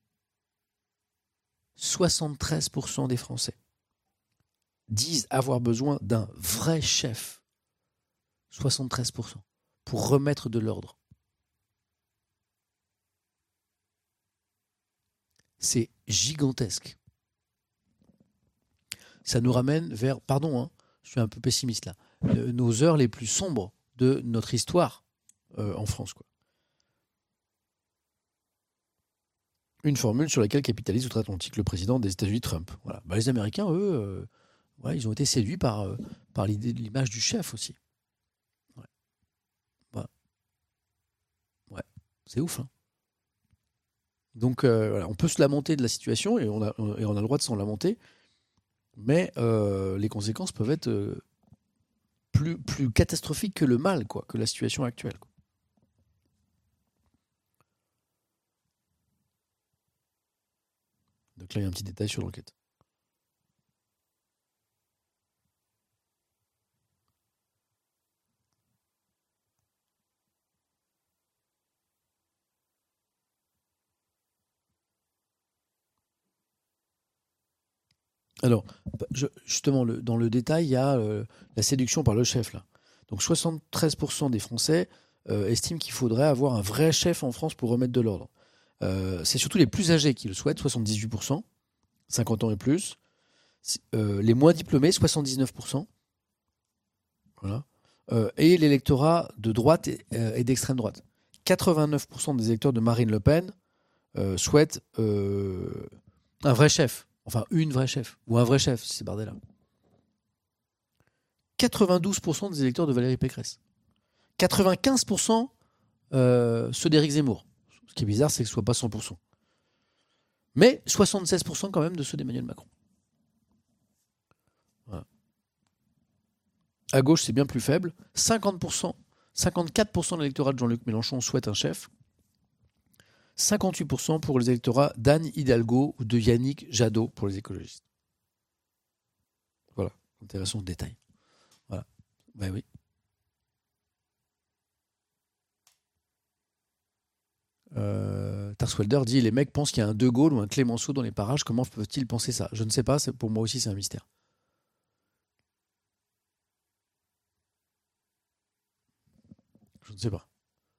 soixante-treize pour cent des Français disent avoir besoin d'un vrai chef. soixante-treize pour cent pour remettre de l'ordre. C'est gigantesque. Ça nous ramène vers, pardon, hein, je suis un peu pessimiste là, euh, nos heures les plus sombres de notre histoire euh, en France, quoi. Une formule sur laquelle capitalise outre-Atlantique le président des États-Unis, Trump. Voilà. Bah, les Américains, eux, euh, ouais, ils ont été séduits par, euh, par l'idée de l'image du chef aussi. Ouais. Voilà. Ouais. C'est ouf, hein. Donc, euh, voilà, on peut se lamenter de la situation et on a, et on a le droit de s'en lamenter, mais euh, les conséquences peuvent être euh, plus, plus catastrophiques que le mal, quoi, que la situation actuelle, quoi. Donc là, il y a un petit détail sur l'enquête. Alors, je, justement, le, dans le détail, il y a euh, la séduction par le chef, là. Donc soixante-treize pour cent des Français euh, estiment qu'il faudrait avoir un vrai chef en France pour remettre de l'ordre. Euh, c'est surtout les plus âgés qui le souhaitent, soixante-dix-huit pour cent, cinquante ans et plus. Euh, les moins diplômés, soixante-dix-neuf pour cent. Voilà. Euh, et l'électorat de droite et, euh, et d'extrême droite. quatre-vingt-neuf pour cent des électeurs de Marine Le Pen euh, souhaitent euh, un vrai chef. Enfin, une vraie chef. Ou un vrai chef, si c'est Bardella. quatre-vingt-douze pour cent des électeurs de Valérie Pécresse. quatre-vingt-quinze pour cent euh, ceux d'Éric Zemmour. Ce qui est bizarre, c'est que ce ne soit pas cent pour cent. Mais soixante-seize pour cent quand même de ceux d'Emmanuel Macron. Voilà. À gauche, c'est bien plus faible. cinquante pour cent, cinquante-quatre pour cent de l'électorat de Jean-Luc Mélenchon souhaite un chef. cinquante-huit pour cent pour les électorats d'Anne Hidalgo ou de Yannick Jadot pour les écologistes. Voilà, intéressant de détail. Voilà, ben oui. Euh, Tarswelder dit les mecs pensent qu'il y a un De Gaulle ou un Clémenceau dans les parages. Comment peuvent-ils penser ça? Je ne sais pas. C'est, pour moi aussi, c'est un mystère. Je ne sais pas.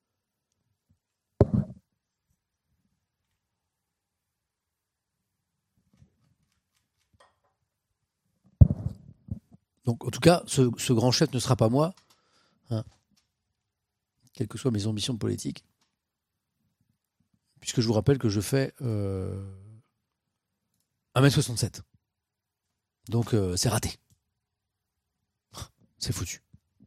Donc, en tout cas, ce, ce grand chef ne sera pas moi, hein, quelles que soient mes ambitions politiques, puisque je vous rappelle que je fais euh, un mètre soixante-sept. Donc, euh, c'est raté. C'est foutu.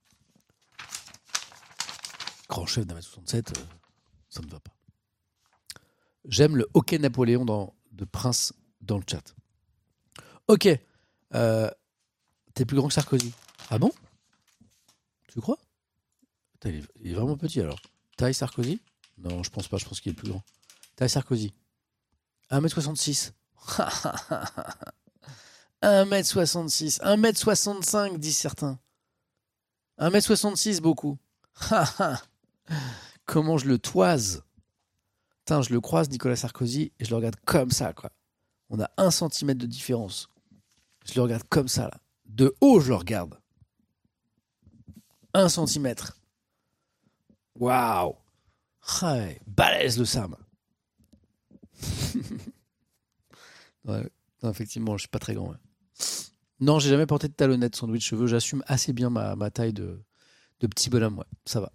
Grand chef d'un mètre soixante-sept, euh, ça ne va pas. J'aime le hockey Napoléon dans, de Prince dans le chat. Ok. Euh, t'es plus grand que Sarkozy. Ah bon? Tu crois? Il est, il est vraiment petit alors. Taille Sarkozy? Non, je pense pas, je pense qu'il est plus grand. Taille Sarkozy. un mètre soixante-six. un mètre soixante-six. un mètre soixante-cinq, disent certains. un mètre soixante-six, beaucoup. Comment je le toise. Putain, je le croise, Nicolas Sarkozy, et je le regarde comme ça, quoi. On a un centimètre de différence. Je le regarde comme ça, là. De haut, je le regarde. Un centimètre. Waouh. Ouais, balèze le Sam. Ouais, non, effectivement, je suis pas très grand. Ouais. Non, j'ai jamais porté de talonnette sandwich cheveux. J'assume assez bien ma, ma taille de, de petit bonhomme. Ouais, ça va.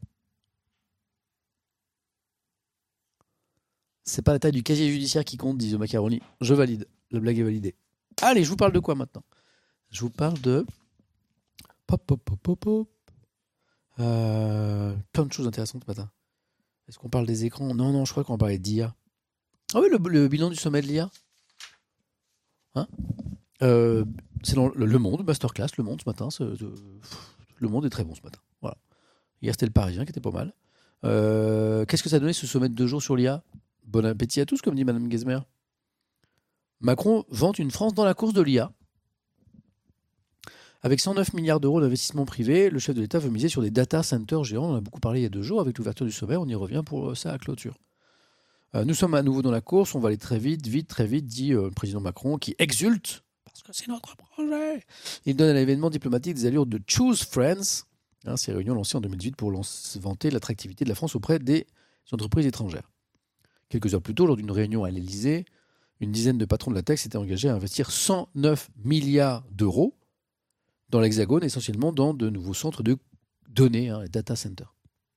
C'est pas la taille du casier judiciaire qui compte, disent Macaroni. Je valide. La blague est validée. Allez, je vous parle de quoi maintenant? Je vous parle de... Pop, pop, pop, pop, pop. Euh... Plein de choses intéressantes ce matin. Est-ce qu'on parle des écrans? Non, non, je crois qu'on va parler d'I A. Ah oui, le, le bilan du sommet de l'I A. Hein euh, c'est dans le, le Monde, Masterclass, Le Monde ce matin. Ce, ce, le Monde est très bon ce matin. Voilà. Hier, c'était le Parisien qui était pas mal. Euh, qu'est-ce que ça a donné ce sommet de deux jours sur l'I A? Bon appétit à tous, comme dit Madame Guesmer. Macron vante une France dans la course de l'I A. Avec cent neuf milliards d'euros d'investissement privé, le chef de l'État veut miser sur des data centers géants. On en a beaucoup parlé il y a deux jours avec l'ouverture du sommet. On y revient pour ça à clôture. Euh, nous sommes à nouveau dans la course. On va aller très vite, vite, très vite, dit euh, le président Macron, qui exulte parce que c'est notre projet. Il donne à l'événement diplomatique des allures de Choose Friends. Hein, ces réunions lancées en deux mille dix-huit pour lance, vanter l'attractivité de la France auprès des entreprises étrangères. Quelques heures plus tôt, lors d'une réunion à l'Élysée, une dizaine de patrons de la tech s'étaient engagés à investir cent neuf milliards d'euros dans l'Hexagone, essentiellement dans de nouveaux centres de données, hein, les data centers.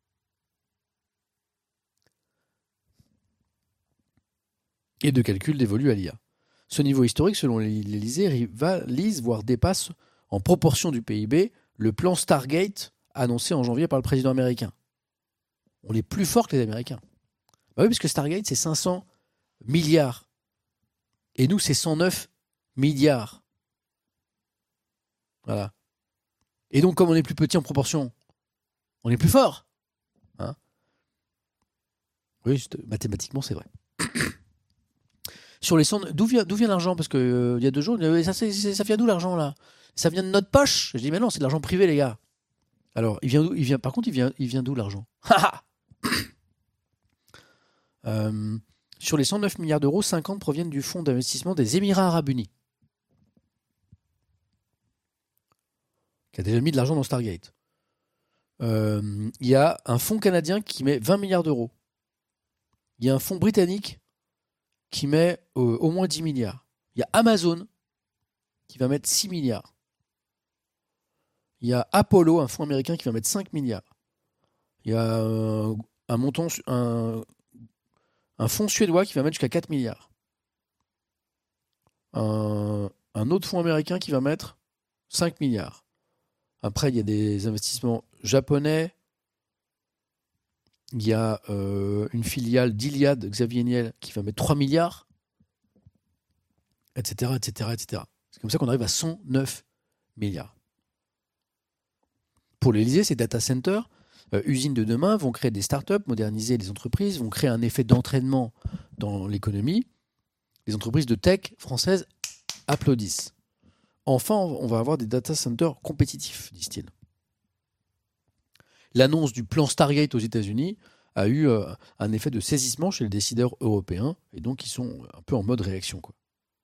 Et de calcul dévolus à l'I A. Ce niveau historique, selon l'Élysée, rivalise, voire dépasse, en proportion du P I B, le plan Stargate annoncé en janvier par le président américain. On est plus fort que les Américains. Bah oui, parce que Stargate, c'est cinq cents milliards. Et nous, c'est cent neuf milliards. Voilà. Et donc, comme on est plus petit en proportion, on est plus fort. Hein? Oui, mathématiquement, c'est vrai. Sur les cent... D'où vient, d'où vient l'argent? Parce qu'il euh, y a deux jours, ça, c'est, ça vient d'où l'argent, là? Ça vient de notre poche? Je dis, mais non, c'est de l'argent privé, les gars. Alors, il vient d'où? Il vient... Par contre, il vient, il vient d'où l'argent? euh, Sur les cent neuf milliards d'euros, cinquante proviennent du fonds d'investissement des Émirats Arabes Unis, qui a déjà mis de l'argent dans Stargate. Il euh, y a un fonds canadien qui met vingt milliards d'euros. Il y a un fonds britannique qui met euh, au moins dix milliards. Il y a Amazon qui va mettre six milliards. Il y a Apollo, un fonds américain qui va mettre cinq milliards. Il y a euh, un montant, un, un fonds suédois qui va mettre jusqu'à quatre milliards. Un, un autre fonds américain qui va mettre cinq milliards. Après, il y a des investissements japonais. Il y a euh, une filiale d'Iliad, Xavier Niel, qui va mettre trois milliards, et cetera, et cetera, et cetera. C'est comme ça qu'on arrive à cent neuf milliards. Pour l'Élysée, ces data centers, euh, usines de demain, vont créer des startups, moderniser les entreprises, vont créer un effet d'entraînement dans l'économie. Les entreprises de tech françaises applaudissent. Enfin, on va avoir des data centers compétitifs, disent-ils. L'annonce du plan Stargate aux États-Unis a eu euh, un effet de saisissement chez les décideurs européens, et donc ils sont un peu en mode réaction, quoi.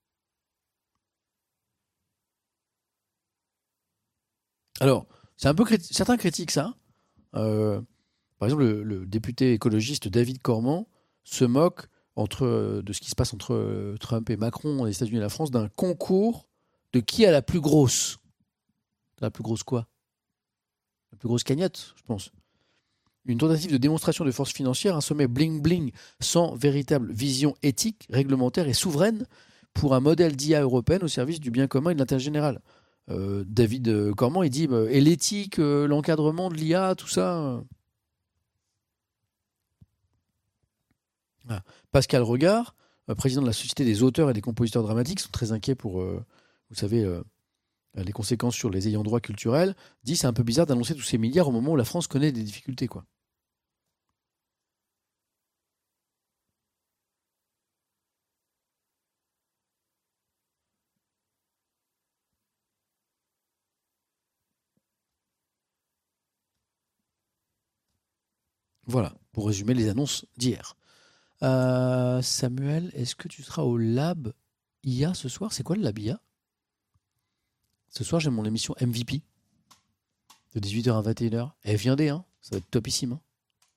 Alors, c'est un peu criti- certains critiquent ça. Euh, par exemple, le, le député écologiste David Corman se moque entre, euh, de ce qui se passe entre euh, Trump et Macron, les États-Unis et la France, d'un concours de qui a la plus grosse. La plus grosse quoi? La plus grosse cagnotte, je pense. Une tentative de démonstration de force financière, un sommet bling-bling sans véritable vision éthique, réglementaire et souveraine pour un modèle d'I A européenne au service du bien commun et de l'intérêt général. Euh, David euh, Corman, il dit bah, et l'éthique, euh, l'encadrement de l'I A, tout ça. euh. Voilà. Pascal Regard, euh, président de la Société des auteurs et des compositeurs dramatiques, sont très inquiets pour, euh, vous savez, euh, les conséquences sur les ayants droit culturels, dit c'est un peu bizarre d'annoncer tous ces milliards au moment où la France connaît des difficultés, quoi. Voilà, pour résumer les annonces d'hier. Euh, Samuel, est-ce que tu seras au Lab I A ce soir? C'est quoi le Lab I A? Ce soir, j'ai mon émission M V P de dix-huit heures à vingt et une heures. Elle vient des, hein, ça va être topissime. Hein.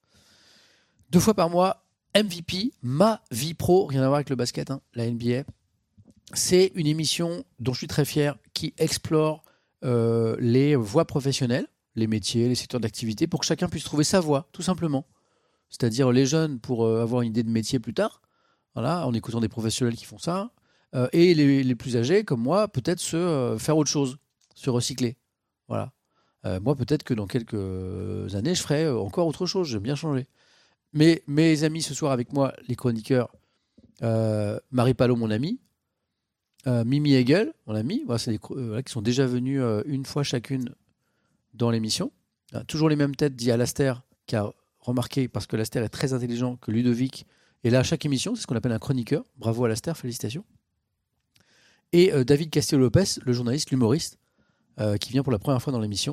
Deux fois par mois, M V P, ma vie pro, rien à voir avec le basket, hein, la N B A. C'est une émission dont je suis très fier qui explore euh, les voies professionnelles, les métiers, les secteurs d'activité, pour que chacun puisse trouver sa voie, tout simplement. C'est-à-dire les jeunes pour euh, avoir une idée de métier plus tard, voilà, en écoutant des professionnels qui font ça, euh, et les, les plus âgés, comme moi, peut-être se euh, faire autre chose, se recycler. Voilà. Euh, moi, peut-être que dans quelques années, je ferai encore autre chose, j'aime bien changer. Mais mes amis ce soir avec moi, les chroniqueurs, euh, Marie Palot, mon ami, euh, Mimi Hegel, mon ami, voilà, c'est des, euh, voilà, qui sont déjà venus euh, une fois chacune dans l'émission. Euh, toujours les mêmes têtes, dit Alastair, qui a remarqué, parce que Alastair est très intelligent, que Ludovic est là à chaque émission, c'est ce qu'on appelle un chroniqueur. Bravo Alastair, félicitations. Et euh, David Castillo-Lopez, le journaliste, l'humoriste, euh, qui vient pour la première fois dans l'émission.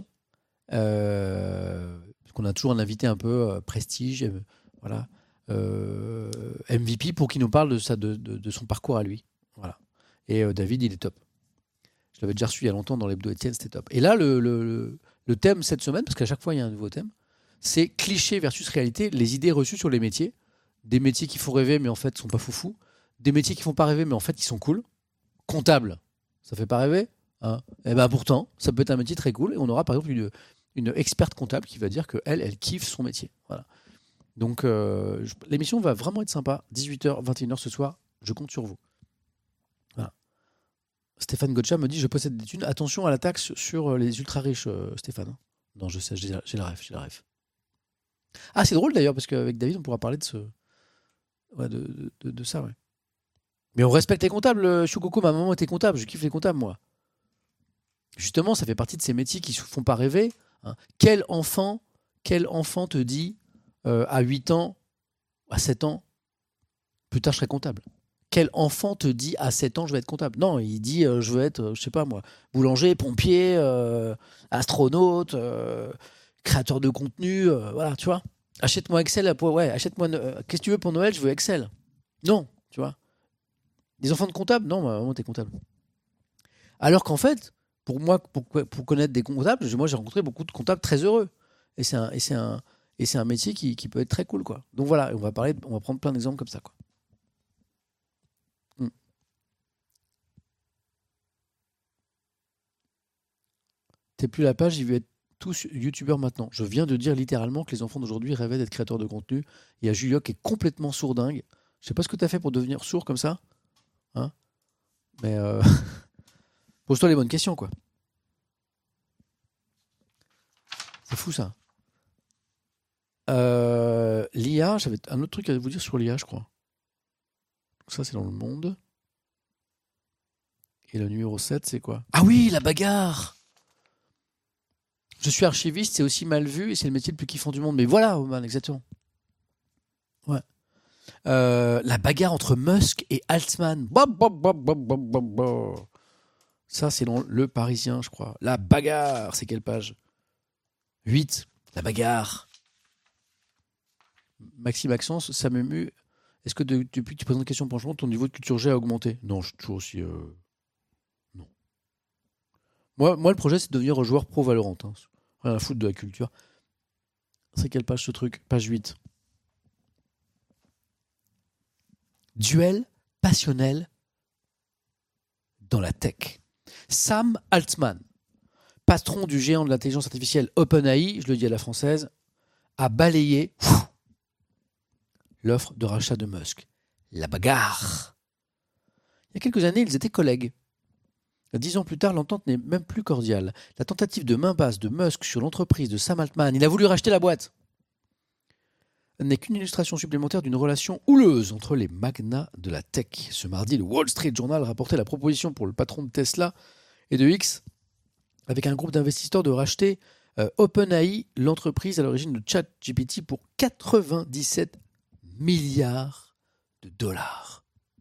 Euh, parce qu'on a toujours un invité un peu euh, prestige, euh, voilà, euh, M V P, pour qu'il nous parle de, ça, de, de, de son parcours à lui. Voilà. Et euh, David, il est top. Je l'avais déjà reçu il y a longtemps dans l'hebdo Étienne, c'était top. Et là, le, le, le thème cette semaine, parce qu'à chaque fois il y a un nouveau thème, c'est cliché versus réalité, les idées reçues sur les métiers. Des métiers qui font rêver, mais en fait, sont pas foufous. Des métiers qui font pas rêver, mais en fait, ils sont cool. Comptable, ça fait pas rêver, hein. Et ben pourtant, ça peut être un métier très cool. Et on aura par exemple une, une experte comptable qui va dire que elle, elle kiffe son métier. Voilà. Donc euh, je- l'émission va vraiment être sympa. dix-huit heures, vingt et une heures ce soir. Je compte sur vous. Voilà. Stéphane Gotcha me dit je possède des thunes. Attention à la taxe sur les ultra riches, euh, Stéphane. Non, je sais, j'ai la j'ai la ref, j'ai la ref. Ah, c'est drôle d'ailleurs parce qu'avec David, on pourra parler de ce, ouais, de, de, de- de ça, ouais. Mais on respecte les comptables, euh, Choukoukou, ma maman était comptable, je kiffe les comptables, moi. Justement, ça fait partie de ces métiers qui ne font pas rêver, hein. Quel enfant, quel enfant te dit euh, à huit ans, à sept ans, plus tard je serai comptable? Quel enfant te dit à sept ans je vais être comptable? Non, il dit euh, je veux être, euh, je sais pas moi, boulanger, pompier, euh, astronaute, euh, créateur de contenu, euh, voilà, tu vois. Achète-moi Excel, pour, ouais, achète-moi. euh, Qu'est-ce que tu veux pour Noël? Je veux Excel. Non, tu vois. Des enfants de comptable? Non, ma maman t'es comptable. Alors qu'en fait, pour moi, pour, pour connaître des comptables, moi j'ai rencontré beaucoup de comptables très heureux. Et c'est un, et c'est un, et c'est un métier qui, qui peut être très cool, quoi. Donc voilà, on va parler, on va prendre plein d'exemples comme ça, quoi. Hmm. T'es plus la page, il veut être tous youtubeurs maintenant. Je viens de dire littéralement que les enfants d'aujourd'hui rêvaient d'être créateurs de contenu. Il y a Julio qui est complètement sourdingue. Je sais pas ce que tu as fait pour devenir sourd comme ça. Hein, mais euh... pose-toi les bonnes questions, quoi. C'est fou, ça. Euh, L'I A, j'avais un autre truc à vous dire sur l'I A, je crois. Ça, c'est dans le monde. Et le numéro sept, c'est quoi? Ah oui, la bagarre! Je suis archiviste, c'est aussi mal vu et c'est le métier le plus kiffant du monde. Mais voilà, Oman, exactement. Ouais. Euh, la bagarre entre Musk et Altman. Bah, bah, bah, bah, bah, bah, bah. Ça, c'est dans Le Parisien, je crois. La bagarre, c'est quelle page? huit. La bagarre. Maxime Maxence, ça m'émue. Est-ce que de- depuis que tu poses une question pour un changement, ton niveau de culture G a augmenté? Non, je suis toujours aussi. euh, Non. Moi, moi, le projet, c'est de devenir joueur pro Valorant. Hein. Rien à foutre de la culture. C'est quelle page ce truc? Page huit. Duel passionnel dans la tech. Sam Altman, patron du géant de l'intelligence artificielle OpenAI, je le dis à la française, a balayé pff, l'offre de rachat de Musk. La bagarre. Il y a quelques années, ils étaient collègues. Dix ans plus tard, l'entente n'est même plus cordiale. La tentative de main basse de Musk sur l'entreprise de Sam Altman, il a voulu racheter la boîte, n'est qu'une illustration supplémentaire d'une relation houleuse entre les magnats de la tech. Ce mardi, le Wall Street Journal rapportait la proposition pour le patron de Tesla et de X, avec un groupe d'investisseurs, de racheter euh, OpenAI, l'entreprise à l'origine de ChatGPT, pour quatre-vingt-dix-sept milliards de dollars.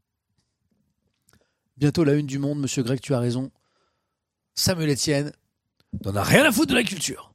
Bientôt la une du Monde, monsieur Greg, tu as raison. Samuel Etienne n'en a rien à foutre de la culture.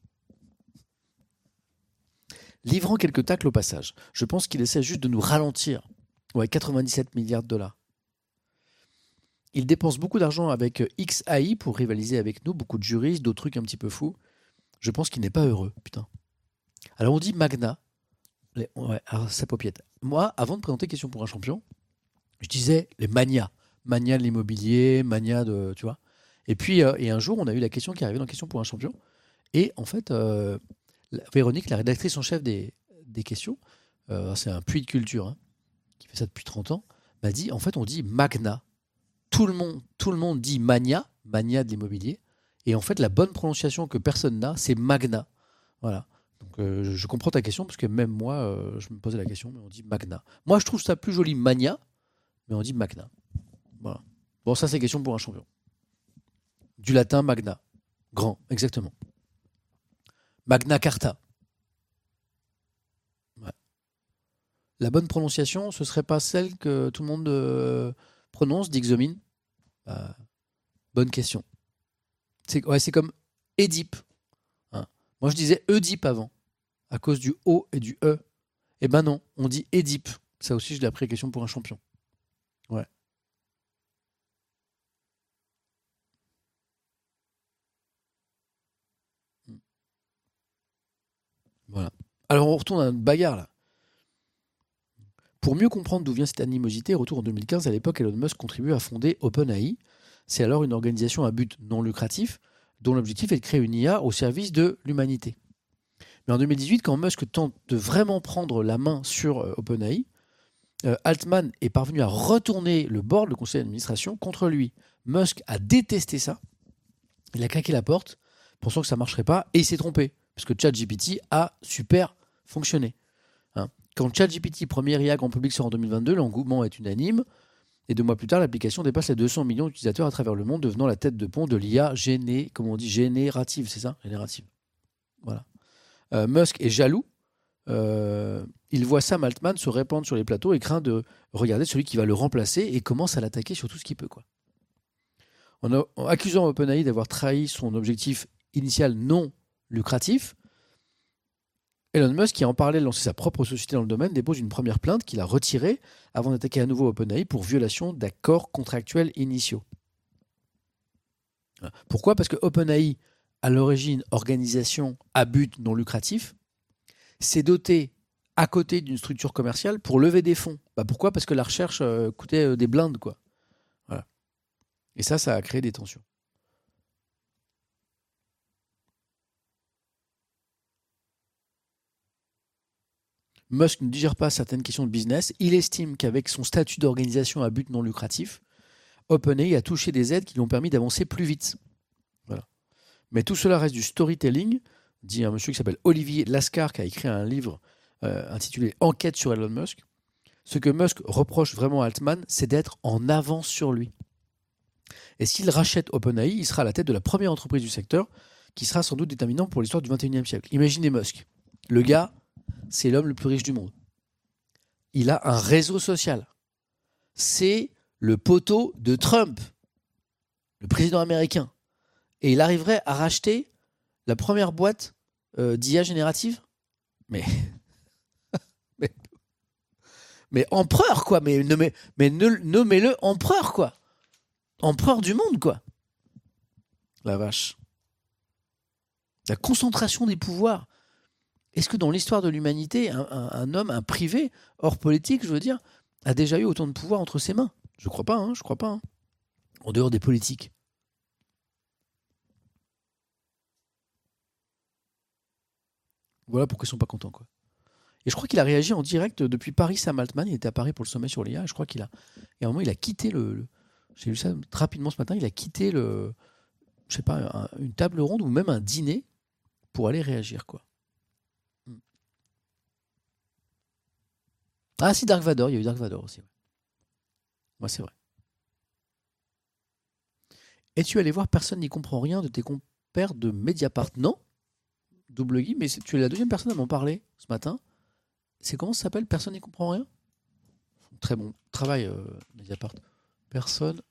Livrant quelques tacles au passage, je pense qu'il essaie juste de nous ralentir. Ouais, quatre-vingt-dix-sept milliards de dollars. Il dépense beaucoup d'argent avec X A I pour rivaliser avec nous, beaucoup de juristes, d'autres trucs un petit peu fous. Je pense qu'il n'est pas heureux, putain. Alors on dit Magna. Les, ouais, alors ça paupiette. Moi, avant de présenter Question pour un champion, je disais les manias. Mania de l'immobilier, mania de... Tu vois. Et puis, euh, et un jour, on a eu la question qui est arrivée dans Question pour un champion. Et en fait, euh, la- Véronique, la rédactrice en chef des, des questions, euh, c'est un puits de culture, hein, qui fait ça depuis trente ans, m'a dit, en fait, on dit Magna. Tout le monde, tout le monde dit mania, mania de l'immobilier. Et en fait, la bonne prononciation que personne n'a, c'est Magna. Voilà. Donc, euh, je, je comprends ta question, parce que même moi, euh, je me posais la question, mais on dit Magna. Moi, je trouve ça plus joli, mania, mais on dit Magna. Voilà. Bon, ça, c'est Question pour un champion. Du latin magna. Grand, exactement. Magna Carta. Ouais. La bonne prononciation, ce serait pas celle que tout le monde euh, prononce, d'Ixomine. Bah, bonne question. C'est ouais, c'est comme Édipe. Hein. Moi, je disais Oedipe avant, à cause du O et du E. Eh ben non, on dit Édipe. Ça aussi, je l'ai appris à Question pour un champion. Ouais. Voilà. Alors, on retourne à notre bagarre, là. Pour mieux comprendre d'où vient cette animosité, retour en deux mille quinze, à l'époque, Elon Musk contribue à fonder OpenAI. C'est alors une organisation à but non lucratif, dont l'objectif est de créer une I A au service de l'humanité. Mais en deux mille dix-huit, quand Musk tente de vraiment prendre la main sur euh, OpenAI, euh, Altman est parvenu à retourner le board, le conseil d'administration, contre lui. Musk a détesté ça. Il a claqué la porte, pensant que ça ne marcherait pas, et il s'est trompé, parce que ChatGPT a super fonctionné. Hein. Quand ChatGPT, première I A grand public, sort en deux mille vingt-deux, l'engouement est unanime, et deux mois plus tard, l'application dépasse les deux cents millions d'utilisateurs à travers le monde, devenant la tête de pont de l'I A géné, comment on dit, générative, c'est ça? Générative. Voilà. Euh, Musk est jaloux. Euh, il voit Sam Altman se répandre sur les plateaux et craint de regarder celui qui va le remplacer et commence à l'attaquer sur tout ce qu'il peut, quoi. En, a- en accusant OpenAI d'avoir trahi son objectif initial non lucratif, Elon Musk, qui a en parallèle lancé sa propre société dans le domaine, dépose une première plainte qu'il a retirée avant d'attaquer à nouveau OpenAI pour violation d'accords contractuels initiaux. Pourquoi? Parce que OpenAI, à l'origine organisation à but non lucratif, s'est doté à côté d'une structure commerciale pour lever des fonds. Bah pourquoi? Parce que la recherche euh, coûtait euh, des blindes, quoi. Voilà. Et ça, ça a créé des tensions. Musk ne digère pas certaines questions de business. Il estime qu'avec son statut d'organisation à but non lucratif, OpenAI a touché des aides qui lui ont permis d'avancer plus vite. Voilà. Mais tout cela reste du storytelling, dit un monsieur qui s'appelle Olivier Lascar, qui a écrit un livre euh, intitulé Enquête sur Elon Musk. Ce que Musk reproche vraiment à Altman, c'est d'être en avance sur lui. Et s'il rachète OpenAI, il sera à la tête de la première entreprise du secteur, qui sera sans doute déterminant pour l'histoire du vingt et unième siècle. Imaginez Musk. Le gars, c'est l'homme le plus riche du monde. Il a un réseau social. C'est le poteau de Trump, le président américain. Et il arriverait à racheter la première boîte euh, d'I A générative. Mais, mais, mais empereur, quoi. Mais, nommez, mais nommez-le empereur, quoi. Empereur du monde, quoi. La vache. La concentration des pouvoirs. Est-ce que dans l'histoire de l'humanité, un, un, un homme, un privé, hors politique, je veux dire, a déjà eu autant de pouvoir entre ses mains? Je crois pas, hein, je crois pas. Hein. En dehors des politiques. Voilà pourquoi ils sont pas contents, quoi. Et je crois qu'il a réagi en direct depuis Paris, Sam Altman. Il était à Paris pour le sommet sur l'I A. Je crois qu'il a, et à un moment, il a quitté le, le j'ai lu ça rapidement ce matin. Il a quitté le, je sais pas, un, une table ronde ou même un dîner pour aller réagir, quoi. Ah si, Dark Vador, il y a eu Dark Vador aussi. Moi, ouais, c'est vrai. Es-tu allé voir Personne n'y comprend rien de tes compères de Mediapart? Non, double Guy, mais tu es la deuxième personne à m'en parler ce matin. C'est comment ça s'appelle? Personne n'y comprend rien? Très bon travail, euh, Mediapart. Personne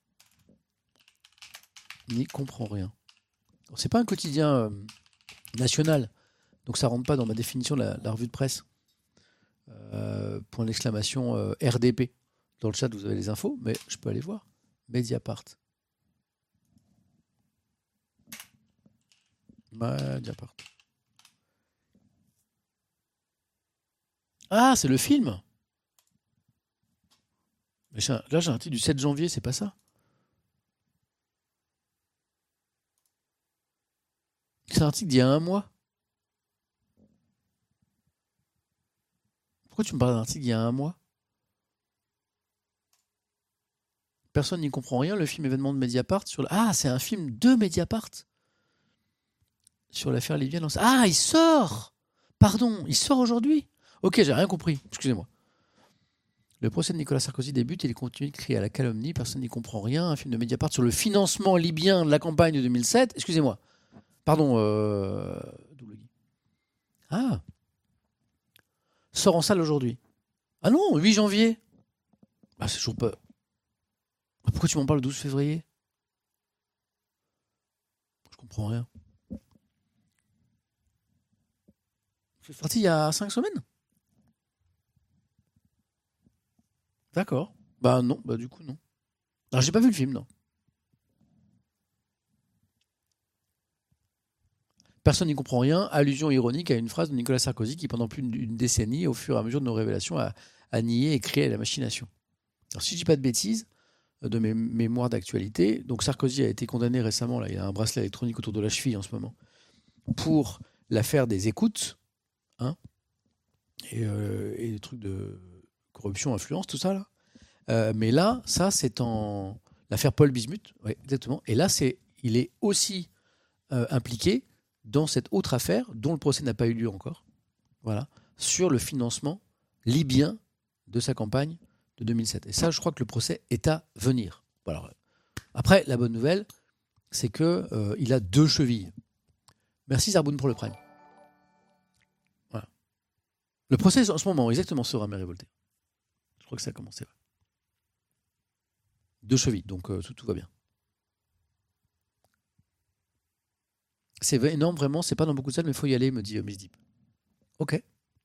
n'y comprend rien. C'est pas un quotidien euh, national, donc ça rentre pas dans ma définition de la, la revue de presse. Euh, point d'exclamation euh, R D P. Dans le chat, vous avez les infos, mais je peux aller voir. Mediapart. Mediapart. Ah, c'est le film. Mais un, là, j'ai un titre du sept janvier, c'est pas ça? C'est un article d'il y a un mois. Pourquoi tu me parles d'un article d'il y a un mois? Personne n'y comprend rien. Le film événement de Mediapart sur. Ah, c'est un film de Mediapart sur l'affaire libyenne. Ah, il sort. Pardon, il sort aujourd'hui. Ok, j'ai rien compris. Excusez-moi. Le procès de Nicolas Sarkozy débute et il continue de crier à la calomnie. Personne n'y comprend rien. Un film de Mediapart sur le financement libyen de la campagne de deux mille sept. Excusez-moi. Pardon. Euh... Ah. Sort en salle aujourd'hui. Ah non, huit janvier. Ah, c'est toujours pas. Pourquoi tu m'en parles le douze février? Je comprends rien. C'est sorti il y a cinq semaines? D'accord. Bah non, bah du coup non. Alors j'ai pas vu le film, non. Personne n'y comprend rien. Allusion ironique à une phrase de Nicolas Sarkozy qui, pendant plus d'une décennie, au fur et à mesure de nos révélations, a, a nié et créé la machination. Alors si je dis pas de bêtises, de mes mémoires d'actualité, donc Sarkozy a été condamné récemment, là, il a un bracelet électronique autour de la cheville en ce moment, pour l'affaire des écoutes, hein, et, euh, et les trucs de corruption, influence, tout ça là. Euh, mais là, ça c'est en l'affaire Paul Bismuth, ouais, exactement. Et là, c'est, il est aussi euh, impliqué dans cette autre affaire dont le procès n'a pas eu lieu encore, voilà, sur le financement libyen de sa campagne de deux mille sept. Et ça, je crois que le procès est à venir. Voilà. Après, la bonne nouvelle, c'est que euh, il a deux chevilles. Merci Zarboun pour le prime. Voilà. Le procès en ce moment, exactement, sera mais révolté. Je crois que ça a commencé. Ouais. Deux chevilles, donc euh, tout, tout va bien. C'est énorme, vraiment, c'est pas dans beaucoup de salles, mais il faut y aller, me dit euh, Miss Deep. Ok.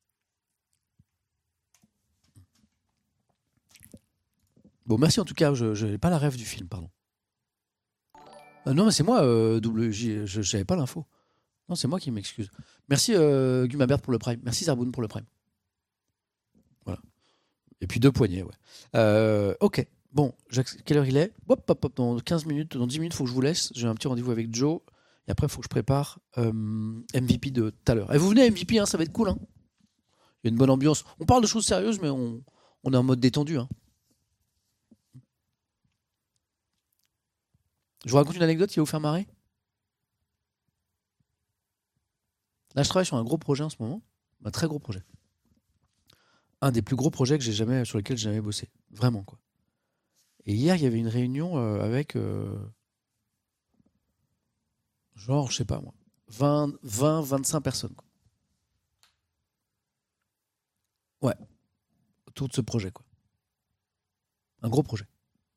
Bon, merci en tout cas, je n'ai pas la rêve du film, pardon. Euh, non, mais c'est moi, euh, double J, je n'avais pas l'info. Non, c'est moi qui m'excuse. Merci euh, Gumabert pour le prime. Merci Zarboun pour le prime. Voilà. Et puis deux poignées, ouais. Euh, ok. Bon, quelle heure il est? Hop, hop, hop, dans quinze minutes, dans dix minutes, il faut que je vous laisse. J'ai un petit rendez-vous avec Joe. Et après, il faut que je prépare euh, M V P de tout à l'heure. Et vous venez M V P, hein, ça va être cool. Hein. Il y a une bonne ambiance. On parle de choses sérieuses, mais on, on est en mode détendu. Hein. Je vous raconte une anecdote qui va vous faire marrer. Là, je travaille sur un gros projet en ce moment. Un très gros projet. Un des plus gros projets que j'ai jamais, sur lesquels j'ai jamais bossé. Vraiment, quoi. Et hier, il y avait une réunion euh, avec... Euh, genre, je sais pas moi, vingt, vingt, vingt-cinq personnes. Quoi. Ouais. Autour de ce projet, quoi. Un gros projet.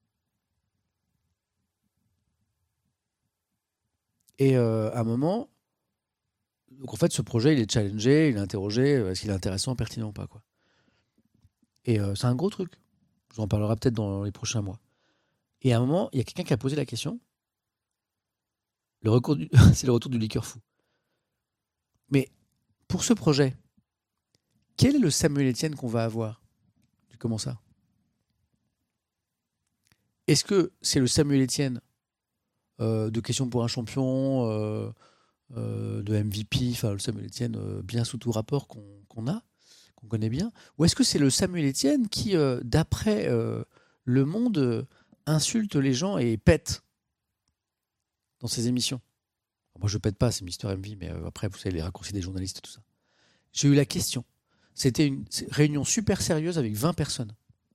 Et euh, à un moment... Donc en fait, ce projet, il est challengé, il est interrogé, est-ce qu'il est intéressant, pertinent ou pas, quoi. Et euh, c'est un gros truc. Je vous en parlerai peut-être dans les prochains mois. Et à un moment, il y a quelqu'un qui a posé la question. Le recours du... c'est le retour du liqueur fou. Mais pour ce projet, quel est le Samuel Etienne qu'on va avoir? Comment ça? Est-ce que c'est le Samuel Etienne euh, de Questions pour un champion, euh, euh, de M V P, enfin le Samuel Etienne euh, bien sous tout rapport qu'on, qu'on a, qu'on connaît bien? Ou est-ce que c'est le Samuel Etienne qui, euh, d'après euh, Le Monde, euh, insulte les gens et pète dans ses émissions? Moi, je pète pas, c'est Mister M V, mais euh, après, vous savez, les raccourcis des journalistes, tout ça. J'ai eu la question. C'était une réunion super sérieuse avec vingt personnes.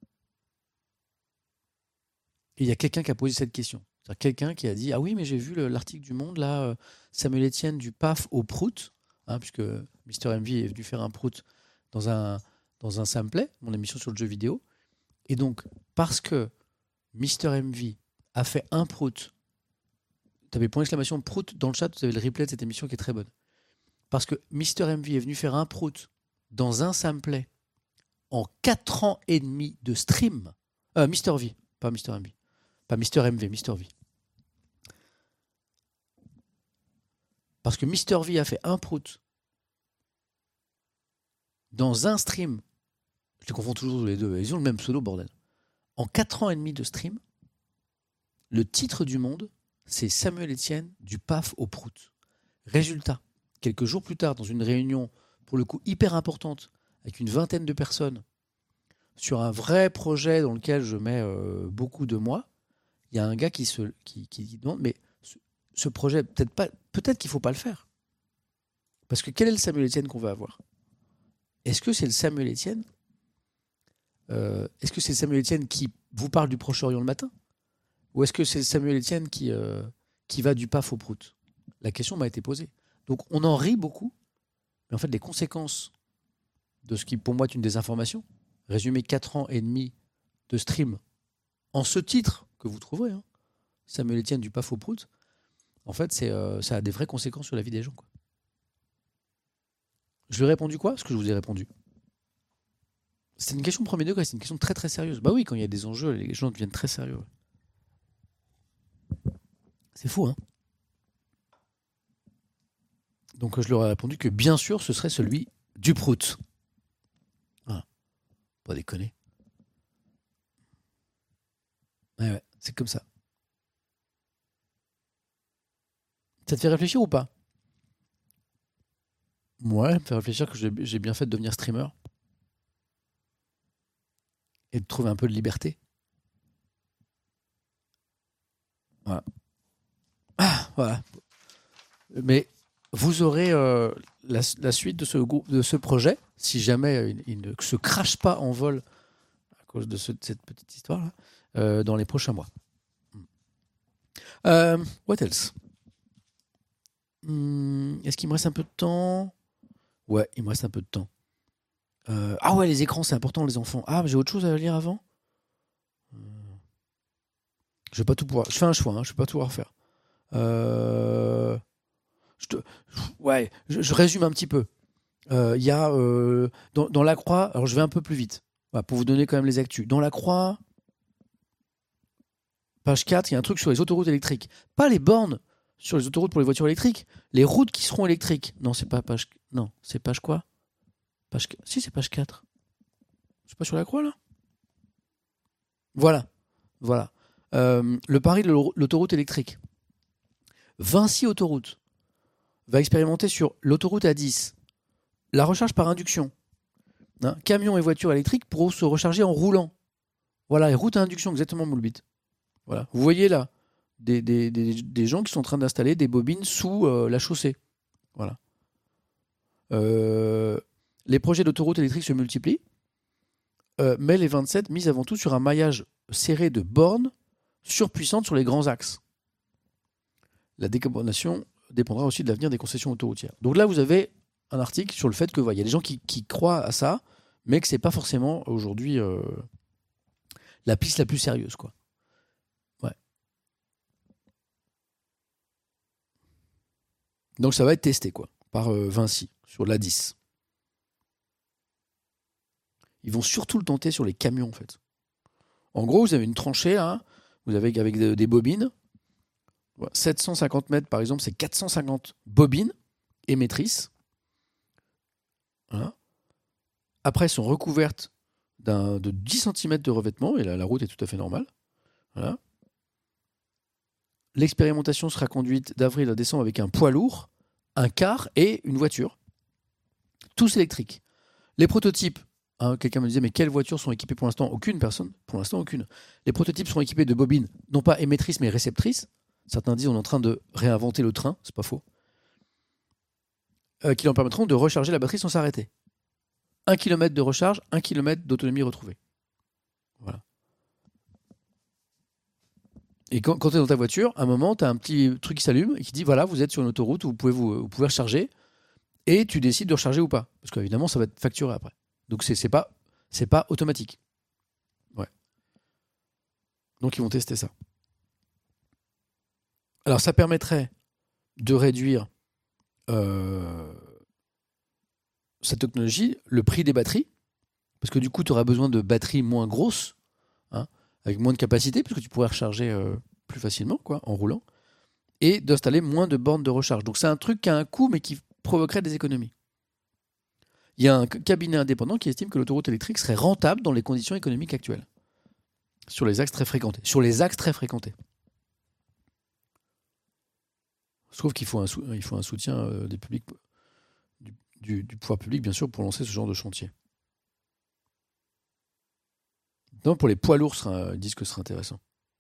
Et il y a quelqu'un qui a posé cette question. C'est-à-dire quelqu'un qui a dit « Ah oui, mais j'ai vu le, l'article du Monde, là, euh, Samuel Etienne du P A F au prout, hein, puisque Mister M V est venu faire un prout dans un, dans un Samplet, mon émission sur le jeu vidéo. Et donc, parce que Mister M V a fait un prout, tu avais point d'exclamation prout dans le chat, vous avez le replay de cette émission qui est très bonne. Parce que Mister M V est venu faire un prout dans un Samplet en quatre ans et demi de stream. Euh, Mister V, pas Mister M V. Pas Mister M V, Mister V. Parce que Mister V a fait un prout dans un stream. Je les confonds toujours les deux. Ils ont le même pseudo, bordel. En quatre ans et demi de stream, le titre du Monde, c'est Samuel Etienne du P A F au prout. Résultat, quelques jours plus tard, dans une réunion, pour le coup hyper importante, avec une vingtaine de personnes, sur un vrai projet dans lequel je mets euh, beaucoup de mois, il y a un gars qui se qui, qui demande, mais ce, ce projet, peut-être pas, peut-être qu'il ne faut pas le faire. Parce que quel est le Samuel Etienne qu'on va avoir? Est-ce que c'est le Samuel Etienne euh, Est-ce que c'est le Samuel Etienne qui vous parle du Proche-Orient le matin? Ou est-ce que c'est le Samuel Etienne qui, euh, qui va du P A F au prout? La question m'a été posée. Donc on en rit beaucoup, mais en fait les conséquences de ce qui pour moi est une désinformation, résumer quatre ans et demi de stream en ce titre que vous trouverez, hein, Samuel Etienne du P A F au prout, en fait c'est, euh, ça a des vraies conséquences sur la vie des gens, quoi. Je lui ai répondu quoi? Ce que je vous ai répondu. C'était une question premier degré, c'est une question très très sérieuse. Bah oui, quand il y a des enjeux, les gens deviennent très sérieux. C'est fou, hein? Donc je leur ai répondu que bien sûr ce serait celui du prout. Voilà. Pas déconner. Ouais, ouais, c'est comme ça. Ça te fait réfléchir ou pas? Ouais, ça me fait réfléchir que j'ai, j'ai bien fait de devenir streamer. Et de trouver un peu de liberté. Voilà. Ah, voilà. Mais vous aurez euh, la, la suite de ce, de ce projet, si jamais il, il ne se crache pas en vol à cause de, ce, de cette petite histoire-là, euh, dans les prochains mois. Euh, what else? Hum, Est-ce qu'il me reste un peu de temps? Ouais, il me reste un peu de temps. Euh, ah ouais, les écrans, c'est important, les enfants. Ah, j'ai autre chose à lire avant? Je vais pas tout pouvoir. Je fais un choix, hein, je vais pas tout pouvoir faire. Euh... Je te... Ouais, je, je résume un petit peu. Il euh, y a euh, dans, dans la Croix, alors je vais un peu plus vite, voilà, pour vous donner quand même les actus. Dans la Croix, page quatre, il y a un truc sur les autoroutes électriques. Pas les bornes sur les autoroutes pour les voitures électriques, les routes qui seront électriques. Non, c'est pas page. Non, c'est page quoi? Page... Si, c'est page quatre. C'est pas sur la Croix, là? Voilà. Voilà. Euh, le pari de l'autoroute électrique. Vinci Autoroute va expérimenter sur l'autoroute A dix la recharge par induction Hein, camions et voitures électriques pourront se recharger en roulant. Voilà, et route à induction, exactement, Moulbit. Voilà. Vous voyez là, des, des, des, des gens qui sont en train d'installer des bobines sous euh, la chaussée. Voilà. Euh, les projets d'autoroutes électriques se multiplient, euh, mais les vingt-sept misent avant tout sur un maillage serré de bornes surpuissantes sur les grands axes. La décarbonation dépendra aussi de l'avenir des concessions autoroutières. Donc là, vous avez un article sur le fait que il ouais, y a des gens qui, qui croient à ça, mais que c'est pas forcément aujourd'hui euh, la piste la plus sérieuse, quoi. Ouais. Donc ça va être testé, quoi, par euh, Vinci sur l'A dix. Ils vont surtout le tenter sur les camions, en fait. En gros, vous avez une tranchée, hein, vous avez avec des, des bobines. sept cent cinquante mètres, par exemple, c'est quatre cent cinquante bobines émettrices. Voilà. Après, elles sont recouvertes d'un, de dix centimètres de revêtement, et là, la route est tout à fait normale. Voilà. L'expérimentation sera conduite d'avril à décembre avec un poids lourd, un car et une voiture. Tous électriques. Les prototypes, hein, quelqu'un me disait, mais quelles voitures sont équipées pour l'instant? Aucune personne, pour l'instant aucune. Les prototypes seront équipés de bobines, non pas émettrices, mais réceptrices. Certains disent qu'on est en train de réinventer le train, c'est pas faux. Euh, qui leur permettront de recharger la batterie sans s'arrêter. Un kilomètre de recharge, un kilomètre d'autonomie retrouvée. Voilà. Et quand, quand tu es dans ta voiture, à un moment, tu as un petit truc qui s'allume et qui dit voilà, vous êtes sur une autoroute où vous pouvez, vous, vous pouvez recharger, et tu décides de recharger ou pas. Parce qu'évidemment, ça va être facturé après. Donc, c'est, c'est, pas, c'est pas automatique. Ouais. Donc, ils vont tester ça. Alors, ça permettrait de réduire euh, cette technologie, le prix des batteries, parce que du coup, tu auras besoin de batteries moins grosses, hein, avec moins de capacité, parce que tu pourrais recharger euh, plus facilement, quoi, en roulant, et d'installer moins de bornes de recharge. Donc, c'est un truc qui a un coût, mais qui provoquerait des économies. Il y a un cabinet indépendant qui estime que l'autoroute électrique serait rentable dans les conditions économiques actuelles, sur les axes très fréquentés. Sur les axes très fréquentés. Je trouve qu'il faut un, sou- il faut un soutien euh, des publics, du, du, du pouvoir public, bien sûr, pour lancer ce genre de chantier. Non, pour les poids lourds, sera, ils disent que ce serait intéressant.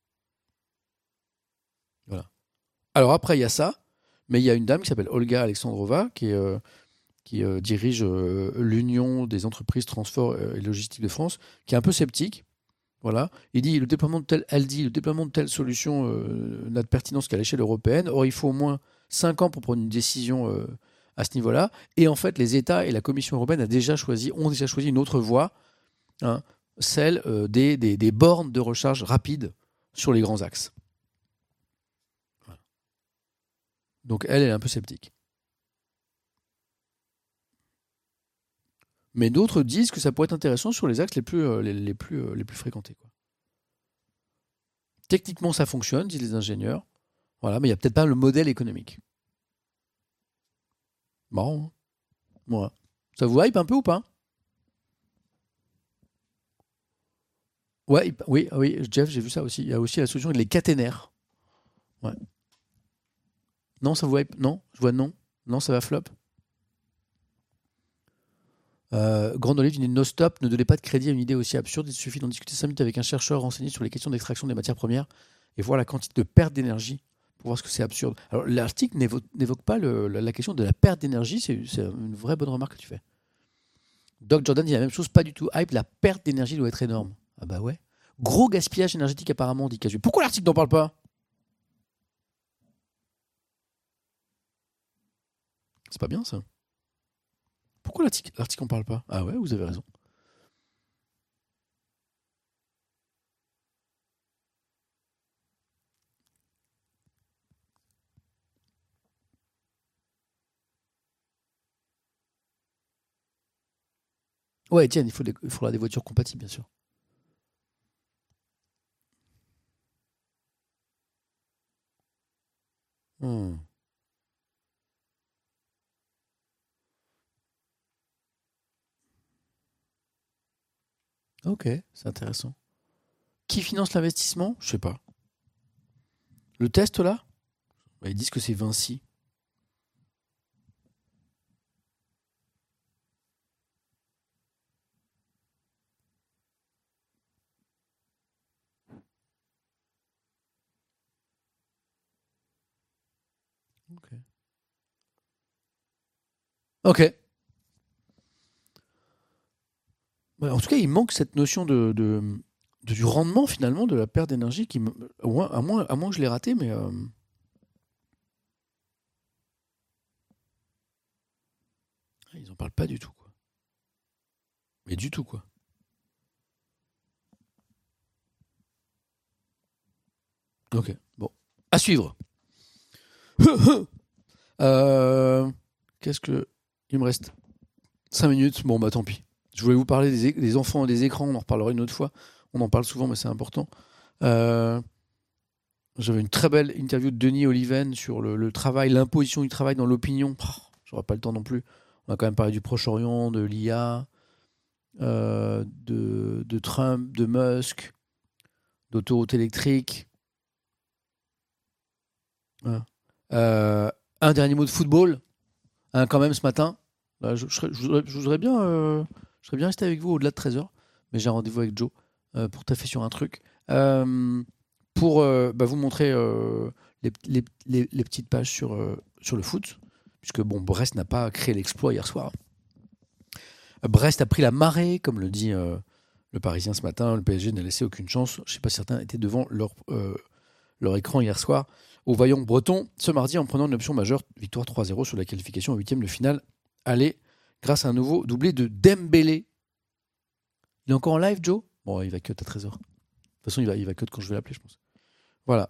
Voilà. Alors après, il y a ça, mais il y a une dame qui s'appelle Olga Alexandrova, qui, est, euh, qui euh, dirige euh, l'Union des entreprises transport et logistique de France, qui est un peu sceptique. Voilà. Il dit le déploiement de telle, elle dit le déploiement de telle solution euh, n'a de pertinence qu'à l'échelle européenne. Or, il faut au moins cinq ans pour prendre une décision euh, à ce niveau-là. Et en fait, les États et la Commission européenne a déjà choisi, ont déjà choisi une autre voie, hein, celle euh, des, des, des bornes de recharge rapides sur les grands axes. Voilà. Donc, elle, elle est un peu sceptique. Mais d'autres disent que ça pourrait être intéressant sur les axes les plus, euh, les, les plus, euh, les plus fréquentés, quoi. Techniquement, ça fonctionne, disent les ingénieurs. Voilà, mais il n'y a peut-être pas le modèle économique. Marrant, hein. Voilà. Ça vous hype un peu ou pas? Ouais, il- oui, oui, Jeff, j'ai vu ça aussi. Il y a aussi la solution des caténaires. Ouais. Non, ça vous hype? Non, je vois non. Non, ça va flop. Euh, Grand Olive dit no stop, ne donnez pas de crédit à une idée aussi absurde. Il suffit d'en discuter cinq minutes avec un chercheur renseigné sur les questions d'extraction des matières premières et voir la quantité de perte d'énergie pour voir ce que c'est absurde. Alors, l'article n'évoque, n'évoque pas le- la, la question de la perte d'énergie. C'est, c'est une vraie bonne remarque que tu fais. Doc Jordan dit la même chose, pas du tout hype. La perte d'énergie doit être énorme. Ah bah ouais. Gros gaspillage énergétique apparemment, dit Casu. Pourquoi l'article n'en parle pas? C'est pas bien ça. Pourquoi l'article, l'article en parle pas? Ah ouais, vous avez raison. Ouais, tiens, il, faut des, il faudra des voitures compatibles, bien sûr. Hmm. Ok, c'est intéressant. Qui finance l'investissement? Je sais pas. Le test là? Bah, ils disent que c'est Vinci. Ok. Ok. Ouais, en tout cas, il manque cette notion de, de, de- du rendement finalement de la perte d'énergie qui, me- à moins, à moins, à moins que je l'ai raté, mais euh, ils en parlent pas du tout, quoi. Mais du tout, quoi. Ok. Bon, à suivre. Euh, Qu'est-ce que il me reste? Cinq minutes. Bon, bah tant pis. Je voulais vous parler des, é- des enfants et des écrans. On en reparlera une autre fois. On en parle souvent, mais c'est important. Euh, J'avais une très belle interview de Denis Oliven sur le, le travail, l'imposition du travail dans l'opinion. Oh, j'aurais pas le temps non plus. On a quand même parlé du Proche-Orient, de l'I A, euh, de, de Trump, de Musk, d'autoroutes électriques. Voilà. Euh, un dernier mot de football, hein, quand même ce matin. Là, je, je, serais- je voudrais, je voudrais bien, euh, je serais bien resté avec vous au-delà de treize heures, mais j'ai un rendez-vous avec Joe euh, pour taffer sur un truc. Euh, pour euh, bah, vous montrer euh, les, les- les- les petites pages sur, euh, sur le foot, puisque bon, Brest n'a pas créé l'exploit hier soir. Brest a pris la marée, comme le dit euh, le Parisien ce matin. Le P S G n'a laissé aucune chance. Je ne sais pas si certains étaient devant leur, euh, leur écran hier soir au Vaillant Breton ce mardi en prenant une option majeure, victoire trois zéro sur la qualification en huitième de finale aller grâce à un nouveau doublé de Dembélé. Il est encore en live, Joe? Bon, il va cut à treize heures. De toute façon, il va, il va cut quand je vais l'appeler, je pense. Voilà.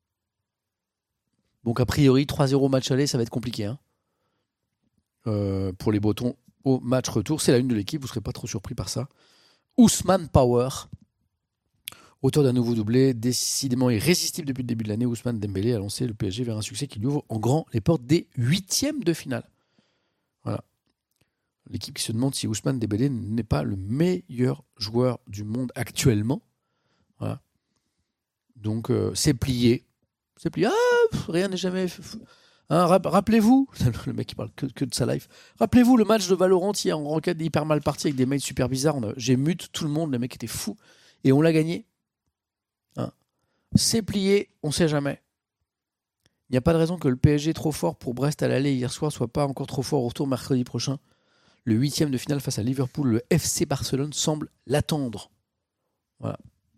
Donc, a priori, trois zéro match aller, ça va être compliqué. Hein. Euh, pour les Bretons au match retour. C'est la une de l'équipe, vous ne serez pas trop surpris par ça. Ousmane Power, auteur d'un nouveau doublé, décidément irrésistible depuis le début de l'année, Ousmane Dembélé a lancé le P S G vers un succès qui lui ouvre en grand les portes des huitièmes de finale. Voilà. L'équipe qui se demande si Ousmane Dembélé n'est pas le meilleur joueur du monde actuellement. Voilà. Donc euh, c'est plié. C'est plié. Ah, pff, rien n'est jamais. Hein, rappelez-vous, le mec qui parle que, que de sa life. Rappelez-vous le match de Valorant hier en ranked hyper mal parti avec des mails super bizarres. On a, j'ai mute tout le monde, les mecs étaient fous. Et on l'a gagné. Hein. C'est plié, on sait jamais. Il n'y a pas de raison que le P S G trop fort pour Brest à l'aller hier soir soit pas encore trop fort au retour mercredi prochain. Le huitième de finale face à Liverpool, le F C Barcelone semble l'attendre. Voilà.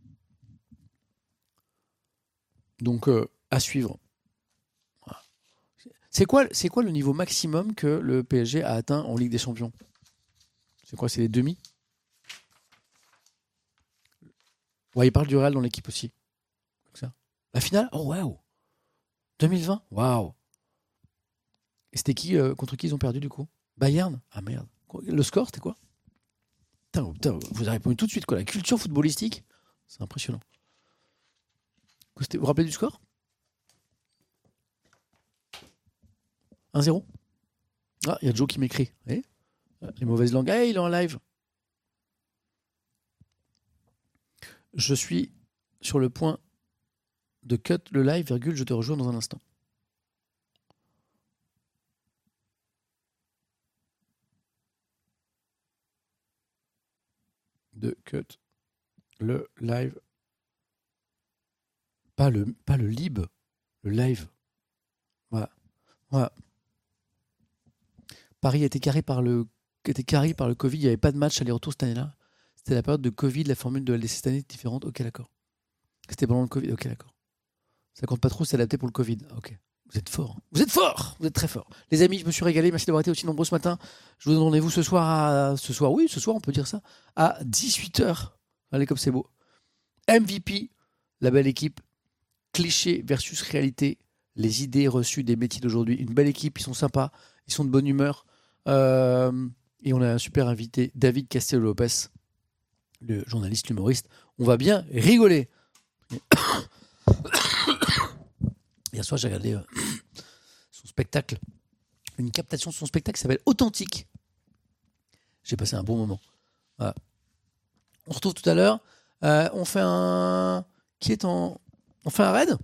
Donc, euh, à suivre. Voilà. C'est quoi, c'est quoi le niveau maximum que le P S G a atteint en Ligue des Champions? C'est quoi, c'est les demi? Ouais, il parle du Real dans l'équipe aussi. Comme ça. La finale? Oh, waouh! deux mille vingt? Waouh! Et c'était qui, euh, contre qui ils ont perdu du coup? Bayern? Ah merde. Le score, c'était quoi? Putain, putain, vous avez répondu tout de suite, quoi. La culture footballistique, c'est impressionnant. Vous vous rappelez du score? un zéro? Ah, il y a Joe qui m'écrit. Eh, les mauvaises langues. Ah, il est en live. Je suis sur le point de cut le live, virgule, je te rejoins dans un instant. De cut le live. Pas le, pas le lib, le live. Voilà. Voilà. Paris a été carré par le, était carré par le Covid. Il n'y avait pas de match aller-retour cette année-là. C'était la période de Covid. La formule de la L D C cette année est différente. Ok, d'accord. C'était pendant le Covid. Ok, d'accord. Ça compte pas trop, c'est adapté pour le Covid. Ok. Vous êtes fort. Vous êtes fort. Vous êtes très fort. Les amis, je me suis régalé. Merci d'avoir été aussi nombreux ce matin. Je vous donne rendez-vous ce soir à, ce soir, oui, ce soir, on peut dire ça, à dix-huit heures. Allez, comme c'est beau. M V P, la belle équipe. Cliché versus réalité. Les idées reçues des métiers d'aujourd'hui. Une belle équipe, ils sont sympas. Ils sont de bonne humeur. Euh, et on a un super invité, David Castello-Lopez, le journaliste, l'humoriste. On va bien rigoler. Hier soir, j'ai regardé euh, son spectacle, une captation de son spectacle qui s'appelle Authentique. J'ai passé un bon moment. Voilà. On se retrouve tout à l'heure. Euh, on fait un. Qui est en. On fait un raid?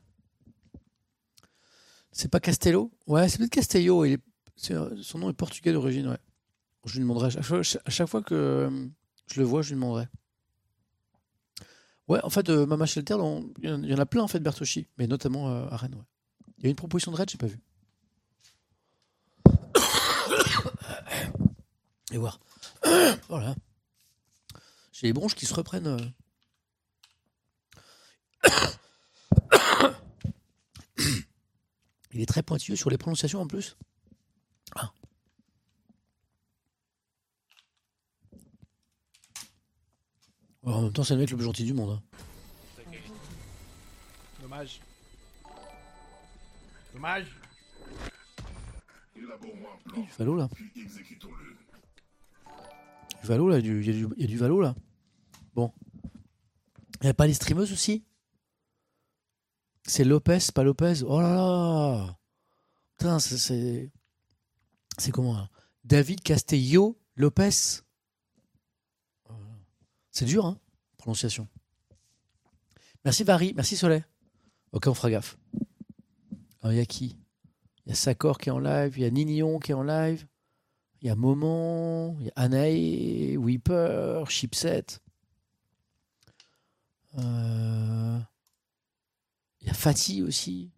C'est pas Castello? Ouais, c'est peut-être Castello. Il est... c'est... Son nom est portugais d'origine, ouais. Je lui demanderai. À chaque fois, à chaque fois que je le vois, je lui demanderai. Ouais, en fait, euh, Mama Shelter, on... il y en a plein, en fait, Bertoshi, mais notamment euh, à Rennes, ouais. Il y a une proposition de raid, j'ai pas vu. Et voir. Voilà. J'ai les bronches qui se reprennent. euh. Il est très pointilleux sur les prononciations en plus. Ah. Alors, en même temps, c'est le mec le plus gentil du monde. Hein. Dommage. Dommage. Il y a du valo là. Du valo là, du- il y, a du- il y a du valo là. Bon. Il n'y a pas les streameuses aussi? C'est Lopez, pas Lopez. Oh là là. Putain, c'est. C'est, c'est comment hein David Castillo Lopez. C'est dur, hein, prononciation. Merci Vari, merci Soleil. Ok, on fera gaffe. Alors, il y a qui? Il y a Sakor qui est en live, il y a Ninion qui est en live, il y a Moment, il y a Anae, Weeper, Chipset. Euh... Il y a Fatih aussi.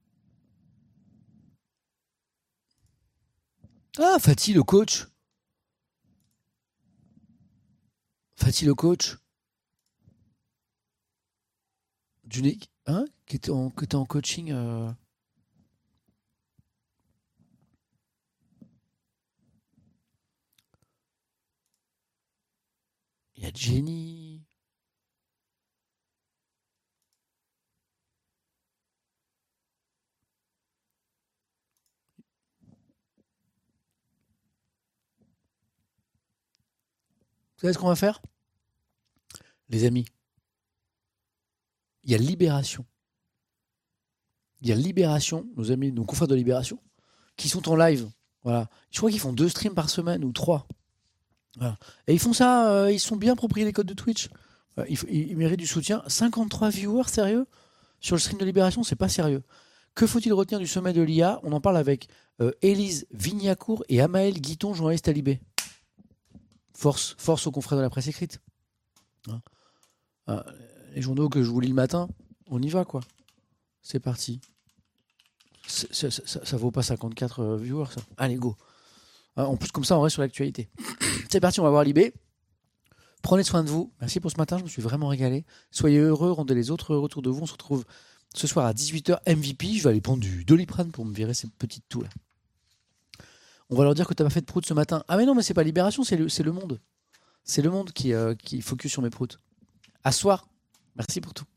Ah, Fatih le coach. Fatih le coach. D'une... Hein qui, était en... qui était en coaching. Euh... Il y a Jenny. Vous savez ce qu'on va faire? Les amis, il y a Libération. Il y a Libération, nos amis, nos confrères de Libération, qui sont en live. Voilà. Je crois qu'ils font deux streams par semaine ou trois. Voilà. Et ils font ça, euh, ils sont bien propriés des codes de Twitch. Euh, ils, ils- ils méritent du soutien. cinquante-trois viewers, sérieux? Sur le stream de Libération, c'est pas sérieux. Que faut-il retenir du sommet de l'I A? On en parle avec euh, Élise Vignacourt et Amaël Guiton, journaliste à Libé. Force, force aux confrères de la presse écrite. Hein. Euh, les journaux que je vous lis le matin, on y va quoi. C'est parti. C'est- c'est- ça, ça vaut pas cinquante-quatre euh, viewers ça. Allez go. Hein, en plus comme ça on reste sur l'actualité. C'est parti, on va voir Libé. Prenez soin de vous. Merci pour ce matin, je me suis vraiment régalé. Soyez heureux, rendez les autres heureux autour de vous. On se retrouve ce soir à dix-huit heures M V P. Je vais aller prendre du Doliprane pour me virer ces petites toux là. On va leur dire que t'as pas fait de prout ce matin. Ah mais non, mais c'est pas Libération, c'est le, c'est le Monde. C'est le Monde qui, euh, qui focus sur mes proutes. À ce soir. Merci pour tout.